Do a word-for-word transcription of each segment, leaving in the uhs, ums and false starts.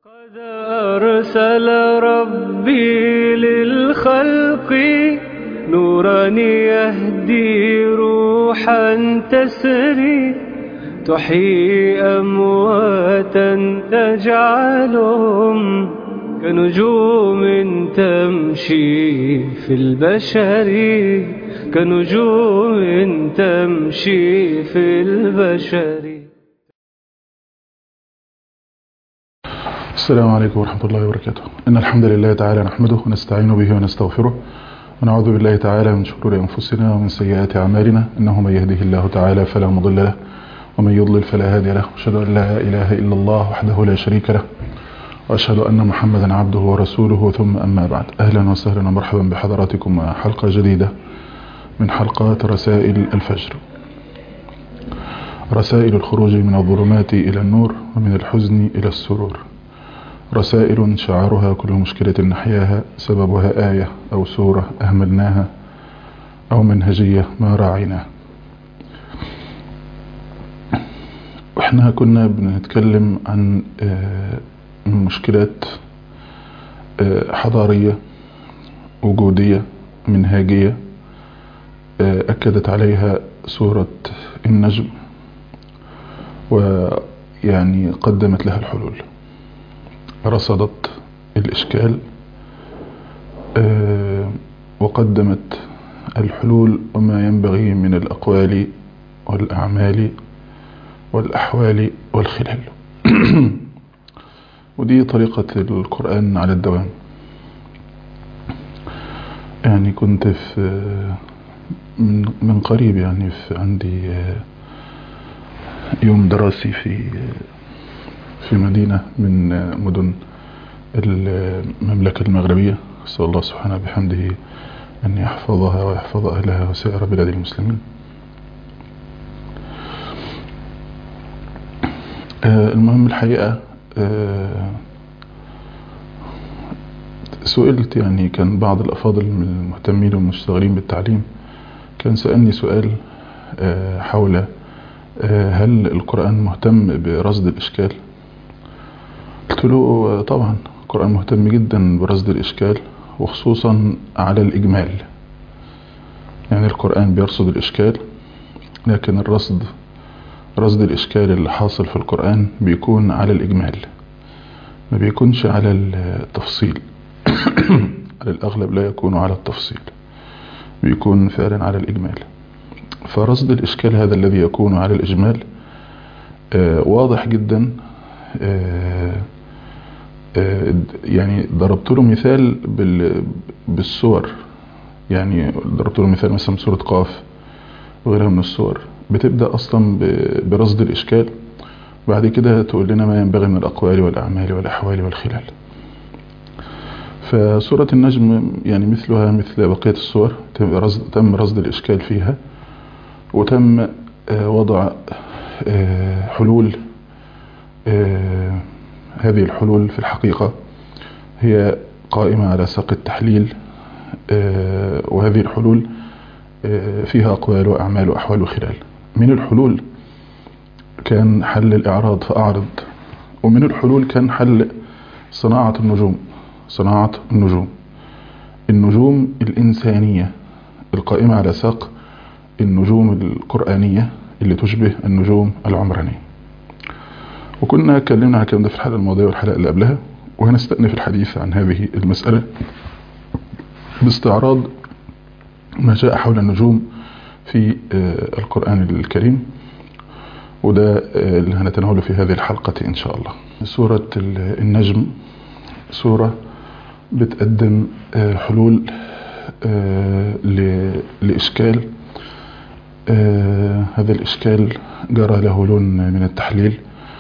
قد أرسل ربي للخلق نورا يهدي روحا تسري تحيي أمواتا تجعلهم كنجوم تمشي في البشر كنجوم تمشي في البشر. السلام عليكم ورحمة الله وبركاته. إن الحمد لله تعالى نحمده ونستعين به ونستغفره ونعوذ بالله تعالى من شرور أنفسنا ومن سيئات أعمالنا، إنه من يهده الله تعالى فلا مضل له ومن يضلل فلا هادي له، وأشهد أن لا إله إلا الله وحده لا شريك له، وأشهد أن محمدا عبده ورسوله، ثم أما بعد. أهلا وسهلا ومرحبا بحضراتكم مع حلقة جديدة من حلقات رسائل الفجر، رسائل الخروج من الظلمات إلى النور ومن الحزن إلى السرور، رسائل شعارها كل مشكلة نحياها سببها آية أو سورة أهملناها أو منهجية ما راعيناها. وإحنا كنا بنتكلم عن مشكلات حضارية وجودية منهجية أكدت عليها سورة النجم، ويعني قدمت لها الحلول، رصدت الإشكال وقدمت الحلول وما ينبغي من الأقوال والأعمال والأحوال والخلال. ودي طريقة القرآن على الدوام. يعني كنت في من, من قريب يعني في عندي يوم دراسي في في مدينة من مدن المملكة المغربية، أسأل الله سبحانه بحمده أن يحفظها ويحفظ أهلها وسائر بلاد المسلمين. المهم الحقيقة سئلت، يعني كان بعض الأفاضل من المهتمين والمشتغلين بالتعليم كان سألني سؤال حول هل القرآن مهتم برصد الإشكال؟ قلت له طبعا القرآن مهتم جدا برصد الإشكال، وخصوصا على الإجمال. يعني القرآن بيرصد الإشكال، لكن الرصد رصد الإشكال اللي حاصل في القرآن بيكون على الإجمال، ما بيكونش على التفصيل. على الأغلب لا يكون على التفصيل، بيكون فعلا على الإجمال. فرصد الإشكال هذا الذي يكون على الإجمال آه واضح جدا. آه آه يعني ضربت له مثال بالصور، يعني ضربت له مثال مثلا سورة قاف وغيرها من الصور بتبدأ أصلا برصد الإشكال، بعد كده تقول لنا ما ينبغي من الأقوال والأعمال والأحوال والخلال. فسورة النجم يعني مثلها مثل بقية الصور، تم رصد الإشكال فيها، وتم وضع حلول. هذه الحلول في الحقيقة هي قائمة على ساق التحليل، وهذه الحلول فيها أقوال وأعمال وأحوال وخلال. من الحلول كان حل الإعراض فأعرض، ومن الحلول كان حل صناعة النجوم، صناعة النجوم النجوم الإنسانية القائمة على ساق النجوم القرآنية اللي تشبه النجوم العمرانية. وكنا اتكلمنا عن الكلام ده في الحلقة الماضية والحلقة اللي قبلها، وهنستأنف الحديث عن هذه المسألة باستعراض ما جاء حول النجوم في القرآن الكريم، وده اللي هنتناوله في هذه الحلقة إن شاء الله. سورة النجم سورة بتقدم حلول لإشكال. هذا الإشكال جرى له لون من التحليل.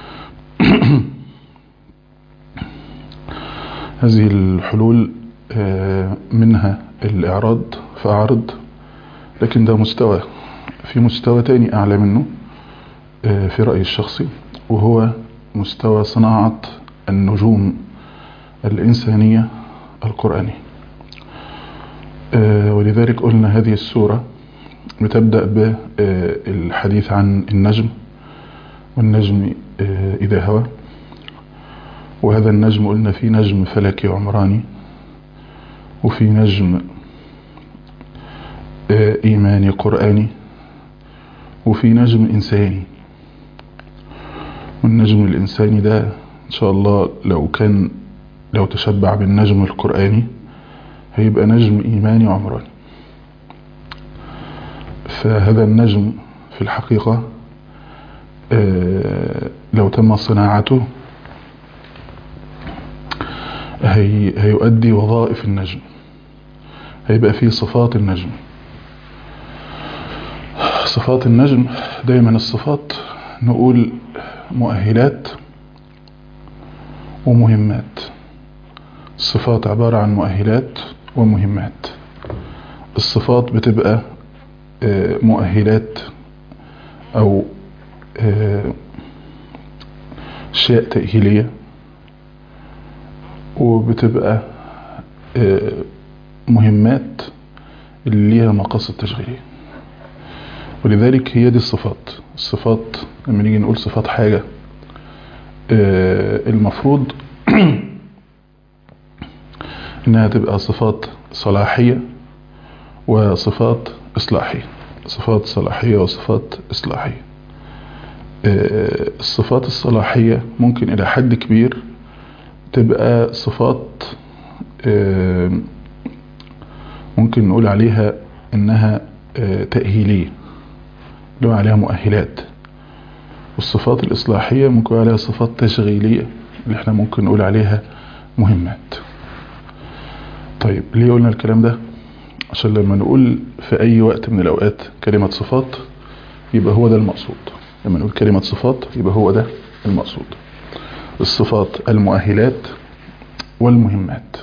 هذه الحلول منها الإعراض فأعرض، لكن ده مستوى، في مستوى تاني أعلى منه في رأيي الشخصي، وهو مستوى صناعة النجوم الإنسانية القرآنية. ولذلك قلنا هذه السورة بتبدأ بالحديث عن النجم والنجم إذا هوى، وهذا النجم قلنا في نجم فلكي عمراني، وفي نجم إيماني قرآني، وفي نجم إنساني. والنجم الإنساني ده إن شاء الله لو كان لو تشبع بالنجم القرآني هيبقى نجم إيماني عمراني. فهذا النجم في الحقيقة لو تم صناعته هي هيؤدي وظائف النجم، هيبقى فيه صفات النجم. صفات النجم دايما الصفات نقول مؤهلات ومهمات. الصفات عبارة عن مؤهلات ومهمات. الصفات بتبقى مؤهلات أو أشياء تأهيلية، وبتبقى مهمات اللي ليها مقاصد تشغيلية. ولذلك هي دي الصفات. الصفات لما نيجي نقول صفات حاجة المفروض انها تبقى صفات صلاحية وصفات اصلاحية. صفات صلاحية وصفات اصلاحية. الصفات الصلاحية ممكن الى حد كبير تبقى صفات ممكن نقول عليها انها تأهيلية، اللي عليها مؤهلات. والصفات الإصلاحية ممكن نقول عليها صفات تشغيلية اللي احنا ممكن نقول عليها مهمات. طيب ليه قلنا الكلام ده؟ عشان لما نقول في أي وقت من الأوقات كلمة صفات يبقى هو ده المقصود. لما نقول كلمة صفات يبقى هو ده المقصود. الصفات المؤهلات والمهمات،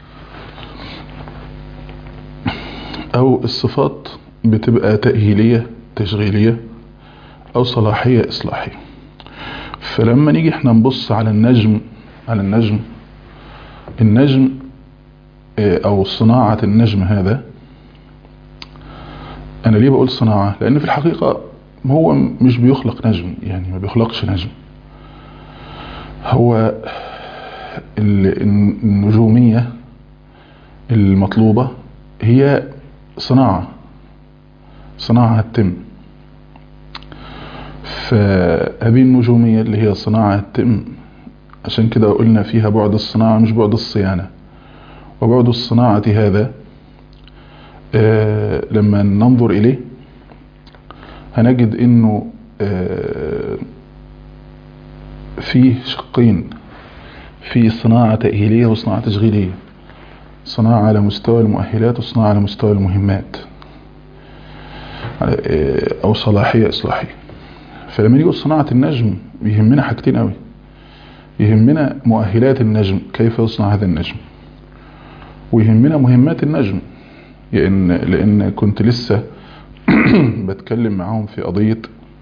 أو الصفات بتبقى تأهيلية تشغيلية أو صلاحية إصلاحية. فلما نيجي احنا نبص على النجم على النجم النجم أو صناعة النجم هذا، أنا ليه بقول صناعة؟ لأن في الحقيقة هو مش بيخلق نجم، يعني ما بيخلقش نجم. هو النجومية المطلوبة هي صناعة صناعة هتتم. فهذه النجومية اللي هي صناعة هتتم، عشان كده قلنا فيها بعد الصناعة مش بعد الصيانة. وبعد الصناعة هذا آه لما ننظر إليه هنجد إنه آه فيه شقين، في صناعة تأهيلية وصناعة تشغيلية. صناعة على مستوى المؤهلات وصناعة على مستوى المهمات أو صلاحية إصلاحية. فلما نيجي صناعة النجم يهمنا حاجتين قوي. يهمنا مؤهلات النجم، كيف يصنع هذا النجم، ويهمنا مهمات النجم. لأن, لأن كنت لسه بتكلم معاهم في قضية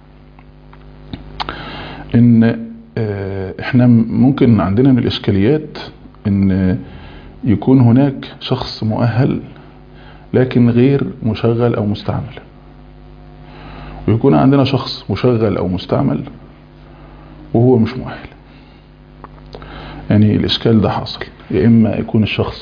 إن إحنا ممكن عندنا من الإشكاليات إن يكون هناك شخص مؤهل لكن غير مشغل أو مستعمل، ويكون عندنا شخص مشغل أو مستعمل وهو مش مؤهل. يعني الإشكال ده حاصل، يا إما يكون الشخص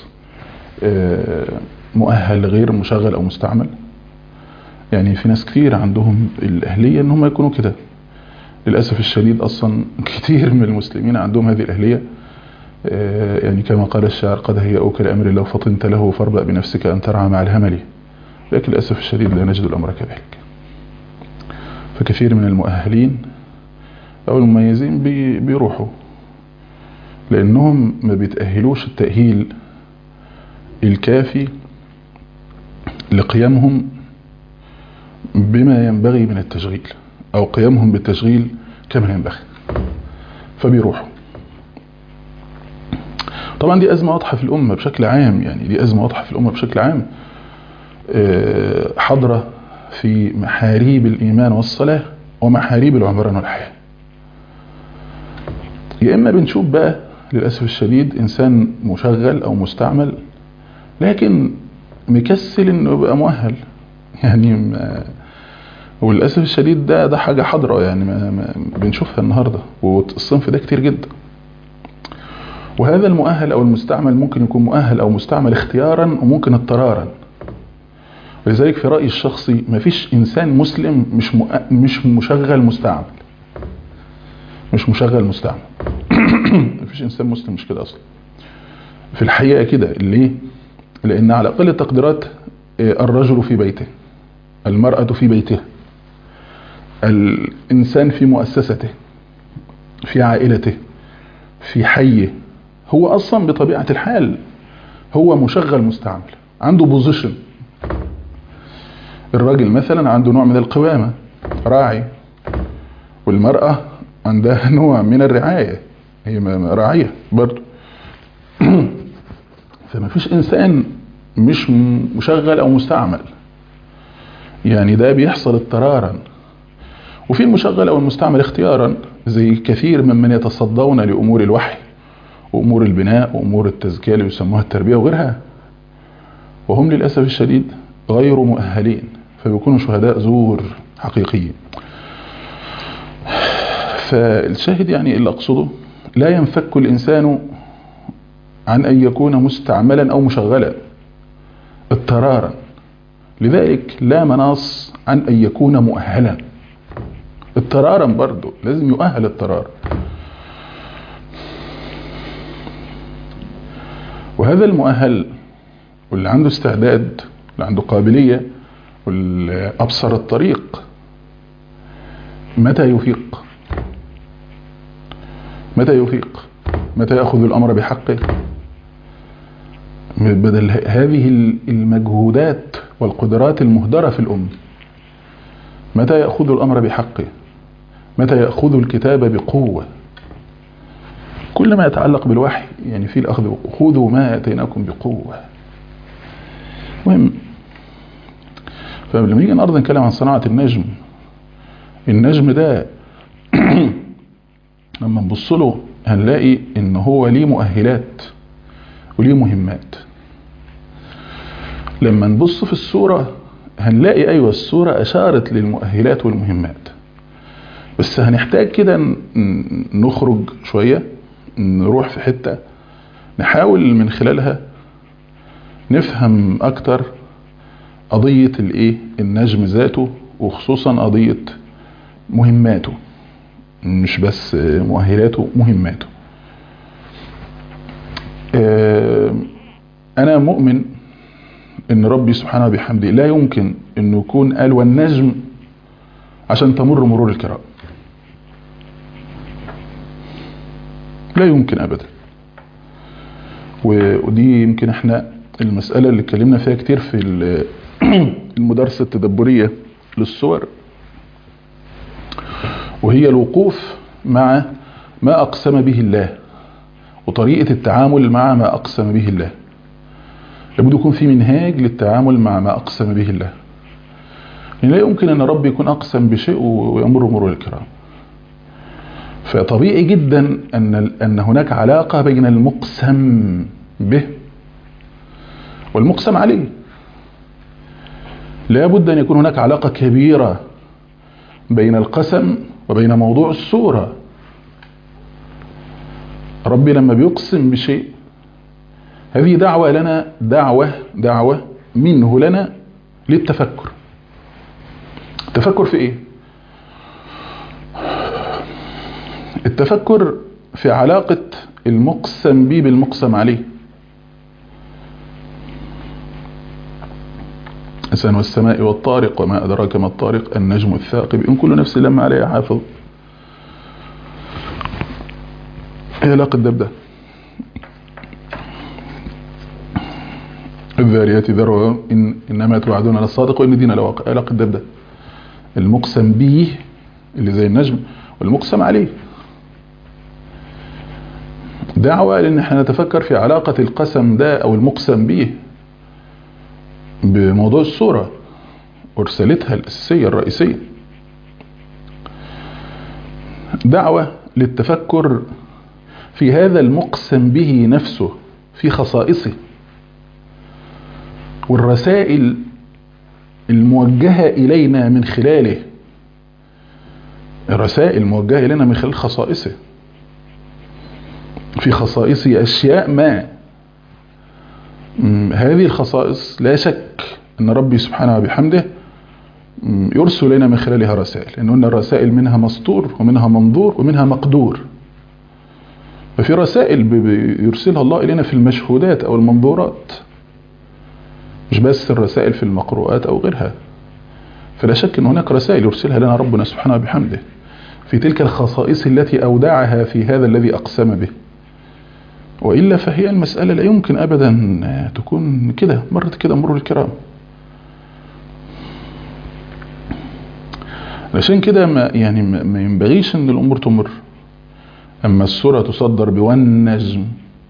مؤهل غير مشغل أو مستعمل. يعني في ناس كتير عندهم الأهلية إن هم يكونوا كده. للأسف الشديد أصلا كتير من المسلمين عندهم هذه الأهلية. يعني كما قال الشاعر: قد هيئوك لأمر الله فطنت له فاربأ بنفسك أن ترعى مع الهمل. لكن للأسف الشديد لا نجد الأمر كذلك. فكثير من المؤهلين أو المميزين بي بيروحوا لأنهم ما بيتأهلوش التأهيل الكافي لقيامهم بما ينبغي من التشغيل، أو قيامهم بالتشغيل كما ينبغي، فبيروحوا. طبعا دي أزمة واضحة في الأمة بشكل عام. يعني دي أزمة واضحة في الأمة بشكل عام، حضرة في محاريب الإيمان والصلاة ومحاريب العمران والحياة. يا إما بنشوف بقى للأسف الشديد إنسان مشغل أو مستعمل لكن مكسل إنه يبقى مؤهل. يعني ما وللأسف الشديد ده ده حاجة حضرة، يعني ما ما بنشوفها النهاردة، والصنف ده كتير جدا. وهذا المؤهل أو المستعمل ممكن يكون مؤهل أو مستعمل اختيارا وممكن اضطرارا. ولذلك في رأيي الشخصي مفيش إنسان مسلم مش مش مشغل مستعمل، مش مشغل مستعمل. مفيش إنسان مسلم مش كده أصلا في الحقيقة كده. ليه؟ لأن على أقل التقديرات الرجل في بيته، المرأة في بيتها، الإنسان في مؤسسته، في عائلته، في حيه، هو أصلا بطبيعة الحال هو مشغل مستعمل، عنده بوزيشن. الراجل مثلا عنده نوع من القوامة، راعي، والمرأة عندها نوع من الرعاية، هي راعية برضو. فما فيش إنسان مش مشغل أو مستعمل، يعني ده بيحصل اضطرارا. وفي المشغل أو المستعمل اختيارا، زي كثير ممن يتصدون لأمور الوحي وأمور البناء وأمور التزكية اللي يسموها التربية وغيرها، وهم للأسف الشديد غير مؤهلين، فبيكونوا شهداء زور حقيقيين. فالشاهد يعني اللي أقصده، لا ينفك الإنسان عن أن يكون مستعملا أو مشغلا اضطرارا، لذلك لا مناص عن أن يكون مؤهلا اضطرارا، برضو لازم يؤهل اضطرارا. وهذا المؤهل واللي عنده استعداد، اللي عنده قابلية، واللي أبصر الطريق، متى يفيق؟ متى يفيق؟ متى يأخذ الأمر بحقه؟ بدل هذه المجهودات والقدرات المهدرة في الأمة، متى يأخذ الأمر بحقه؟ متى يأخذ الكتاب بقوة؟ كل ما يتعلق بالوحي يعني في الأخذ، خذوا ما أتيناكم بقوة. مهم. فلما نيجي النهارده نتكلم عن صناعة النجم، النجم ده لما نبص له هنلاقي ان هو ليه مؤهلات وليه مهمات. لما نبص في الصورة هنلاقي ايوه الصورة اشارت للمؤهلات والمهمات، بس هنحتاج كده نخرج شوية، نروح في حتة نحاول من خلالها نفهم اكتر قضية الايه النجم ذاته، وخصوصا قضية مهماته، مش بس مؤهلاته، مهماته. انا مؤمن ان ربي سبحانه بحمده لا يمكن انه يكون قال والنجم عشان تمر مرور الكرام، لا يمكن ابدا. ودي يمكن احنا المسألة اللي اتكلمنا فيها كتير في المدارسة التدبرية للصور، وهي الوقوف مع ما أقسم به الله وطريقة التعامل مع ما أقسم به الله. لابد يكون في منهاج للتعامل مع ما أقسم به الله، يعني لا يمكن أن رب يكون أقسم بشيء ويمر مرور الكرام. فطبيعي جدا أن أن هناك علاقة بين المقسم به والمقسم عليه. لا بد أن يكون هناك علاقة كبيرة بين القسم وبين موضوع السورة. ربي لما بيقسم بشيء هذه دعوة لنا، دعوة دعوة منه لنا للتفكر. التفكر في ايه؟ التفكر في علاقة المقسم به بالمقسم عليه. إنسان والسماء والطارق وما أدراك ما الطارق النجم الثاقب إن كل نفس لما عليها حافظ. ايه علاقة ده بده؟ الذاريات ذروة إن إنما توعدون للصادق وإن دين لواقع. ايه علاقة ده بده؟ المقسم به اللي زي النجم والمقسم عليه. دعوة لأن احنا نتفكر في علاقة القسم ده أو المقسم به بموضوع السورة ورسالتها الأساسية الرئيسية. دعوة للتفكر في هذا المقسم به نفسه، في خصائصه والرسائل الموجهة إلينا من خلاله، الرسائل الموجهة إلينا من خلال خصائصه. في خصائصه أشياء ما، هذه الخصائص لا شك أن ربي سبحانه وبحمده يرسل لنا من خلالها رسائل، لأن الرسائل منها مسطور ومنها منظور ومنها مقدور. ففي رسائل يرسلها الله إلينا في المشهودات أو المنظورات، مش بس الرسائل في المقروءات أو غيرها. فلا شك أن هناك رسائل يرسلها لنا ربنا سبحانه وبحمده في تلك الخصائص التي أودعها في هذا الذي أقسم به، وإلا فهي المسألة لا يمكن أبدا تكون كده مرت كده مرور الكرام. عشان كده ما يعني ما ينبغيش أن الأمور تمر. أما السورة تصدر بوالنجم،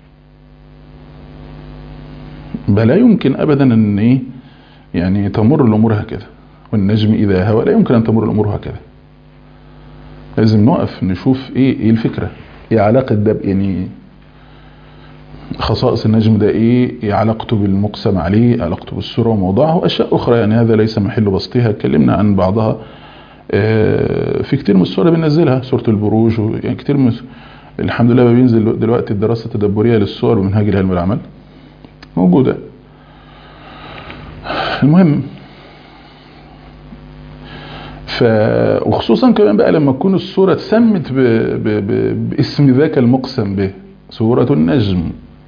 بل لا يمكن أبدا أن إيه يعني تمر الأمور هكذا. والنجم إذا هوى، لا يمكن أن تمر الأمور هكذا. لازم نقف نشوف إيه إيه الفكرة، إيه علاقة ده يعني خصائص النجم ده، إيه, إيه علاقته بالمقسم عليه، علاقته بالسورة وموضوعه وأشياء أخرى. يعني هذا ليس محل بسطها، اتكلمنا عن بعضها في كتير من السورة بننزلها، سورة البروج يعني كتير من الحمد لله بينزل دلوقتي الدراسة التدبرية للسور ومنهاج العلم والعمل موجودة. المهم ف وخصوصا كمان بقى لما تكون السورة اتسمت ب... ب... ب... باسم ذاك المقسم به، سورة النجم،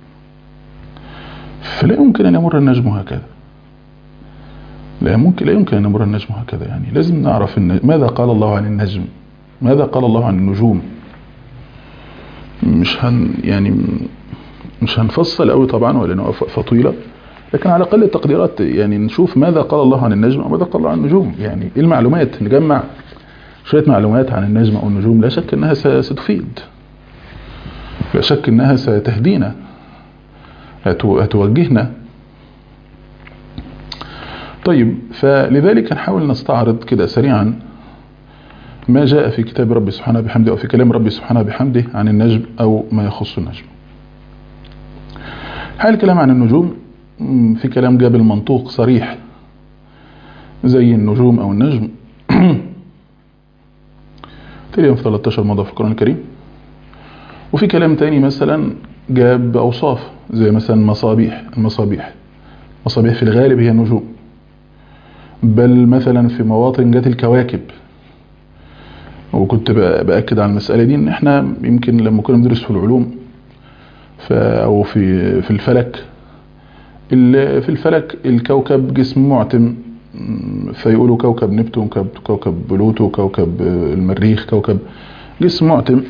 فلا يمكن أن يمر النجم هكذا. لا ممكن لا يمكن أن يمر النجم هكذا. يعني لازم نعرف النجم. ماذا قال الله عن النجم، ماذا قال الله عن النجوم. مش هن يعني مش هنفصل قوي طبعا ولا نقف فطيلة، لكن على الاقل التقديرات يعني نشوف ماذا قال الله عن النجم وماذا قال الله عن النجوم. يعني ايه المعلومات، نجمع شوية معلومات عن النجم او النجوم، لا شك انها ستفيد، لا شك انها ستهدينا، هتوجهنا. طيب، فلذلك نحاول نستعرض كده سريعا ما جاء في كتاب ربي سبحانه بحمده أو في كلام ربي سبحانه بحمده عن النجم أو ما يخص النجم. حال الكلام عن النجوم في كلام جاب المنطوق صريح زي النجوم أو النجم تقريبا في ثلاثة عشر موضع في القرآن الكريم، وفي كلام تاني مثلا جاب أوصاف زي مثلا مصابيح. المصابيح مصابيح في الغالب هي النجوم، بل مثلا في مواطن جات الكواكب. وكنت بأكد على المسألة دي ان احنا يمكن لما كنا ندرس في العلوم او في في الفلك، في الفلك الكوكب جسم معتم، فيقولوا كوكب نبتون، كوكب بلوتو، كوكب المريخ، كوكب جسم معتم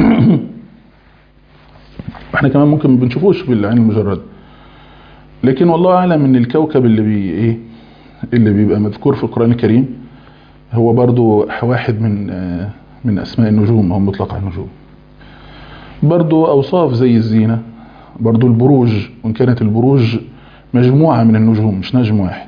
احنا كمان ممكن ما بنشوفوش بالعين المجرد، لكن والله اعلم ان الكوكب اللي بي ايه اللي بيبقى مذكور في القرآن الكريم هو برضو واحد من من اسماء النجوم او مطلق النجوم. برضو اوصاف زي الزينة، برضو البروج، وان كانت البروج مجموعة من النجوم مش نجم واحد.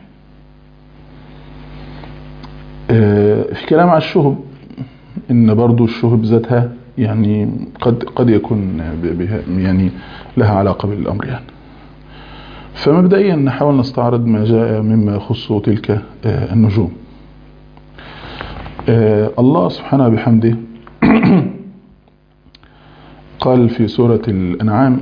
في كلام على الشهب ان برضو الشهب ذاتها يعني قد قد يكون يعني لها علاقة بالامر يعني. فمبدئيا نحاول نستعرض ما جاء مما يخص تلك النجوم. الله سبحانه بحمده قال في سورة الأنعام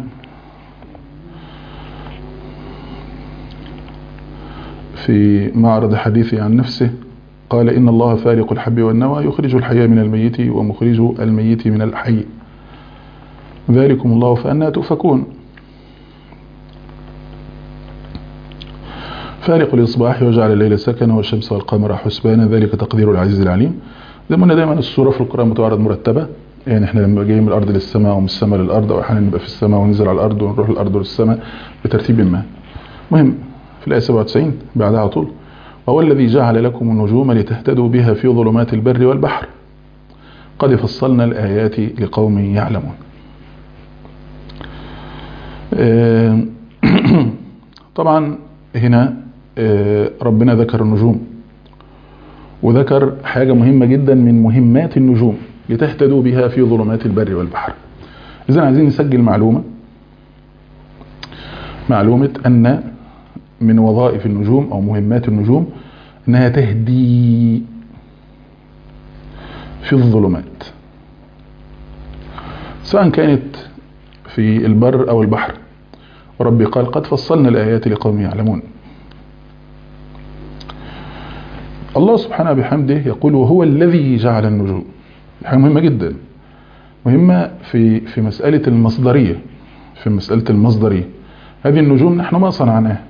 في معرض حديثه عن نفسه قال إن الله فارق الحب والنوى يخرج الحي من الميت ومخرج الميت من الحي ذلكم الله فأنا تؤفكون. فارق الإصباح وجعل الليل سكنا والشمس والقمر حسبانا ذلك تقدير العزيز العليم. زي ما قلنا دايما السورة في القرآن متعرض مرتبة، يعني احنا لما جاي من الأرض للسماء ومن السماء للأرض، أو احيانا نبقى في السماء وننزل على الأرض ونروح الأرض للسماء بترتيب ما. مهم في الآية سبعة وتسعين بعدها على طول وهو الذي جعل لكم النجوم لتهتدوا بها في ظلمات البر والبحر قد فصلنا الآيات لقوم يعلمون. طبعا هنا ربنا ذكر النجوم وذكر حاجة مهمة جدا من مهمات النجوم لتهتدوا بها في ظلمات البر والبحر. إذن عايزين نسجل معلومة معلومة أن من وظائف النجوم أو مهمات النجوم أنها تهدي في الظلمات، سواء كانت في البر أو البحر. وربي قال قد فصلنا الآيات لقوم يعلمون. الله سبحانه بحمده يقول وهو الذي جعل النجوم. حاجة مهمة جدا، مهمة في في مسألة المصدرية، في مسألة المصدرية. هذه النجوم نحن ما صنعناها،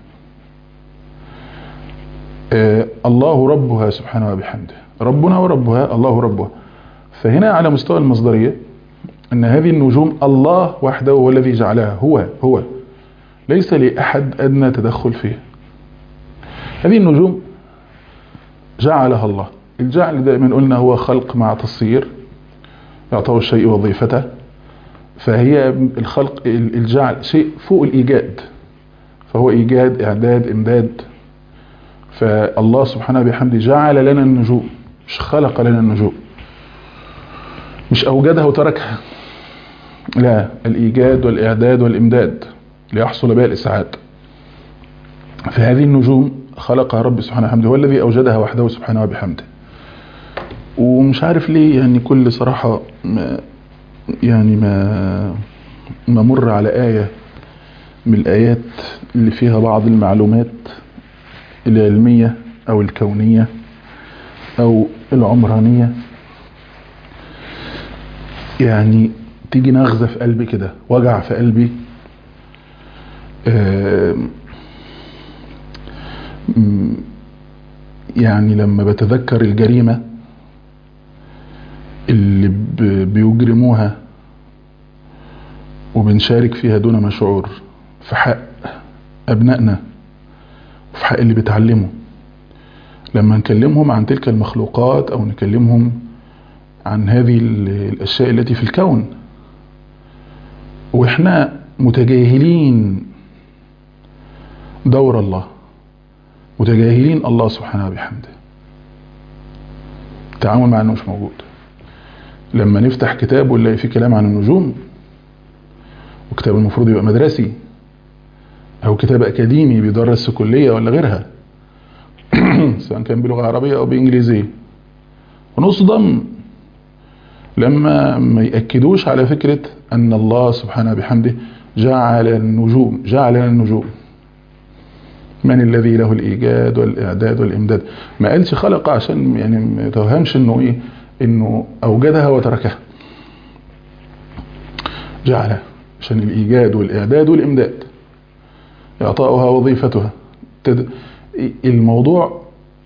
آه الله ربها سبحانه وبحمده، ربنا وربها، الله ربها. فهنا على مستوى المصدرية أن هذه النجوم الله وحده هو الذي جعلها، هو هو ليس لأحد أدنى تدخل فيها. هذه النجوم جعلها الله. الجعل دائما قلنا هو خلق مع تصير، يعطوا الشيء وظيفته. فهي الخلق الجعل شيء فوق الإيجاد، فهو إيجاد، إعداد، إمداد. فالله سبحانه بحمده جعل لنا النجوم، مش خلق لنا النجوم، مش أوجدها وتركها، لا، الإيجاد والإعداد والإمداد ليحصل بها الإسعاد. فهذه النجوم خلقها رب سبحانه وبحمده، هو الذي أوجدها وحده سبحانه وبحمده. ومش عارف ليه يعني كل صراحة ما يعني ما ما مر على آية من الآيات اللي فيها بعض المعلومات العلمية أو الكونية أو العمرانية، يعني تيجي نغزة في قلبي كده، وجع في قلبي. يعني لما بتذكر الجريمة اللي بيجرموها وبنشارك فيها دون ما شعور في حق أبنائنا وفي حق اللي بيتعلموا، لما نكلمهم عن تلك المخلوقات أو نكلمهم عن هذه الأشياء التي في الكون وإحنا متجاهلين دور الله، متجاهلين الله سبحانه بحمده، التعامل مع أنه مش موجود. لما نفتح كتاب ونلاقي فيه كلام عن النجوم، وكتاب المفروض يبقى مدرسي أو كتاب أكاديمي بيدرس في كلية ولا غيرها سواء كان بلغة عربية أو بإنجليزية، ونصدم لما ما يأكدوش على فكرة أن الله سبحانه بحمده جعل النجوم، جعل النجوم. من الذي له الإيجاد والإعداد والإمداد؟ ما قالش خلق عشان يعني ما توهمش إنه إيه، إنه أوجدها وتركها. جعلها عشان الإيجاد والإعداد والإمداد، إعطاؤها وظيفتها. الموضوع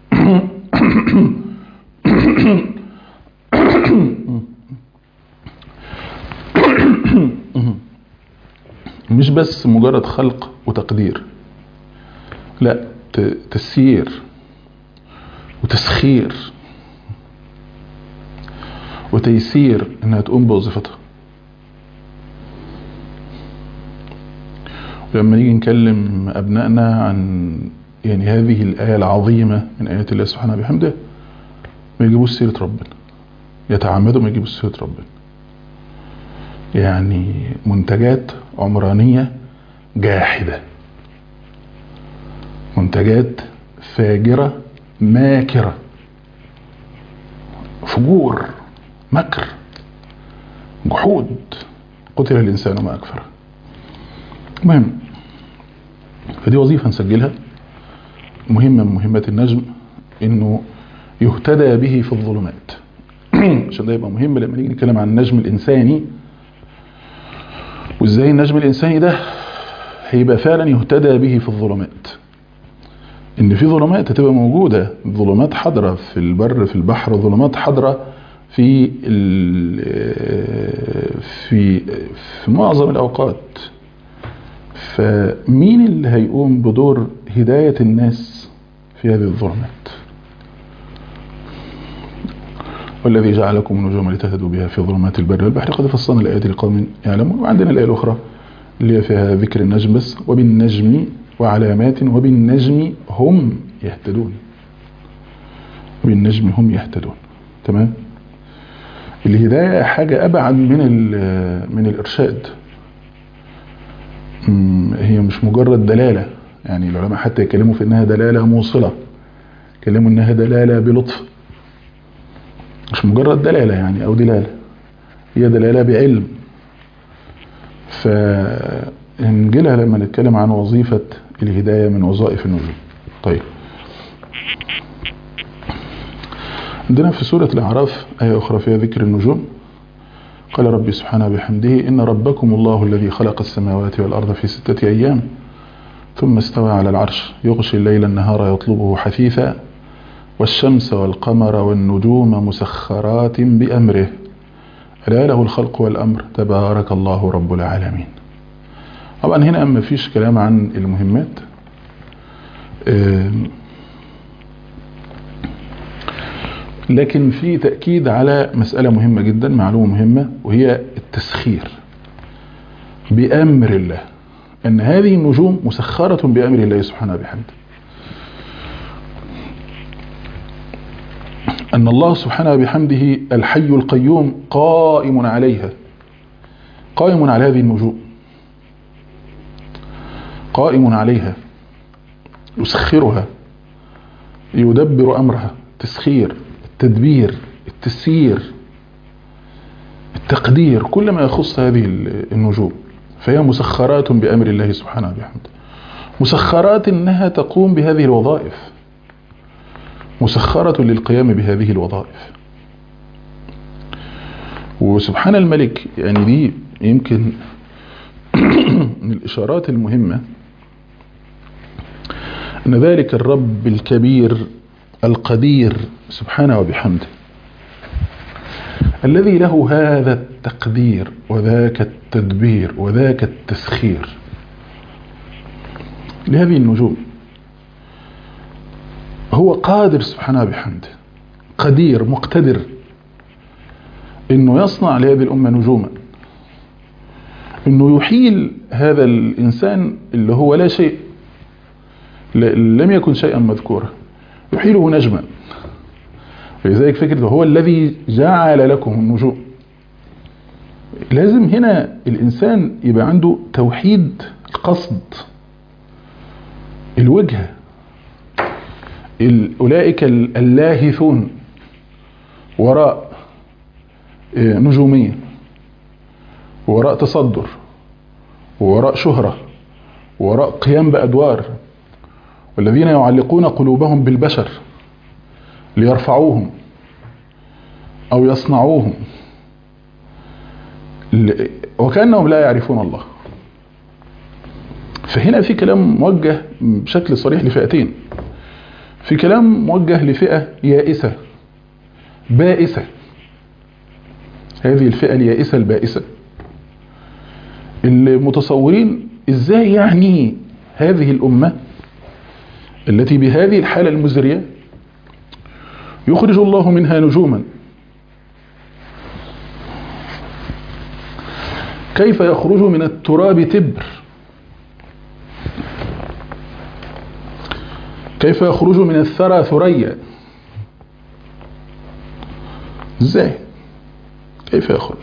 مش بس مجرد خلق وتقدير، لا، تسيير وتسخير وتيسير انها تقوم بوظيفتها. ولما نيجي نكلم ابنائنا عن يعني هذه الآية العظيمة من آيات الله سبحانه بحمده، ما يجيبوش سيرة ربنا، يتعمدوا ما يجيبوش سيرة ربنا. يعني منتجات عمرانية جاحدة، منتجات فاجرة ماكرة، فجور، مكر، جحود، قتل الإنسان ما أكفره. المهم، فدي وظيفة نسجلها مهمة من مهمات النجم، إنه يهتدى به في الظلمات. عشان ده يبقى مهم لما نيجي نتكلم عن النجم الإنساني، وإزاي النجم الإنساني ده هيبقى فعلا يهتدى به في الظلمات. إن في ظلمات هتبقى موجودة، ظلمات حضرة في البر في البحر، ظلمات حضرة في في في معظم الأوقات. فمين اللي هيقوم بدور هداية الناس في هذه الظلمات؟ والذي جعلكم نجوما لتهتدوا بها في ظلمات البر والبحر قد فصلنا الآيات لقوم يعلمون. وعندنا الآية الأخرى اللي هي فيها ذكر النجم بس، وبالنجم وعلامات وبالنجم هم يهتدون، وبالنجم هم يهتدون. تمام. الهداية حاجة أبعد من من الإرشاد، هي مش مجرد دلالة. يعني العلماء حتى يكلموا في أنها دلالة موصلة، يكلموا أنها دلالة بلطف، مش مجرد دلالة يعني أو دلالة، هي دلالة بعلم. فنجيلها لما نتكلم عن وظيفة الهداية من وظائف النجوم. طيب، عندنا في سورة الأعراف آية أخرى فيها ذكر النجوم. قال ربي سبحانه بحمده إن ربكم الله الذي خلق السماوات والأرض في ستة أيام ثم استوى على العرش يغشي الليل النهار يطلبه حثيثا والشمس والقمر والنجوم مسخرات بأمره ألا له الخلق والأمر تبارك الله رب العالمين. طبعا هنا ما فيش كلام عن المهمات، لكن في تأكيد على مسألة مهمة جدا، معلومة مهمة، وهي التسخير بأمر الله، أن هذه النجوم مسخرة بأمر الله سبحانه بحمده. أن الله سبحانه بحمده الحي القيوم قائم عليها، قائم على هذه النجوم، قائم عليها، يسخرها، يدبر أمرها، تسخير، التدبير، التسيير، التقدير، كل ما يخص هذه النجوم فهي مسخرات بأمر الله سبحانه بحمده. مسخرات إنها تقوم بهذه الوظائف، مسخرة للقيام بهذه الوظائف. وسبحان الملك، يعني دي يمكن من الإشارات المهمة أن ذلك الرب الكبير القدير سبحانه وبحمده الذي له هذا التقدير وذاك التدبير وذاك التسخير لهذه النجوم، هو قادر سبحانه بحمده، قدير مقتدر انه يصنع لهذه الامه نجوما، انه يحيل هذا الانسان اللي هو لا شيء، لم يكن شيئا مذكورا، يحيله نجما. ولذلك فكرة هو الذي جعل لكم النجوم. لازم هنا الإنسان يبقى عنده توحيد القصد، الوجهة. أولئك اللاهثون وراء نجومية، وراء تصدر، وراء شهرة، وراء قيام بأدوار، والذين يعلقون قلوبهم بالبشر ليرفعوهم أو يصنعوهم وكأنهم لا يعرفون الله. فهنا في كلام موجه بشكل صريح لفئتين. في كلام موجه لفئة يائسة بائسة، هذه الفئة اليائسة البائسة اللي متصورين ازاي يعني هذه الأمة التي بهذه الحالة المزرية يخرج الله منها نجوما، كيف يخرج من التراب تبر، كيف يخرج من الثرى ثريا، ازاي، كيف يخرج؟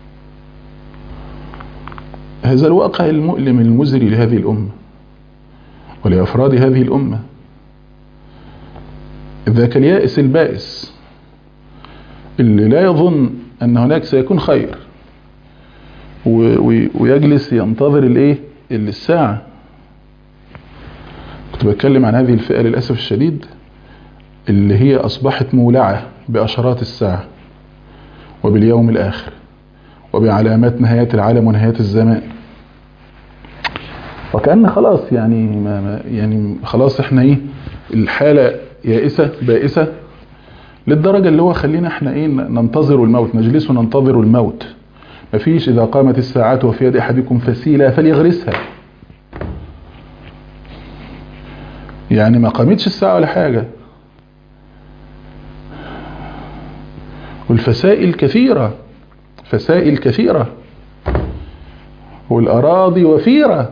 هذا الواقع المؤلم المزري لهذه الأمة ولأفراد هذه الأمة. ذاك اليائس البائس اللي لا يظن أن هناك سيكون خير ويجلس ينتظر الايه الساعة. كنت بتكلم عن هذه الفئة للأسف الشديد اللي هي أصبحت مولعة بأشارات الساعة وباليوم الآخر وبعلامات نهاية العالم ونهاية الزمان، وكأن خلاص يعني ما يعني خلاص احنا ايه الحالة يائسة بائسة للدرجة اللي هو خلينا احنا ايه ننتظر الموت، نجلس وننتظر الموت. مفيش إذا قامت الساعة وفي يد أحدكم فسيلة فليغرسها، يعني ما قامتش الساعة ولا حاجة. والفسائل كثيرة، فسائل كثيرة، والأراضي وفيرة،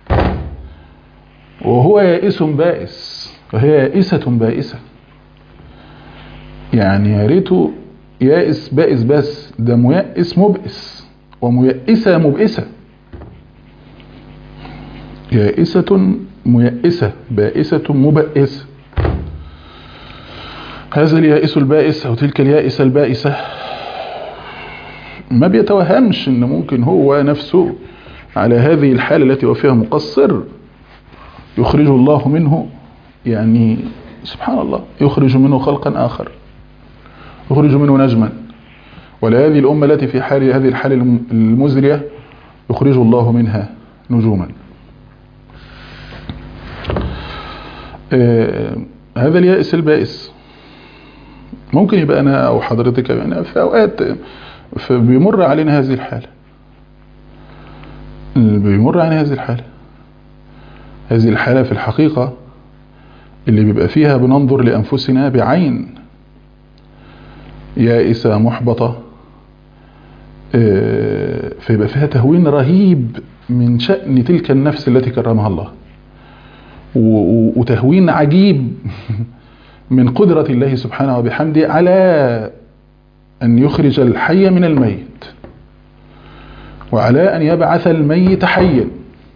وهو يائس بائس وهي يائسة بائسة. يعني يا ريته يائس بائس بس، ده ميائس مبئس وميائسة مبئسة، يائسة ميائسة بائسة مبئسة. هذا اليائس البائس أو تلك اليائسة البائسة ما بيتوهمش إن ممكن هو نفسه على هذه الحالة التي هو فيها مقصر يخرج الله منه، يعني سبحان الله، يخرج منه خلقا آخر، يخرج منه نجما. ولهذه الأمة التي في حال هذه الحالة المزرية يخرج الله منها نجوما. آه هذا اليائس البائس ممكن يبقى أنا أو حضرتك يعني في أوقات بيمر علينا هذه الحالة، بيمر علينا هذه الحالة هذه الحالة في الحقيقة اللي بيبقى فيها بننظر لأنفسنا بعين يائسة محبطة، فيبقى فيها تهوين رهيب من شأن تلك النفس التي كرمها الله، وتهوين عجيب من قدرة الله سبحانه وبحمده على أن يخرج الحي من الميت، وعلى أن يبعث الميت حيا،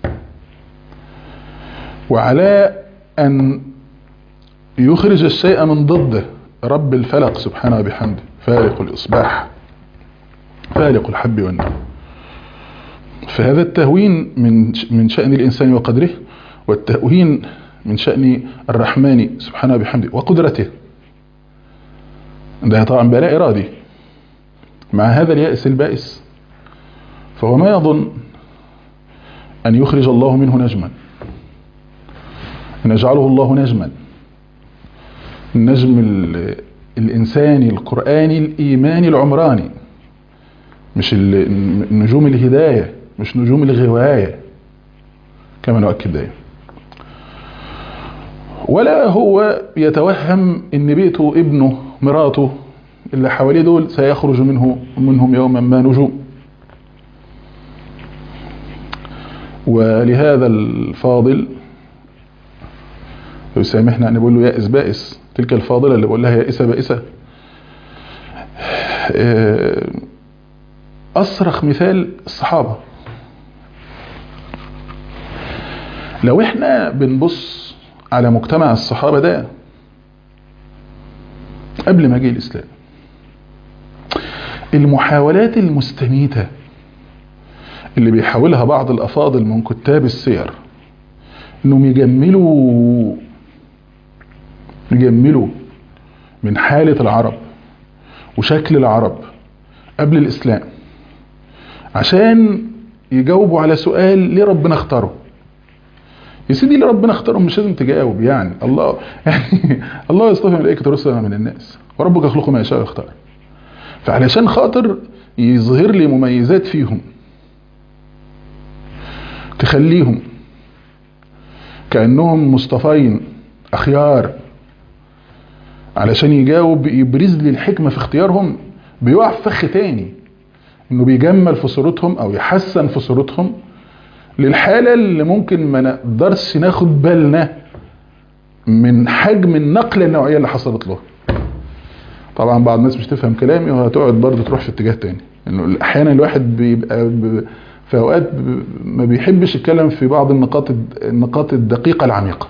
وعلى أن يخرج الشيء من ضده. رب الفلق سبحانه وبحمده، فالق الإصباح، فالق الحب والنوى. فهذا التهوين من من شأن الإنسان وقدره، والتهوين من شأن الرحمن سبحانه وبحمده وقدرته. ده طبعا بلا إرادي. مع هذا اليأس البائس فهو ما يظن أن يخرج الله منه نجما، أن يجعله الله نجما، النجم الإنساني القرآني الإيماني العمراني، مش النجوم الهداية، مش نجوم الغواية كما نؤكد دائما. ولا هو يتوهم ان بيته ابنه مراته اللي حواليه دول سيخرج منه منهم يوما ما نجوم. ولهذا الفاضل لو سامحنا ان بقول له يائس بائس، تلك الفاضلة اللي بقول لها يائسة بائسة، أصرخ مثال الصحابة. لو احنا بنبص على مجتمع الصحابة ده قبل ما جه الإسلام، المحاولات المستميتة اللي بيحاولها بعض الأفاضل من كتاب السير انهم يجملوا يجملوا من حالة العرب وشكل العرب قبل الإسلام عشان يجاوبوا على سؤال ليه ربنا اختاره. يا سيدي اللي ربنا اختاره مش لازم تجاوب، يعني الله يعني الله يصطفي ملائكة رسلا من الناس وربك يخلق ما يشاء ويختار. فعلشان خاطر يظهر لي مميزات فيهم تخليهم كأنهم مصطفين أخيار، علشان يجاوب يبرز لي الحكمة في اختيارهم، بيقع في فخ تاني انه بيجمل في صورتهم او يحسن في صورتهم للحالة اللي ممكن ما نقدرش ناخد بالنا من حجم النقلة النوعية اللي حصلت له. طبعا بعض الناس مش تفهم كلامي وهتقعد برضه تروح في اتجاه تاني، انه احيانا الواحد بيبقى في اوقات ما بيحبش يتكلم في بعض النقاط النقاط الدقيقة العميقة.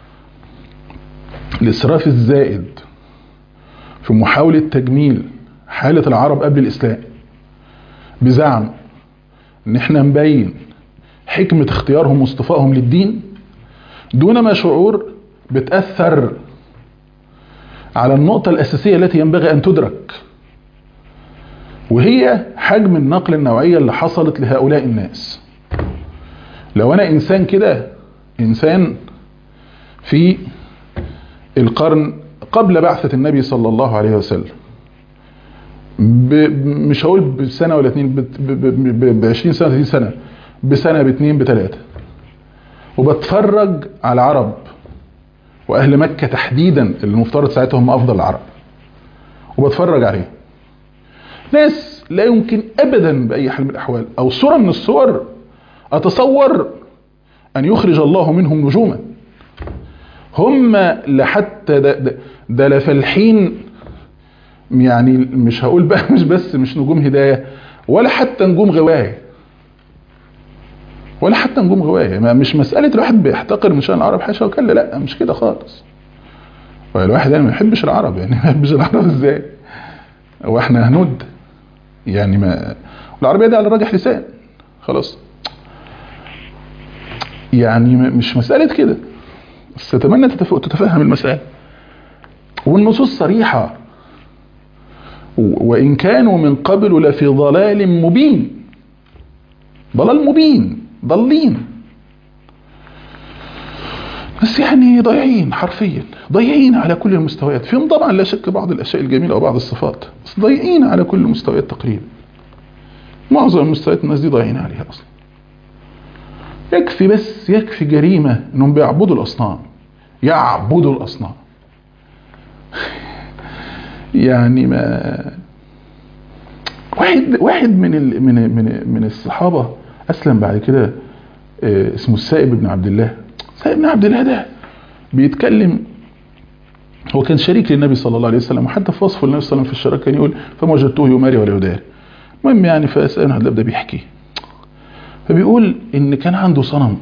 الاسراف الزائد في محاولة تجميل حالة العرب قبل الإسلام بزعم ان احنا نبين حكمة اختيارهم واصطفائهم للدين دون ما شعور بتأثر على النقطة الأساسية التي ينبغي أن تدرك، وهي حجم النقل النوعية اللي حصلت لهؤلاء الناس. لو أنا إنسان كده، إنسان في القرن قبل بعثة النبي صلى الله عليه وسلم، مش هقول بسنة ولا اتنين، بعشرين سنة ثلاثين سنة، بسنة باتنين بتلاتة، وبتفرج على العرب وأهل مكة تحديدا اللي المفترض ساعتهم هم أفضل العرب، وبتفرج عليه ناس لا يمكن أبدا بأي حال من الأحوال أو صورة من الصور أتصور أن يخرج الله منهم نجوما. هم لحتى ده, ده, ده لفالحين، يعني مش هقول بقى مش بس مش نجوم هداية ولا حتى نجوم غواية، ولا حتى نجوم غواية. مش مسألة الواحد بيحتقر من شأن العرب حاشا وكلا، لا مش كده خالص. والواحد يعني ما يحبش العرب، يعني ما يحبش العرب ازاي؟ واحنا هنود يعني ما العربية دي على الراجح لسان خلاص. يعني مش مسألة كده، بس أتمنى تتفهم المسألة. والنصوص صريحة، وإن كانوا من قبل لفي ضلال مبين، ضلال مبين، ضالين، بس يعني ضايعين حرفيا، ضايعين على كل المستويات. فيهم طبعا لا شك بعض الأشياء الجميلة أو بعض الصفات، بس ضايعين على كل المستويات تقريبا. معظم المستويات الناس دي ضايعين عليها أصلا. يكفي بس يكفي جريمة انهم بيعبدوا الاصنام، يعبدوا الاصنام. يعني ما واحد واحد من ال من من من الصحابة اسلم بعد كده، اسمه السائب بن عبد الله. السائب بن عبد الله ده بيتكلم، هو كان شريك للنبي صلى الله عليه وسلم، وحتى في وصفه للنبي صلى الله عليه وسلم في الشراكة كان يقول فما وجدته يماري ولا يداري. المهم يعني فالسائب بن عبد الله ده بيحكي، فبيقول ان كان عنده صنم،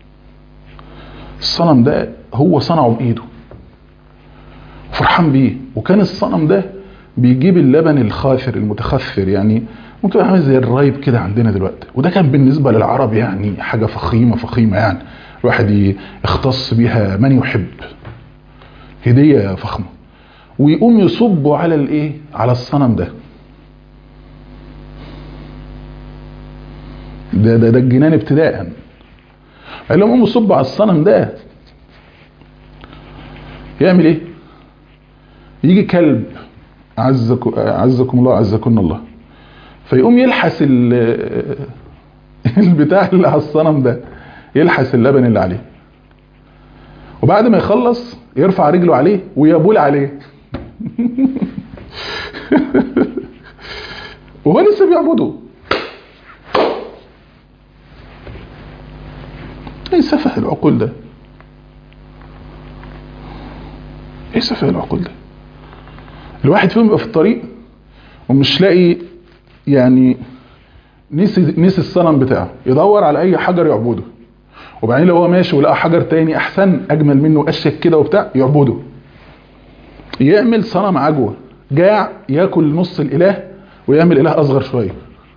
الصنم ده هو صنعه بايده فرحان بيه، وكان الصنم ده بيجيب اللبن الخاثر المتخثر، يعني ممكن عامل زي الرايب كده عندنا دلوقتي. وده كان بالنسبة للعرب يعني حاجة فخيمة فخيمة، يعني الواحد يختص بها من يحب، هدية فخمة. ويقوم يصبوا على الايه، على الصنم ده. ده ده, ده الجنان ابتداء. قال لهم قوموا صبوا على الصنم ده، يعمل ايه؟ يجي كلب، عزكم عزكم الله عزكم الله، فيقوم يلحس البتاع اللي على الصنم ده، يلحس اللبن اللي عليه، وبعد ما يخلص يرفع رجله عليه ويبول عليه. وهو لسه بيعبده. ايه سفه العقول ده؟ ايه سفه العقول ده؟ الواحد فيهم يبقى في الطريق ومش لاقي، يعني نسي نسي الصنم بتاعه، يدور على اي حجر يعبده، وبعدين لو هو ماشي ولقى حجر تاني احسن اجمل منه اشيك كده وبتاع يعبده. يعمل صنم عجوه، جاع ياكل نص الاله ويعمل اله اصغر شويه.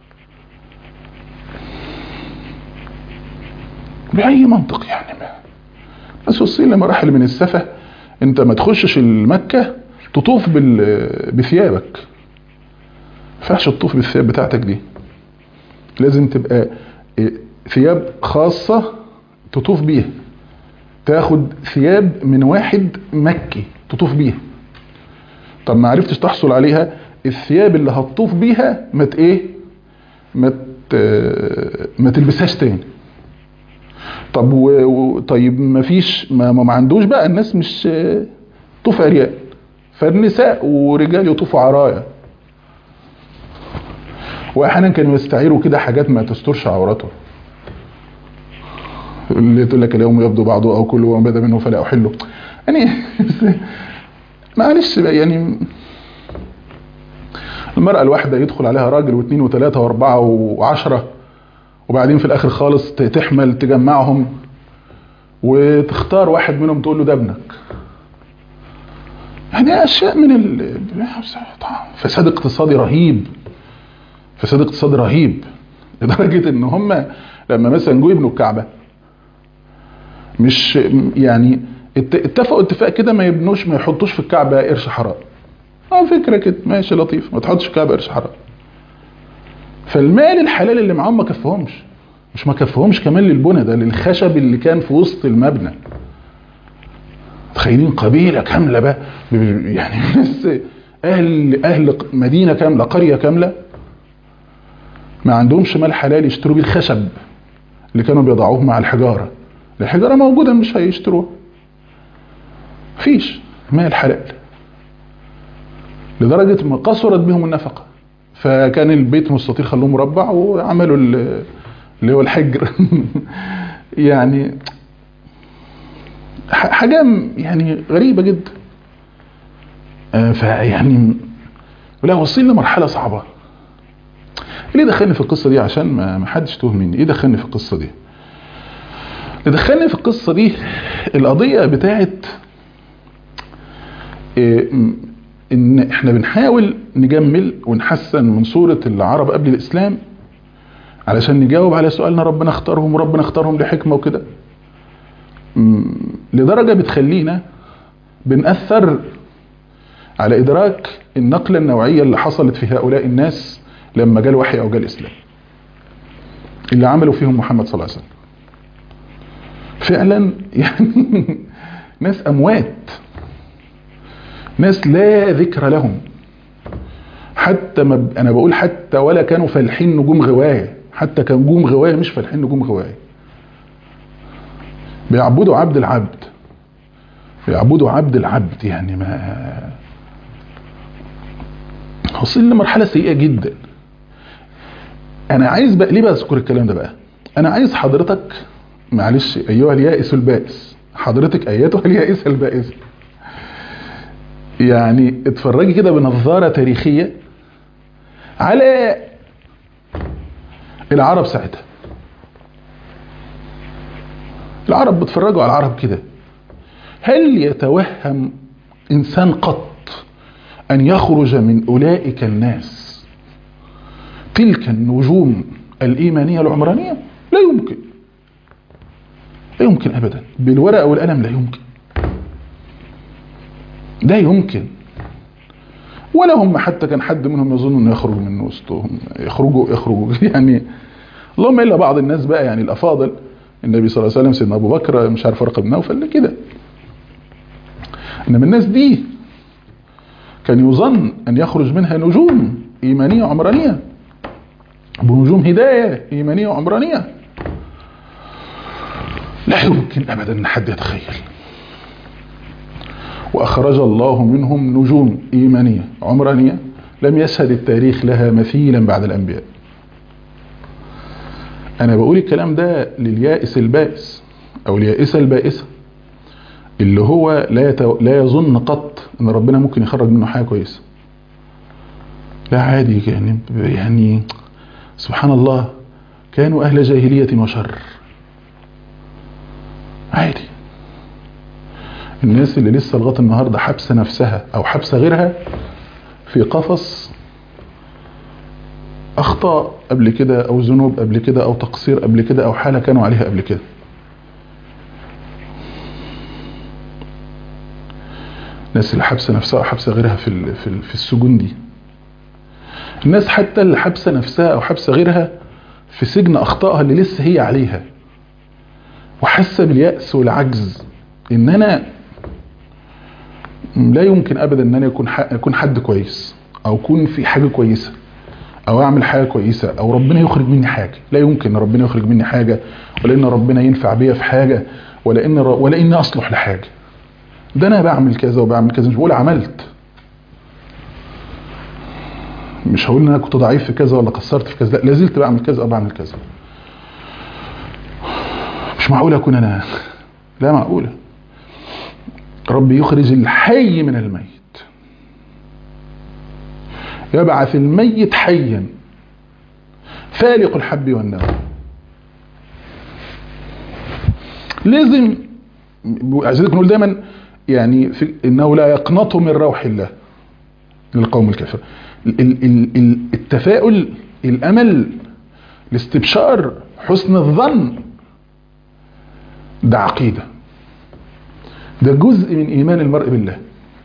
باي منطق يعني؟ ما بس وصل لمراحل من السفه. انت ما تخشش المكه تطوف بثيابك، ما ينفعش تطوف بالثياب بتاعتك دي، لازم تبقى ثياب خاصة تطوف بيها، تاخد ثياب من واحد مكي تطوف بيها. طب ما عرفتش تحصل عليها، الثياب اللي هتطوف بيها ما ايه ما ما تلبسهاش تاني. طب و... طيب ما فيش ما, ما عندوش بقى، الناس مش طوف عريان، فالنساء ورجال يطوفوا عرايا، واحيانا كانوا يستعيروا كده حاجات ما تسترش عورته، اللي تقول لك اليوم يبدو بعضه او كله وما بدا منه فلا احله. يعني معلش بقى، يعني المرأة الواحدة يدخل عليها راجل واثنين وثلاثة واربعة وعشرة، وبعدين في الاخر خالص تحمل تجمعهم وتختار واحد منهم تقول له ده ابنك. يعني اشياء من ال... فساد اقتصادي رهيب، فساد اقتصادي رهيب لدرجة ان هم لما مثلا جو يبنوا الكعبة مش يعني اتفقوا اتفاق كده ما يبنوش ما يحطوش في الكعبة قرش حرام. اه فكرة كده ماشي لطيف، ما تحطش في الكعبة قرش حرام. فالمال الحلال اللي معاهم ما كفهمش، مش ما كفهمش كمان للبنى، ده للخشب اللي كان في وسط المبنى. تخيلين قبيلة كاملة بقى، يعني بس اهل اهل مدينة كاملة قرية كاملة ما عندهمش مال حلال يشتروا بيه الخشب اللي كانوا بيضعوه مع الحجارة. الحجارة موجودة مش هيشتروها، فيش مال حلال، لدرجة ما قصرت بهم النفقة. فكان البيت مستطيل خلوه مربع وعملوا اللي هو الحجر. يعني حاجة يعني غريبة جدا. فيعني ولا وصلنا لمرحلة صعبة. ليه دخلني في القصة دي؟ عشان ما حدش توه مني. ايه دخلني في القصة دي؟ اللي دخلني في القصة دي القضية بتاعت إيه، ان احنا بنحاول نجمل ونحسن من صورة العرب قبل الاسلام علشان نجاوب على سؤالنا ربنا اختارهم وربنا اختارهم لحكمة وكده. لدرجة بتخلينا بنأثر على إدراك النقلة النوعية اللي حصلت في هؤلاء الناس لما جاء الوحي أو جاء الإسلام، اللي عملوا فيهم محمد صلى الله عليه وسلم. فعلا يعني ناس أموات، ناس لا ذكر لهم، حتى ما أنا بقول حتى ولا كانوا فالحين نجوم غواية، حتى كان نجوم غواية مش فالحين نجوم غواية. بيعبدوا عبد العبد، بيعبدوا عبد العبد، يعني ما وصل لمرحلة سيئة جدا. أنا عايز بقى ليه بذكر الكلام ده بقى؟ أنا عايز حضرتك، معلش أيها اليائس البائس، حضرتك أيتها اليائس البائس، يعني اتفرجي كده بنظارة تاريخية على العرب ساعتها. العرب بتفرجوا على العرب كده، هل يتوهم إنسان قط أن يخرج من أولئك الناس تلك النجوم الإيمانية العمرانية؟ لا يمكن، لا يمكن أبدا، بالورقة والقلم لا يمكن، لا يمكن. ولا هم حتى كان حد منهم يظن أنه يخرج من وسطهم، يخرجوا يخرجوا يعني اللهم إلا بعض الناس بقى، يعني الأفاضل، النبي صلى الله عليه وسلم، سيدنا أبو بكر، مش عارف ورقة بن نوفل كده. إنما الناس دي كان يظن أن يخرج منها نجوم إيمانية عمرانية، بنجوم هداية إيمانية وعمرانية. لا يمكن أبدا أن حد يتخيل. وأخرج الله منهم نجوم إيمانية عمرانية لم يشهد التاريخ لها مثيلا بعد الأنبياء. أنا بقول الكلام ده لليائس البائس أو اليائسة البائسة، اللي هو لا يتو... لا يظن قط أن ربنا ممكن يخرج منه حاجة كويسة. لا عادي، يعني يعني سبحان الله، كانوا أهل جاهلية وشر، عادي. الناس اللي لسه لغاية النهاردة حبسة نفسها أو حبسة غيرها في قفص أخطاء قبل كده أو ذنوب قبل كده أو تقصير قبل كده أو حالة كانوا عليها قبل كده. الناس اللي حبسة نفسها أو حبسة غيرها في في السجون دي، الناس حتى اللي حبسة نفسها أو حبسة غيرها في سجن أخطائها اللي لسه هي عليها، وحاسة باليأس والعجز، إن أنا لا يمكن أبدا إن أنا يكون يكون حد كويس أو يكون في حاجة كويسة أو أعمل حاجة كويسة أو ربنا يخرج مني حاجة. لا يمكن ربنا يخرج مني حاجة، ولا إن ربنا ينفع بيا في حاجة، ولا إن ولا إني أصلح لحاجة. ده أنا بعمل كذا وبعمل كذا، مش بقول عملت، مش هقول إن أنا كنت ضعيف في كذا ولا قصرت في كذا، لا، لازلت بعمل كذا أو بعمل كذا. مش معقولة أكون أنا، لا معقولة. ربي يخرج الحي من الميت، يبعث الميت حيا، فالق الحب والنوى. لازم عايزين نقول دايما يعني في انه لا يقنط من روح الله للقوم الكافر. التفاؤل، الامل، الاستبشار، حسن الظن، ده عقيدة، ده جزء من ايمان المرء بالله،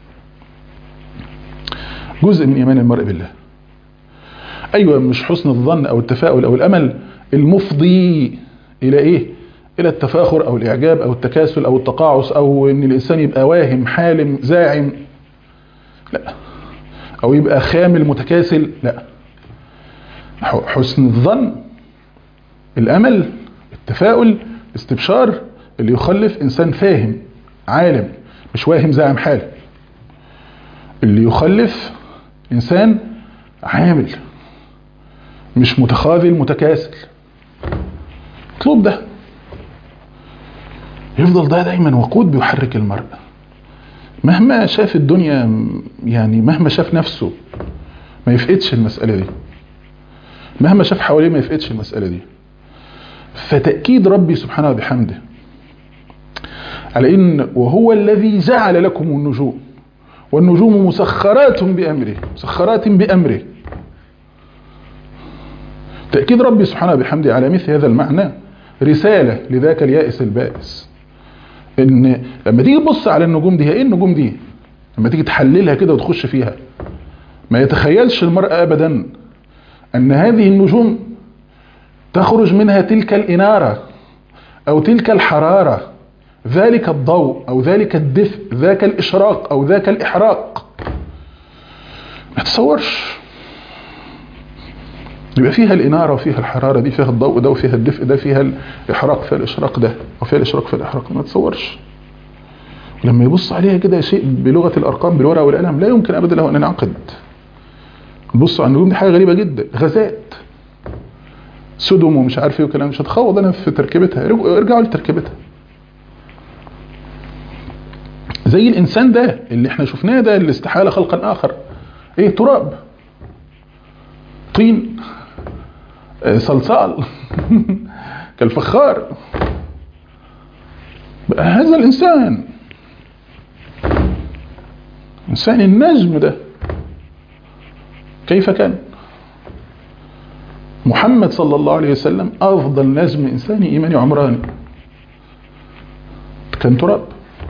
جزء من ايمان المرء بالله. ايوه، مش حسن الظن او التفاؤل او الامل المفضي الى ايه، الى التفاخر او الاعجاب او التكاسل او التقاعس او ان الانسان يبقى واهم حالم زاعم، لا، او يبقى خامل متكاسل، لا. حسن الظن، الامل، التفاؤل، الاستبشار، اللي يخلف انسان فاهم عالم، مش واهم زاعم حال، اللي يخلف انسان عامل، مش متخاذل متكاسل. اطلب ده، يفضل ده دايما وقود بيحرك المرء مهما شاف الدنيا، يعني مهما شاف نفسه ما يفقدش المسألة دي، مهما شاف حواليه ما يفقدش المسألة دي. فتأكيد ربي سبحانه وبحمده على إن وهو الذي جعل لكم النجوم، والنجوم مسخرات بأمره، مسخرات بأمره. تأكيد ربي سبحانه وبحمده على مثل هذا المعنى رسالة لذاك اليائس البائس، ان لما تيجي تبص على النجوم دي، هي ايه النجوم دي؟ لما تيجي تحللها كده وتخش فيها، ما يتخيلش المرء ابدا ان هذه النجوم تخرج منها تلك الاناره او تلك الحراره، ذلك الضوء او ذلك الدفء، ذاك الاشراق او ذاك الاحراق. ما تصورش. يبقى فيها الاناره وفيها الحراره دي، فيها الضوء ده وفيها الدفء ده، فيها الاحراق، فيها الاشراق ده وفيها الاشراق فيها الاحراق. ما تصورش. ولما يبص عليها كده شيء بلغه الارقام بالورقه والقلم لا يمكن ابدا له ان ينعقد. بصوا على النجوم دي حاجه غريبه جدا، غازات سدم ومش عارف ايه وكلام، مش هتخوض انا في تركيبتها، ارجعوا لتركيبتها. زي الانسان ده اللي احنا شفناه ده اللي استحاله خلقا اخر، ايه؟ تراب، طين، صلصال كالفخار. بقى هذا الانسان، انسان النجم ده كيف كان؟ محمد صلى الله عليه وسلم افضل نجم انساني ايماني عمراني، كان تراب،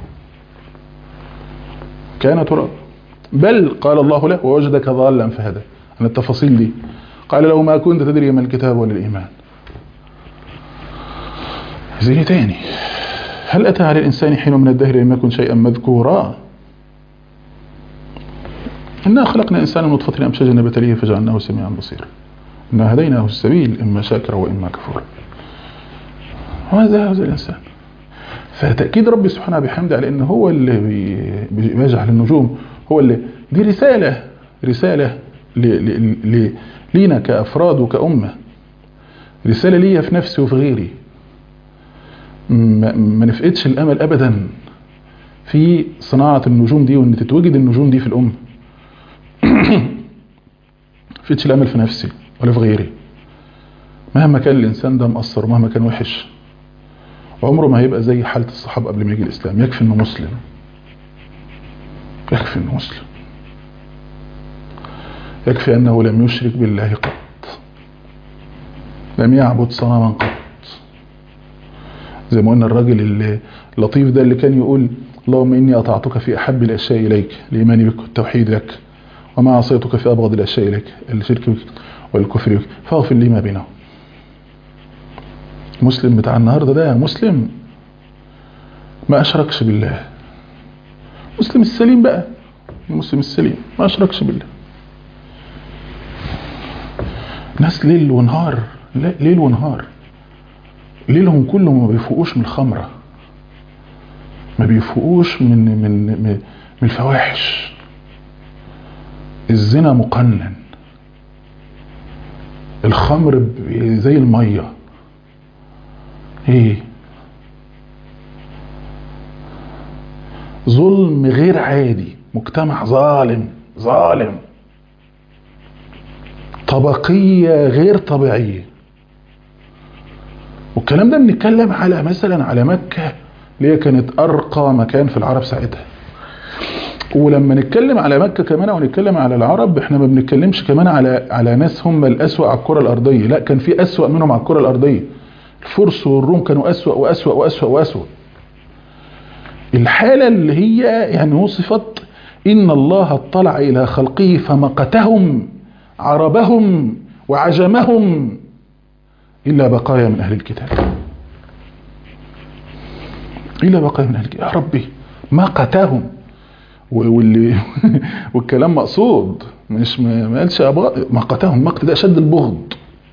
كان تراب. بل قال الله له ووجدك ضالا فهدى. عن التفاصيل دي قال له ما كنت تدري ما الكتاب ولا الإيمان. زي تاني، هل أتى على الإنسان حين من الدهر لم يكن شيئا مذكورا؟ إنا خلقنا الإنسان من نطفة أمشاج نبتليه فجعلناه سميعا بصيرا إنا هديناه السبيل إما شاكرا وإما كفورا. وهذا هذا الإنسان. فتأكيد ربي سبحانه بحمده على إن هو اللي بيجعل النجوم، هو اللي دي رسالة رسالة لينا كأفراد وكأمة، رسالة ليا في نفسي وفي غيري. ما نفقدش الأمل أبدا في صناعة النجوم دي وإن تتوجد النجوم دي في الأمة. نفقدش الأمل في نفسي ولا في غيري. مهما كان الإنسان ده مقصر ومهما كان وحش، عمره ما هيبقى زي حالة الصحابة قبل ما يجي الإسلام. يكفي إنه مسلم، يكفي إنه مسلم، يكفي أنه لم يشرك بالله قط، لم يعبد صنما قط. زي ما قلنا الراجل اللطيف ده اللي كان يقول اللهم إني أطعتك في أحب الأشياء إليك لإيماني بك والتوحيد لك، وما عصيتك في أبغض الأشياء إليك الشرك بك والكفر بك فاغفر لي ما بينهم. مسلم بتاع النهارده ده مسلم ما أشركش بالله، مسلم السليم بقى، المسلم السليم ما أشركش بالله. ناس ليل ونهار، ليل ونهار، ليلهم كله ما بيفوقوش من الخمرة، ما بيفوقوش من من من الفواحش. الزنا مقنن، الخمر زي المية. ايه؟ ظلم غير عادي، مجتمع ظالم ظالم، طبقية غير طبيعية. والكلام ده بنتكلم على مثلا على مكة اللي هي كانت أرقى مكان في العرب ساعتها. ولما نتكلم على مكة كمان ونتكلم على العرب، احنا ما بنتكلمش كمان على على ناس هم الأسوأ على الكرة الأرضية، لا، كان في أسوأ منهم على الكرة الأرضية. الفرس والروم كانوا أسوأ وأسوأ وأسوأ وأسوأ. الحالة اللي هي يعني وصفت إن الله اطلع إلى خلقه فمقتهم عربهم وعجمهم إلا بقايا من أهل الكتاب، إلا بقايا من أهل الكتاب. يا ربي مقتهم، واللي والكلام مقصود، مش ما قالش أبغى مقتهم. مقت ده أشد البغض.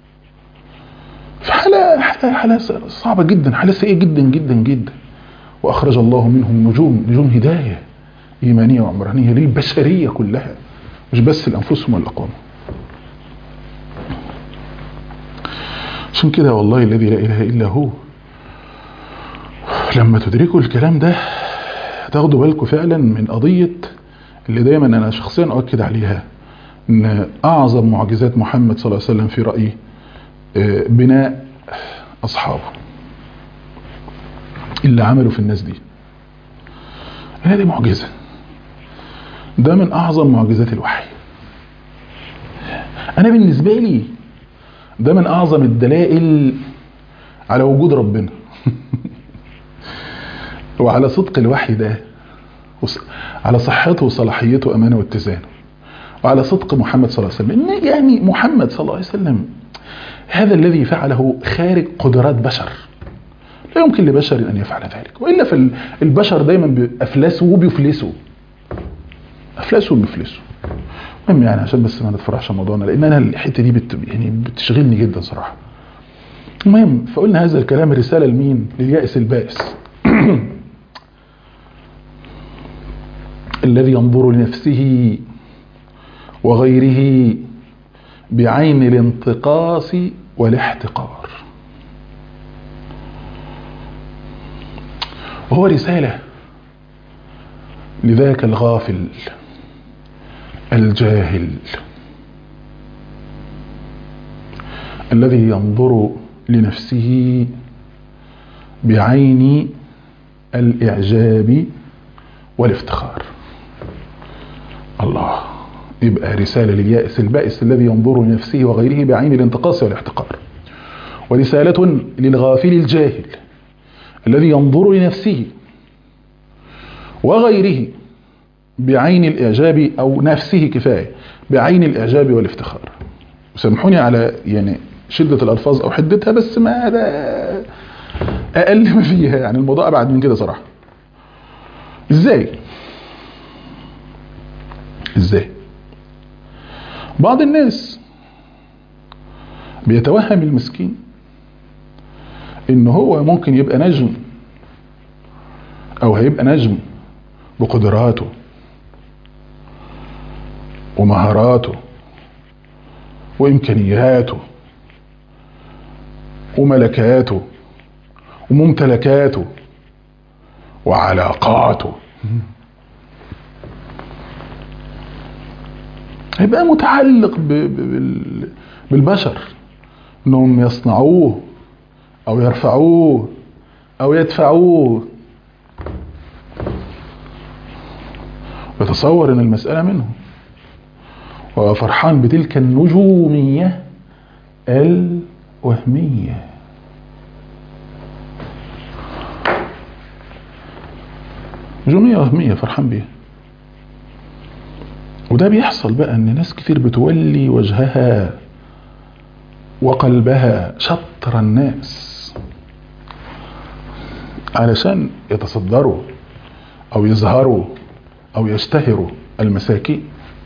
فحالة حالة حالة صعبة جدا، حالة سيئة جدا جدا جدا. وأخرج الله منهم نجوم نجوم هداية إيمانية وعمرانية للبشرية كلها، مش بس لأنفسهم والأقوام. عشان كده والله الذي لا إله إلا هو، لما تدركوا الكلام ده تاخدوا بالكم فعلا من قضية اللي دايما أنا شخصيا أؤكد عليها، إن أعظم معجزات محمد صلى الله عليه وسلم في رأيي بناء أصحابه اللي عملوا في الناس دي. هذه معجزة، ده من أعظم معجزات الوحي. أنا بالنسبة لي ده من أعظم الدلائل على وجود ربنا. وعلى صدق الوحي ده، على صحته وصلاحيته وأمانه واتزانه، وعلى صدق محمد صلى الله عليه وسلم. إن يعني محمد صلى الله عليه وسلم هذا الذي فعله خارج قدرات بشر، لا يمكن لبشر أن يفعل ذلك، وإلا فالبشر دايما أفلسوا وبيفلسوا، أفلسوا وبيفلسوا. المهم يعني عشان بس ما نتفرحش موضوعنا، لأن أنا الحتة دي بت يعني بتشغلني جدا صراحة. المهم فقلنا هذا الكلام رسالة لمين؟ لليائس البائس الذي ينظر لنفسه وغيره بعين الانتقاص والاحتقار. وهو رسالة لذاك الغافل الجاهل الذي ينظر لنفسه بعين الإعجاب والافتخار. الله، يبقى رسالة لليائس البائس الذي ينظر لنفسه وغيره بعين الانتقاص والاحتقار، ورسالة للغافل الجاهل الذي ينظر لنفسه وغيره بعين الإعجاب، أو نفسه كفاية، بعين الإعجاب والافتخار. وسامحوني على يعني شدة الألفاظ أو حدتها، بس ما هذا أقل ما فيها، يعني الموضوع أبعد من كده صراحة. إزاي؟ إزاي؟ بعض الناس بيتوهم المسكين إن هو ممكن يبقى نجم، أو هيبقى نجم بقدراته ومهاراته وإمكانياته وملكاته وممتلكاته وعلاقاته، هيبقى متعلق بالبشر انهم يصنعوه او يرفعوه او يدفعوه، ويتصور ان المسألة منه، وفرحان بتلك النجومية الوهمية. نجومية وهمية فرحان بيها. وده بيحصل بقى ان ناس كتير بتولي وجهها وقلبها شطر الناس علشان يتصدروا او يظهروا او يشتهروا المساكين.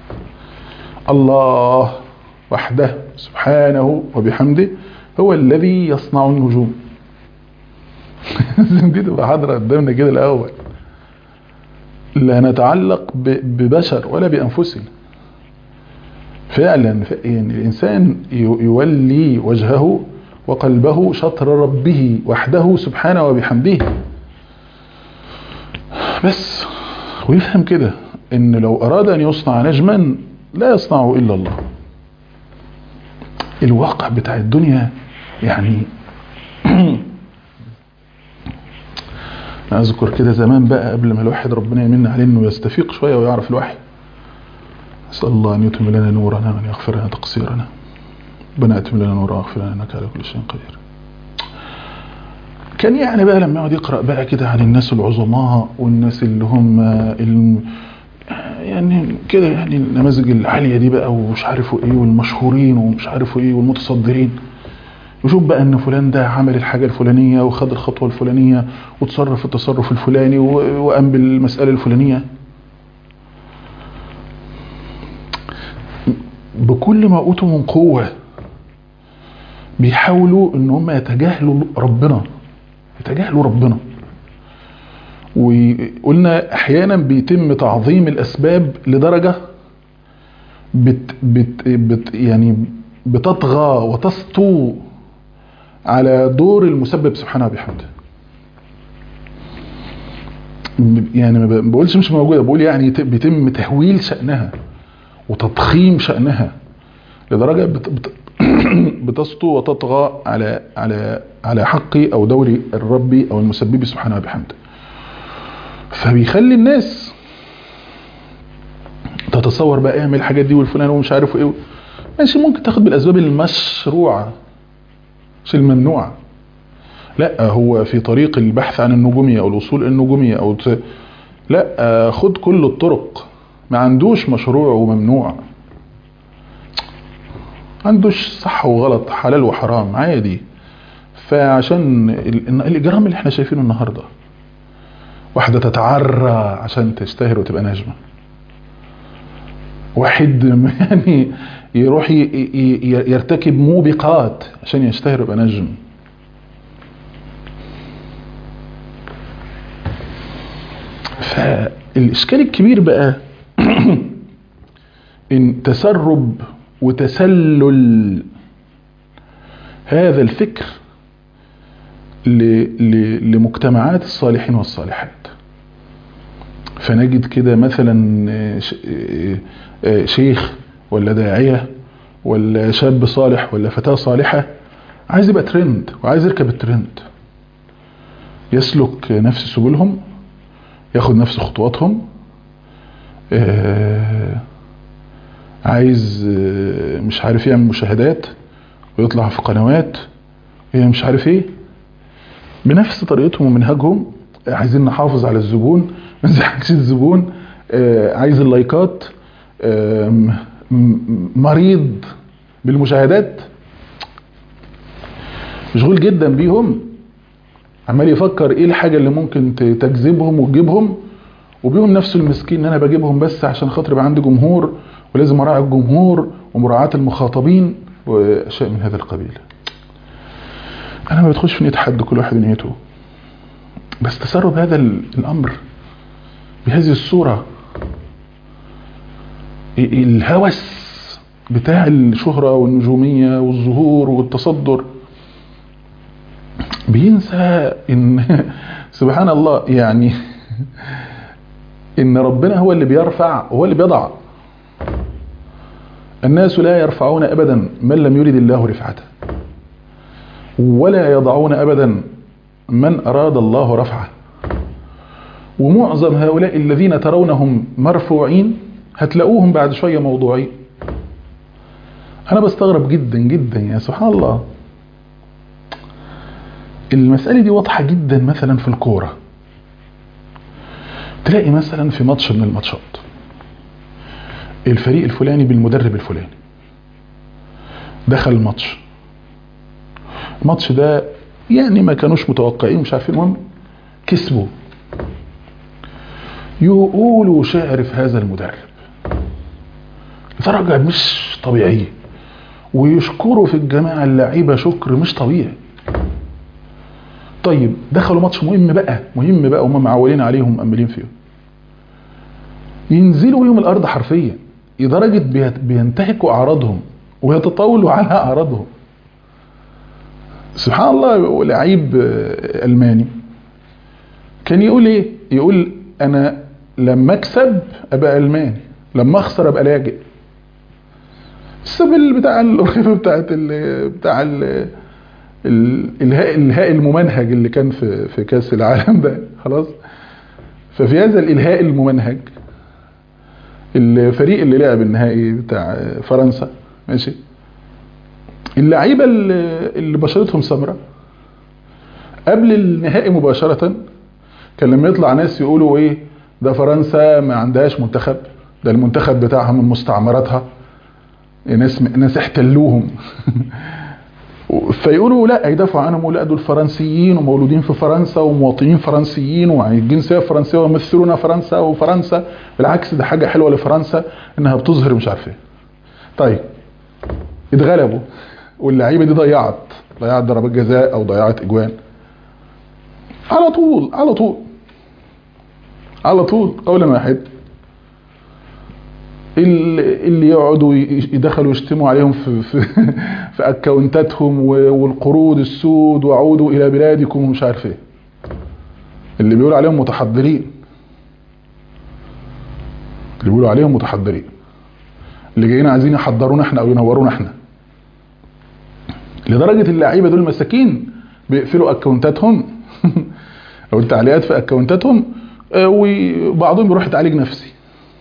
الله وحده سبحانه وبحمده هو الذي يصنع النجوم. دي تبقى حاضرة قدامنا كده الأول، لا نتعلق ببشر ولا بأنفسنا. فعلا يعني الإنسان يولي وجهه وقلبه شطر ربه وحده سبحانه وبحمده بس، ويفهم كده إن لو أراد أن يصنع نجما لا يصنعه إلا الله. الواقع بتاع الدنيا يعني أذكر كده زمان بقى قبل ما الواحد ربنا يمن عليه إنه يستفيق شوية ويعرف الوحي، أسأل الله أن يتم لنا نورنا وأن يغفر لنا تقصيرنا. ربنا يتم لنا نورنا ويغفر لنا إنك على كل شيء قدير. كان يعني بقى لما يقعد يقرأ بقى كده عن الناس العظماء والناس اللي هم الم... يعني كده يعني النماذج العالية دي بقى ومش عارفوا ايه، والمشهورين ومش عارفوا ايه والمتصدرين، وشوف بقى ان فلان ده عمل الحاجة الفلانية وخد الخطوة الفلانية وتصرف التصرف الفلاني وقام بالمسألة الفلانية، بكل ما اوتوا من قوة بيحاولوا ان هم يتجاهلوا ربنا، يتجاهلوا ربنا. وقلنا احيانا بيتم تعظيم الاسباب لدرجة بت بت بت يعني بتطغى وتسطو على دور المسبب سبحانه وبحمده. يعني ما بقولش مش موجودة، بقول يعني بيتم تهويل شأنها وتضخيم شأنها لدرجة بت بت بتسطو وتطغى على على على حقي او دوري الرب او المسبب سبحانه وبحمده. فبيخلي الناس تتصور بقى اعمل الحاجات دي والفلان ومش عارف ايه. ماشي، ممكن تاخد بالاسباب المشروعه مش الممنوعه، لا هو في طريق البحث عن النجومية او الوصول النجومية او ت... لا خد كل الطرق، ما عندوش مشروع وممنوع، ما عندوش صح وغلط حلال وحرام عادي. فعشان ال- الاجرام اللي احنا شايفينه النهاردة، واحدة تتعرى عشان تشتهر وتبقى نجمة، واحد يعني يروح ي- ي- يرتكب موبقات عشان يشتهر ويبقى نجم. فالإشكال الكبير بقى إن تسرب وتسلل هذا الفكر ل- ل- لمجتمعات الصالحين والصالحات. فنجد كده مثلا ش- شيخ ولا داعية ولا شاب صالح ولا فتاة صالحة عايز يبقى ترند وعايز يركب الترند، يسلك نفس سبلهم، ياخد نفس خطواتهم، آه عايز آه مش عارف يعمل مشاهدات ويطلع في قنوات مش عارف ايه بنفس طريقتهم ومنهجهم. عايزين نحافظ على الزبون ما نزعجش الزبون، آه عايز اللايكات، آه مريض بالمشاهدات، مشغول جدا بيهم، عمال يفكر ايه الحاجة اللي ممكن تجذبهم وتجيبهم، وبيهم نفسه المسكين ان انا بجيبهم بس عشان خاطر يبقى عندي جمهور ولازم اراعي الجمهور ومراعاة المخاطبين واشياء من هذا القبيل. انا ما بدخلش في نية حد، كل واحد نيته، بس تسرب هذا الامر بهذه الصورة، الهوس بتاع الشهرة والنجومية والظهور والتصدر، بينسى ان سبحان الله يعني ان ربنا هو اللي بيرفع وهو اللي بيضع. الناس لا يرفعون ابدا من لم يرد الله رفعته، ولا يضعون ابدا من اراد الله رفعه. ومعظم هؤلاء الذين ترونهم مرفوعين هتلاقوهم بعد شوية موضوعين. انا بستغرب جدا جدا يا سبحان الله. المسألة دي واضحة جدا مثلا في الكورة، تلاقي مثلا في ماتش من الماتشات الفريق الفلاني بالمدرب الفلاني دخل الماتش، الماتش ده يعني ما كانوش متوقعين مش عارفين، المهم كسبوا، يقولوا شعر في هذا المدرب درجة مش طبيعية، ويشكروا في الجماعة اللعيبة شكر مش طبيعي. طيب دخلوا ماتش مهم بقى مهم بقى وهم معولين عليهم مأملين فيهم، ينزلوا يوم الأرض حرفيا لدرجة بينتهكوا أعراضهم ويتطاولوا على أعراضهم. سبحان الله. لعيب ألماني كان يقول إيه؟ يقول أنا لما أكسب أبقى ألماني، لما أخسر أبقى لاجئ. السبل بتاع الأرخفة بتاعت ال بتاع ال الإلهاء الإلهاء الممنهج اللي كان في في كأس العالم ده خلاص. ففي هذا الإلهاء الممنهج الفريق اللي لعب النهائي بتاع فرنسا ماشي، اللعيبه اللي بشرتهم سمراء قبل النهائي مباشره كان لما يطلع ناس يقولوا ايه ده فرنسا ما عندهاش منتخب، ده المنتخب بتاعها من مستعمراتها، ناس ناس احتلوهم فيقولوا لا يدافعوا عنهم، لا دول فرنسيين ومولودين في فرنسا ومواطنين فرنسيين والجنسيه فرنسيه ويمثلون فرنسا، وفرنسا بالعكس ده حاجه حلوه لفرنسا انها بتظهر مش عارف ايه. طيب اتغلبوا واللعيبه دي ضيعت ضيعت ضربات جزاء او ضيعت اجوان، على طول على طول على طول قولا واحد اللي يقعدوا يدخلوا يشتموا عليهم في في, في اكونتاتهم والقروض السود وعودوا الى بلادكم ومش عارف ايه، اللي بيقولوا عليهم متحضرين اللي بيقولوا عليهم متحضرين اللي جايين عايزين يحضرونا احنا او ينورونا احنا، لدرجه اللعيبه دول مساكين بيقفلوا اكونتاتهم او التعليقات في اكونتاتهم وبعضهم بيروح يتعالج نفسي.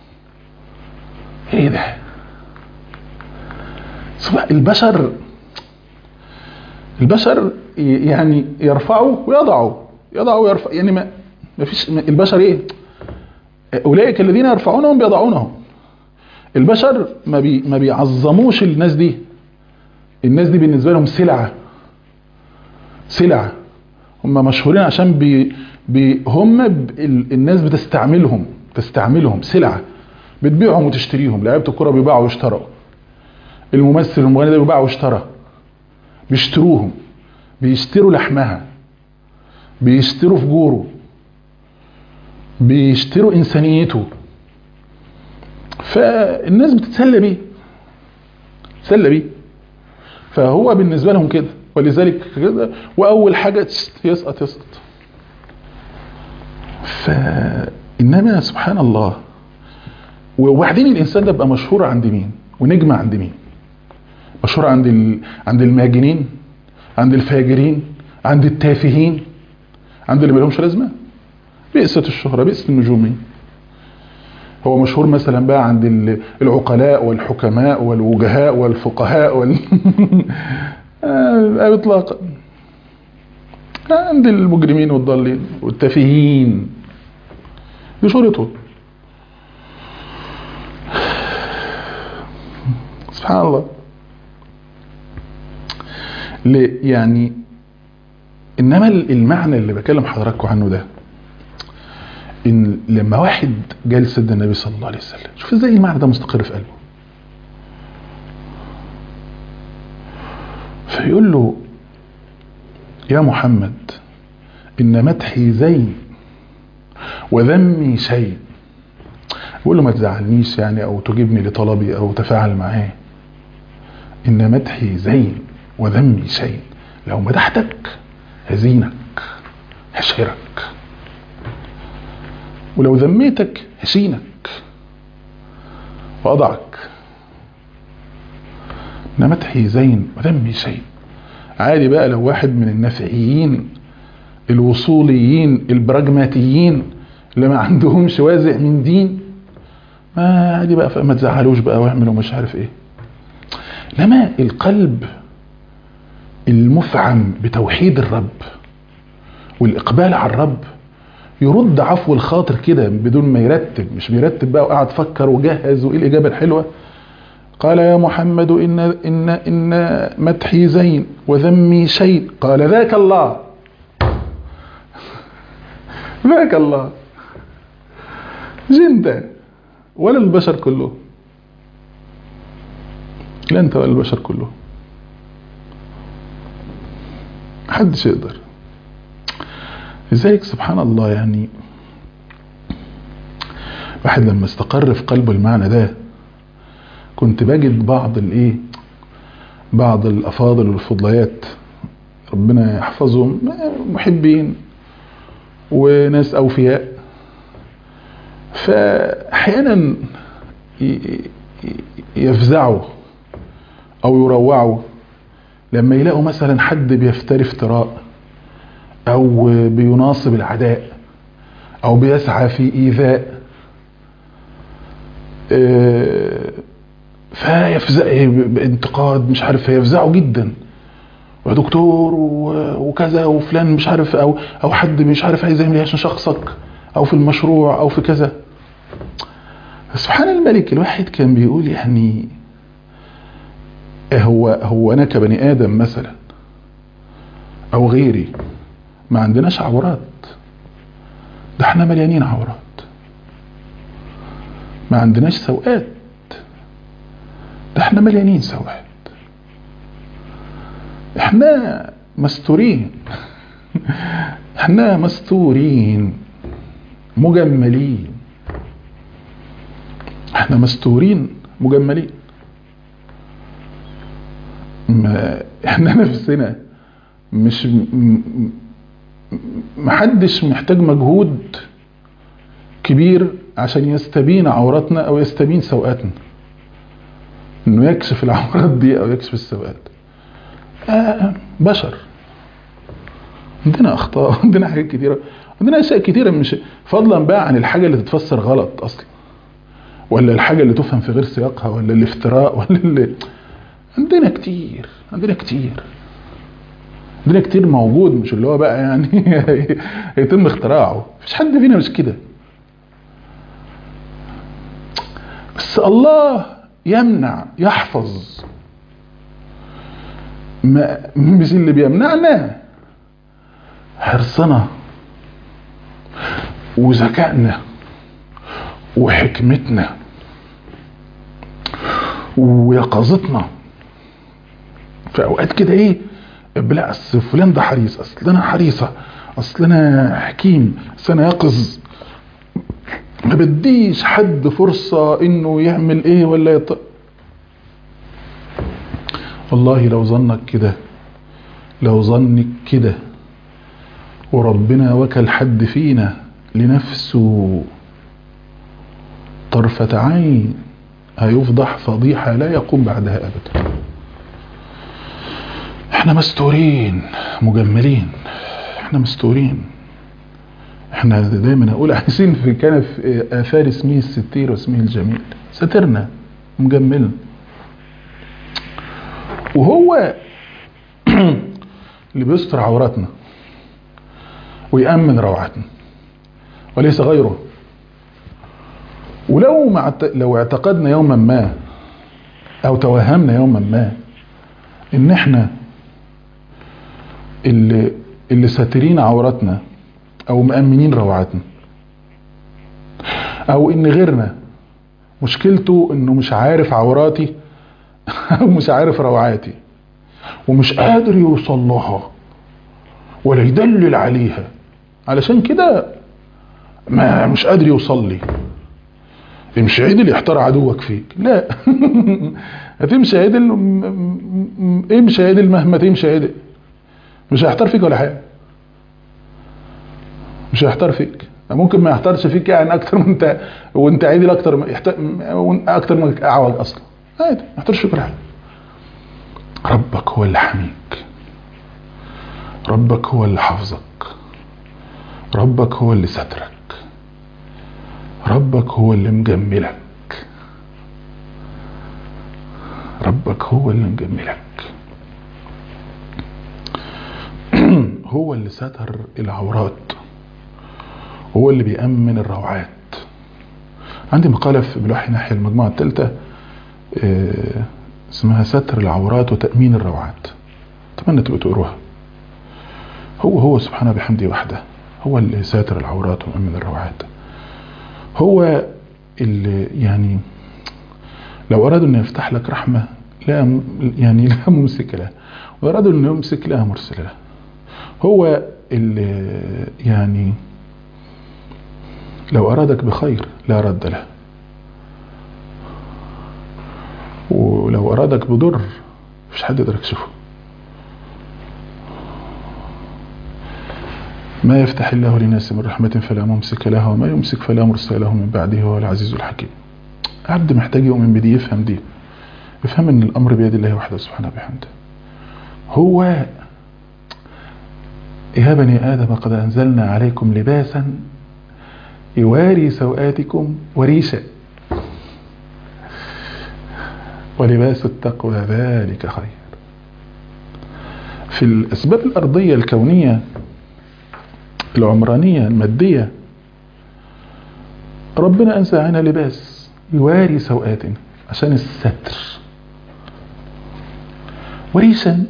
ايه ده؟ البشر البشر يعني يرفعوا ويضعوا، يضعوا ويرفع، يعني ما ما فيش البشر ايه، اولئك الذين يرفعونهم بيضعونهم. البشر ما بي ما بيعظموش الناس دي، الناس دي بالنسبه لهم سلعه، سلعه هم مشهورين عشان بي بي هم الناس بتستعملهم، تستعملهم سلعه، بتبيعهم وتشتريهم. لعيبه الكوره بيباعوا ويشتروا، الممثل المغني ده بيباع ويشترى، بيشتروهم، بيشتروا لحمها، بيشتروا فجوره، بيشتروا انسانيته. فالناس بتتسلى بيه، تتسلى بيه، فهو بالنسبه لهم كده. ولذلك كده واول حاجه يسقط يسقط. فانما سبحان الله. وبعدين الانسان ده بقى مشهور عند مين ونجم عند مين؟ مشهور عند ال... عند الماجنين، عند الفاجرين، عند التافهين، عند اللي مالهمش لازمه. بئست الشهره، بئست النجومين. هو مشهور مثلا بقى عند العقلاء والحكماء والوجهاء والفقهاء وال اطلاقا. عند المجرمين والضالين والتافهين، دي شهرته. سبحان الله. يعني انما المعنى اللي بكلم حضراتكم عنه ده، ان لما واحد جالس سيدنا النبي صلى الله عليه وسلم، شوف ازاي المعنى ده مستقر في قلبه، فيقول له يا محمد ان مدحي زين وذمي شيء. بيقول له ما تزعلنيش يعني او تجيبني لطلبي او تفاعل معاه. ان مدحي زين وذمي شيء، لو مدحتك هزينك هشهرك، ولو ذميتك هشينك وأضعك. إن مدحي زين وذمي شيء. عادي بقى لو واحد من النفعيين الوصوليين البراجماتيين اللي ما عندهمش وازع من دين، ما عادي بقى، فما تزعلوش بقى واعملوا مش عارف ايه. لما القلب المفعم بتوحيد الرب والإقبال على الرب يرد عفو الخاطر كده بدون ما يرتب، مش بيرتب بقى وقعد فكر وجهز وايه الإجابة الحلوة. قال يا محمد إن, إن, إن مدحي زين وذمي شيء. قال ذاك الله، ذاك الله، جنت ولا البشر كله، لا أنت ولا البشر كله، محدش يقدر. لذلك سبحان الله، يعني واحد لما استقر في قلبه المعنى ده، كنت بجد بعض الايه بعض الافاضل والفضليات ربنا يحفظهم، محبين وناس اوفياء، فاحيانا يفزعوا او يروعوا لما يلاقوا مثلا حد بيفتري افتراء او بيناصب العداء او بيسعى في ايذاء، فيفزع بانتقاد مش عارف، يفزعوا جدا، يا دكتور وكذا وفلان مش عارف، او او حد مش عارف عايز يعمل ايه عشان شخصك او في المشروع او في كذا. سبحان الملك. الواحد كان بيقول يعني هو هو انا كبني ادم مثلا او غيري ما عندناش عورات؟ ده احنا مليانين عورات. ما عندناش سوءات؟ ده احنا مليانين سوءات. احنا مستورين احنا مستورين مجملين، احنا مستورين مجملين. ما احنا نفسنا مش محدش محتاج مجهود كبير عشان يستبين عوراتنا او يستبين سوءاتنا، انه يكشف العورات دي او يكشف السوءات. آه بشر، عندنا اخطاء، عندنا حاجات كتيره، عندنا اشياء كتيره، مش فضلا بقى عن الحاجه اللي تتفسر غلط اصلا، ولا الحاجه اللي تفهم في غير سياقها، ولا الافتراء، ولا اللي عندنا كتير، عندنا كتير. عندنا كتير موجود، مش اللي هو بقى يعني يتم اختراعه، مفيش حد فينا مش كده. بس الله يمنع يحفظ، ما مش اللي بيمنعنا حرصنا وذكائنا وحكمتنا ويقظتنا. في اوقات كده ايه، بلا اصل فلان ده حريص، اصل انا حريصه، اصل انا حكيم، اصل انا يقظ، ما بديش حد فرصه انه يعمل ايه ولا يط... والله لو ظنك كده، لو ظنك كده وربنا وكل حد فينا لنفسه طرفة عين هيفضح فضيحة لا يقوم بعدها أبدا. احنا مستورين مجملين، احنا مستورين. احنا دايما اقول عايزين في كان في آثار اسمه الستير واسمه الجميل، سترنا مجملنا، وهو اللي بيستر عوراتنا ويأمن روعاتنا وليس غيره. ولو مع لو اعتقدنا يوما ما او توهمنا يوما ما ان احنا اللي اللي ساترين عوراتنا او مأمنين روعاتنا، او ان غيرنا مشكلته انه مش عارف عوراتي او مش عارف روعاتي ومش قادر يوصل لها ولا يدلل عليها، علشان كده ما مش قادر يوصل لي. امشي عدل يحتار عدوك فيك، لا هتمشي عدل، امشي عدل مهما تمشي عدل، مش هيحتار فيك ولا حاجه، مش هيحتار فيك. ممكن ما يحتارش فيك يعني اكتر من انت وانت عدل، اكتر ما يحتار اكتر ما اعوج اصلا، عادي ما يحتارش فيك ولا حاجه. ربك هو اللي حميك، ربك هو اللي حافظك، ربك هو اللي سترك، ربك هو اللي مجملك، ربك هو اللي مجملك هو اللي ستر العورات، هو اللي بيأمن الروعات. عندي مقالة في بالوحي ناحية المجموعة الثالثة اسمها ستر العورات وتأمين الروعات، أتمنى تبقوا تقروها. هو هو سبحانه بحمده وحده هو اللي ساتر العورات ومأمن الروعات، هو اللي يعني لو أرادوا أن يفتح لك رحمة لا يعني لا ممسك لها، وأرادوا أن يمسك لها مرسل لها. هو اللي يعني لو أرادك بخير لا رد له، ولو أرادك بضر مفيش حد يقدر يكشفه. ما يفتح الله للناس من رحمة فلا ممسك لها وما يمسك فلا مرسل له من بعده هو العزيز الحكيم. عبد محتاج يؤمن بدي، يفهم دي، يفهم ان الامر بيد الله وحده سبحانه بحمده. هو يا بني آدم قد أنزلنا عليكم لباسا يواري سوآتكم وريشا ولباس التقوى ذلك خير. في الأسباب الأرضية الكونية العمرانية المادية ربنا أنزل علينا لباس يواري سوآتنا عشان الستر، وريشا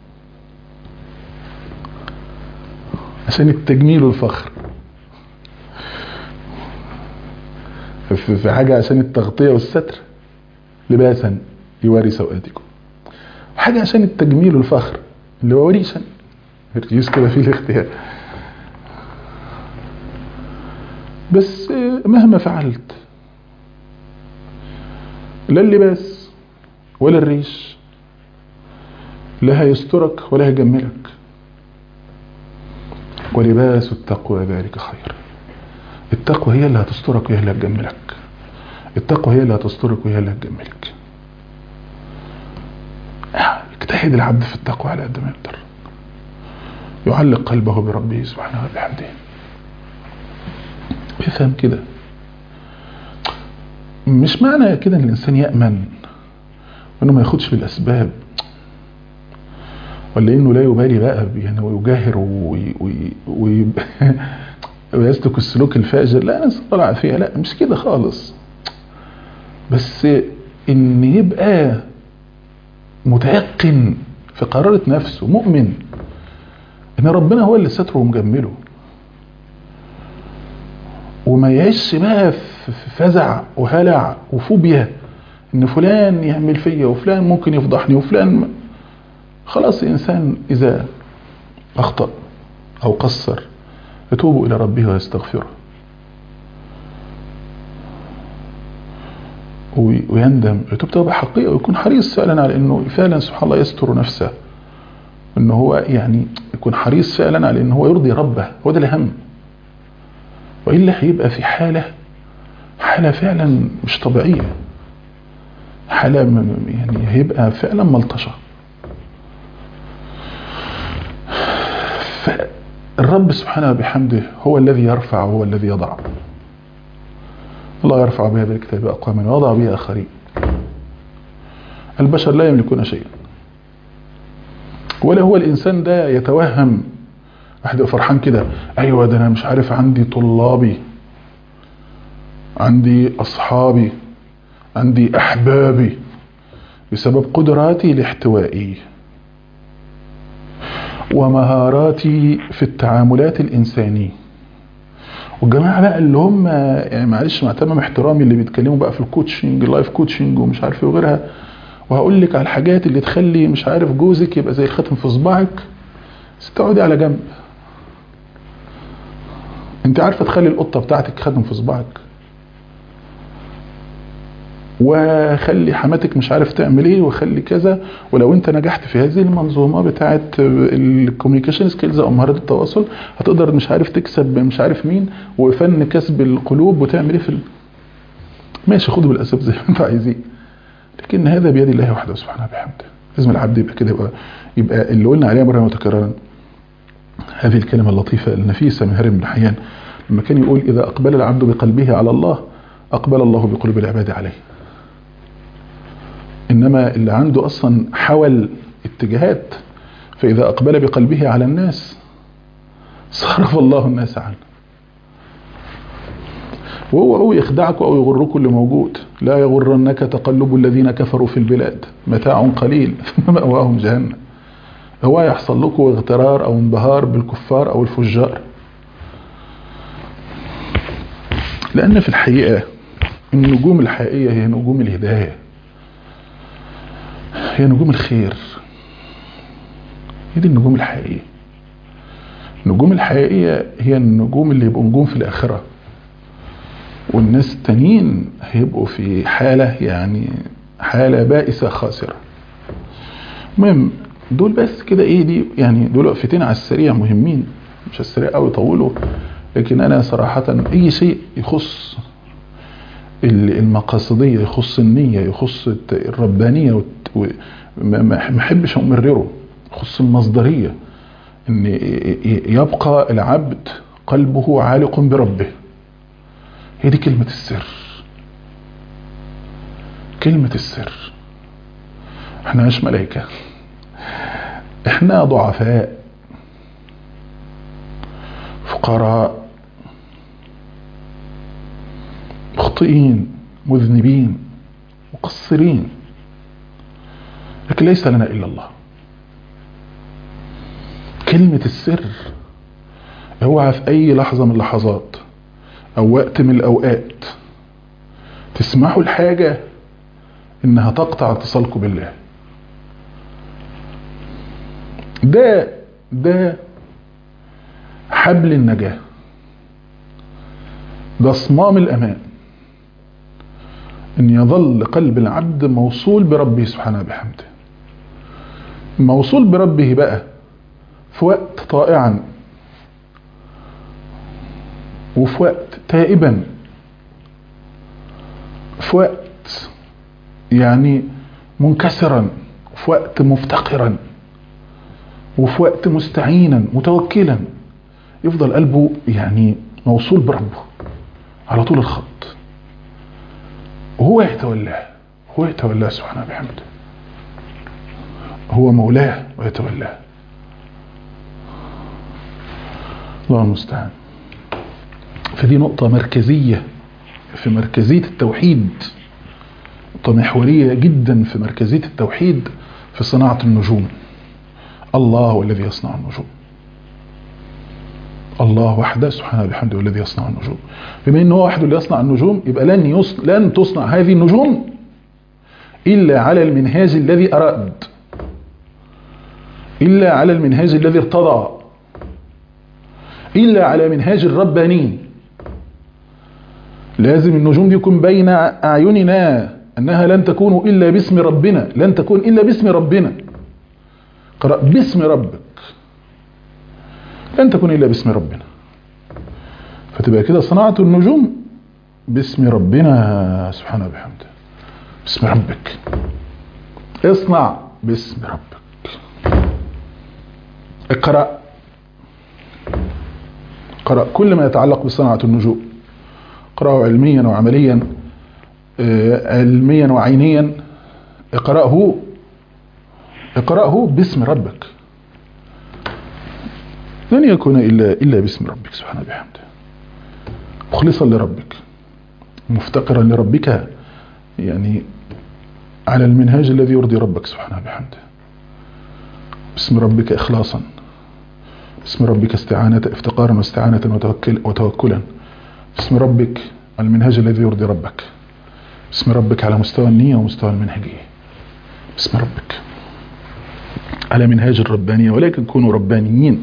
عشان التجميل والفخر، في حاجة عشان التغطية والستر لباسا يواري سوآتكم، حاجة عشان التجميل والفخر اللي هو وريشا، الريش كده فيه الاختيار. بس مهما فعلت لا اللباس ولا الريش لا هيسترك ولا هيجملك، ولباس التقوى ذلك خير. التقوى هي اللي هتسترك وهي اللي هتجملك، التقوى هي اللي هتسترك وهي اللي هتجملك. اجتهد العبد في التقوى على قد ما يقدر، يعلق قلبه بربه سبحانه وبحمده، ويفهم كده. مش معنى كده ان الانسان يأمن وانه ما ياخدش بالاسباب ولا انه لا يبالي بقى يعني ويجاهر وي وي وي ويسلك السلوك الفاجر؟ لا، نسأل الله العافية. لا، مش كده خالص. بس ان يبقى متيقن في قرارة نفسه، مؤمن ان ربنا هو اللي ستره ومجمله، وما يعيش بقى في فزع وهلع وفوبيا ان فلان يعمل فيا وفلان ممكن يفضحني وفلان. خلاص، الانسان اذا اخطأ او قصر يتوب الى ربه ويستغفره ويندم، يتوب توبة حقيقية، ويكون حريص فعلا على انه فعلا سبحان الله يستر نفسه، انه هو يعني يكون حريص فعلا على انه هو يرضي ربه، هو ده الاهم. والا هيبقى في حالة حالة فعلا مش طبيعية، حالة يعني هيبقى فعلا ملطشة. فالرب سبحانه وبحمده هو الذي يرفع وهو الذي يضع. الله يرفع بها بالكتاب أقواما ويضع بها آخرين. البشر لا يملكون شيئا، ولا هو الإنسان ده يتوهم. واحد فرحان كده، أيوة ده أنا مش عارف عندي طلابي، عندي أصحابي، عندي أحبابي بسبب قدراتي لاحتوائي ومهاراتي في التعاملات الإنسانية. والجماعة بقى اللي هم يعني معلش مع تمام احترامي اللي بيتكلموا بقى في الكوتشنج، اللايف كوتشنج ومش عارف ايه وغيرها، وهقول لك على الحاجات اللي تخلي مش عارف جوزك يبقى زي الختم في صباعك، استقعدي على جنب. انت عارفة تخلي القطة بتاعتك ختم في صباعك؟ وخلي حماتك مش عارف تعمل ايه، وخلي كذا. ولو انت نجحت في هذه المنظومة بتاعت الكوميونيكيشن سكيلز او مهارات التواصل، هتقدر مش عارف تكسب مش عارف مين، وفن كسب القلوب، وتعمل ايه في ال... ماشي، خدوا بالاسباب زي ما انتوا عايزين، لكن هذا بيد الله وحده سبحانه وبحمده. لازم العبد يبقى كده، يبقى, يبقى اللي قلنا عليها مرة متكررا هذه الكلمة اللطيفة النفيسة من هرم بن حيان لما كان يقول: إذا أقبل العبد بقلبه على الله أقبل الله بقلوب العباد عليه. إنما اللي عنده أصلا حول اتجاهات، فإذا أقبل بقلبه على الناس صرف الله الناس عنه. وهو هو يخدعك أو يغرك اللي موجود. لا يغرنك تقلب الذين كفروا في البلاد، متاع قليل ثم مأواهم جهنم. هو يحصل لكم اغترار أو انبهار بالكفار أو الفجار، لأن في الحقيقة النجوم الحقيقية هي نجوم الهداية، هي نجوم الخير، هي دي النجوم الحقيقية. النجوم الحقيقية هي النجوم اللي يبقوا نجوم في الآخرة، والناس التانيين هيبقوا في حالة يعني حالة بائسة خاسرة. المهم دول بس كده ايه دي يعني دول وقفتين على السريع مهمين، مش على السريع قوي طولوا، لكن انا صراحة اي شيء يخص المقاصدية، يخص النية، يخص الربانية، ما احبش امرره، يخص المصدرية، ان يبقى العبد قلبه عالق بربه. هي دي كلمة السر، كلمة السر. احنا مش ملائكة، احنا ضعفاء فقراء مخطئين مذنبين مقصرين، لكن ليس لنا إلا الله. كلمة السر اوعى في أي لحظة من اللحظات أو وقت من الأوقات تسمحوا الحاجة إنها تقطع اتصالكم بالله. ده ده حبل النجاة، ده صمام الأمان، إن يظل قلب العبد موصول بربه سبحانه بحمده، موصول بربه بقى في وقت طائعا، وفي وقت تائبا، في وقت يعني منكسرا، وفي وقت مفتقرا، وفي وقت مستعينا متوكلا. يفضل قلبه يعني موصول بربه على طول الخط، وهو يتولاه، هو يتولاه سبحانه بحمده، هو مولاه ويتولاه. الله المستعان. فدي نقطة مركزية في مركزية التوحيد، نقطة محورية جدا في مركزية التوحيد في صناعة النجوم. الله هو الذي يصنع النجوم، الله وحده سبحانه بحمده الذي يصنع النجوم. بما انه هو وحده اللي يصنع النجوم، يبقى لن يصنع لن تصنع هذه النجوم الا على المنهاج الذي اراد، الا على المنهاج الذي ارتضى، الا على منهاج الرباني. لازم النجوم دي يكون بين اعيننا انها لن تكون الا باسم ربنا، لن تكون الا باسم ربنا. قرأ باسم ربك، لن تكون إلا باسم ربنا. فتبقى كده صناعة النجوم باسم ربنا سبحانه وبحمده. باسم ربك، اصنع باسم ربك. اقرأ اقرأ كل ما يتعلق بصناعة النجوم، اقرأه علميا وعمليا، علميا وعينيا. اقرأه اقرأه باسم ربك، لن يكون إلا, إلا باسم ربك سبحانه بحمده، مخلصا لربك، مفتقرا لربك، يعني على المنهاج الذي يرضي ربك سبحانه بحمده. باسم ربك إخلاصا، باسم ربك استعانة افتقارا واستعانة وتوكل وتوكلا، باسم ربك على المنهاج الذي يرضي ربك، باسم ربك على مستوى النية ومستوى المنهجية، باسم ربك على منهاج الربانية. ولكن كونوا ربانيين.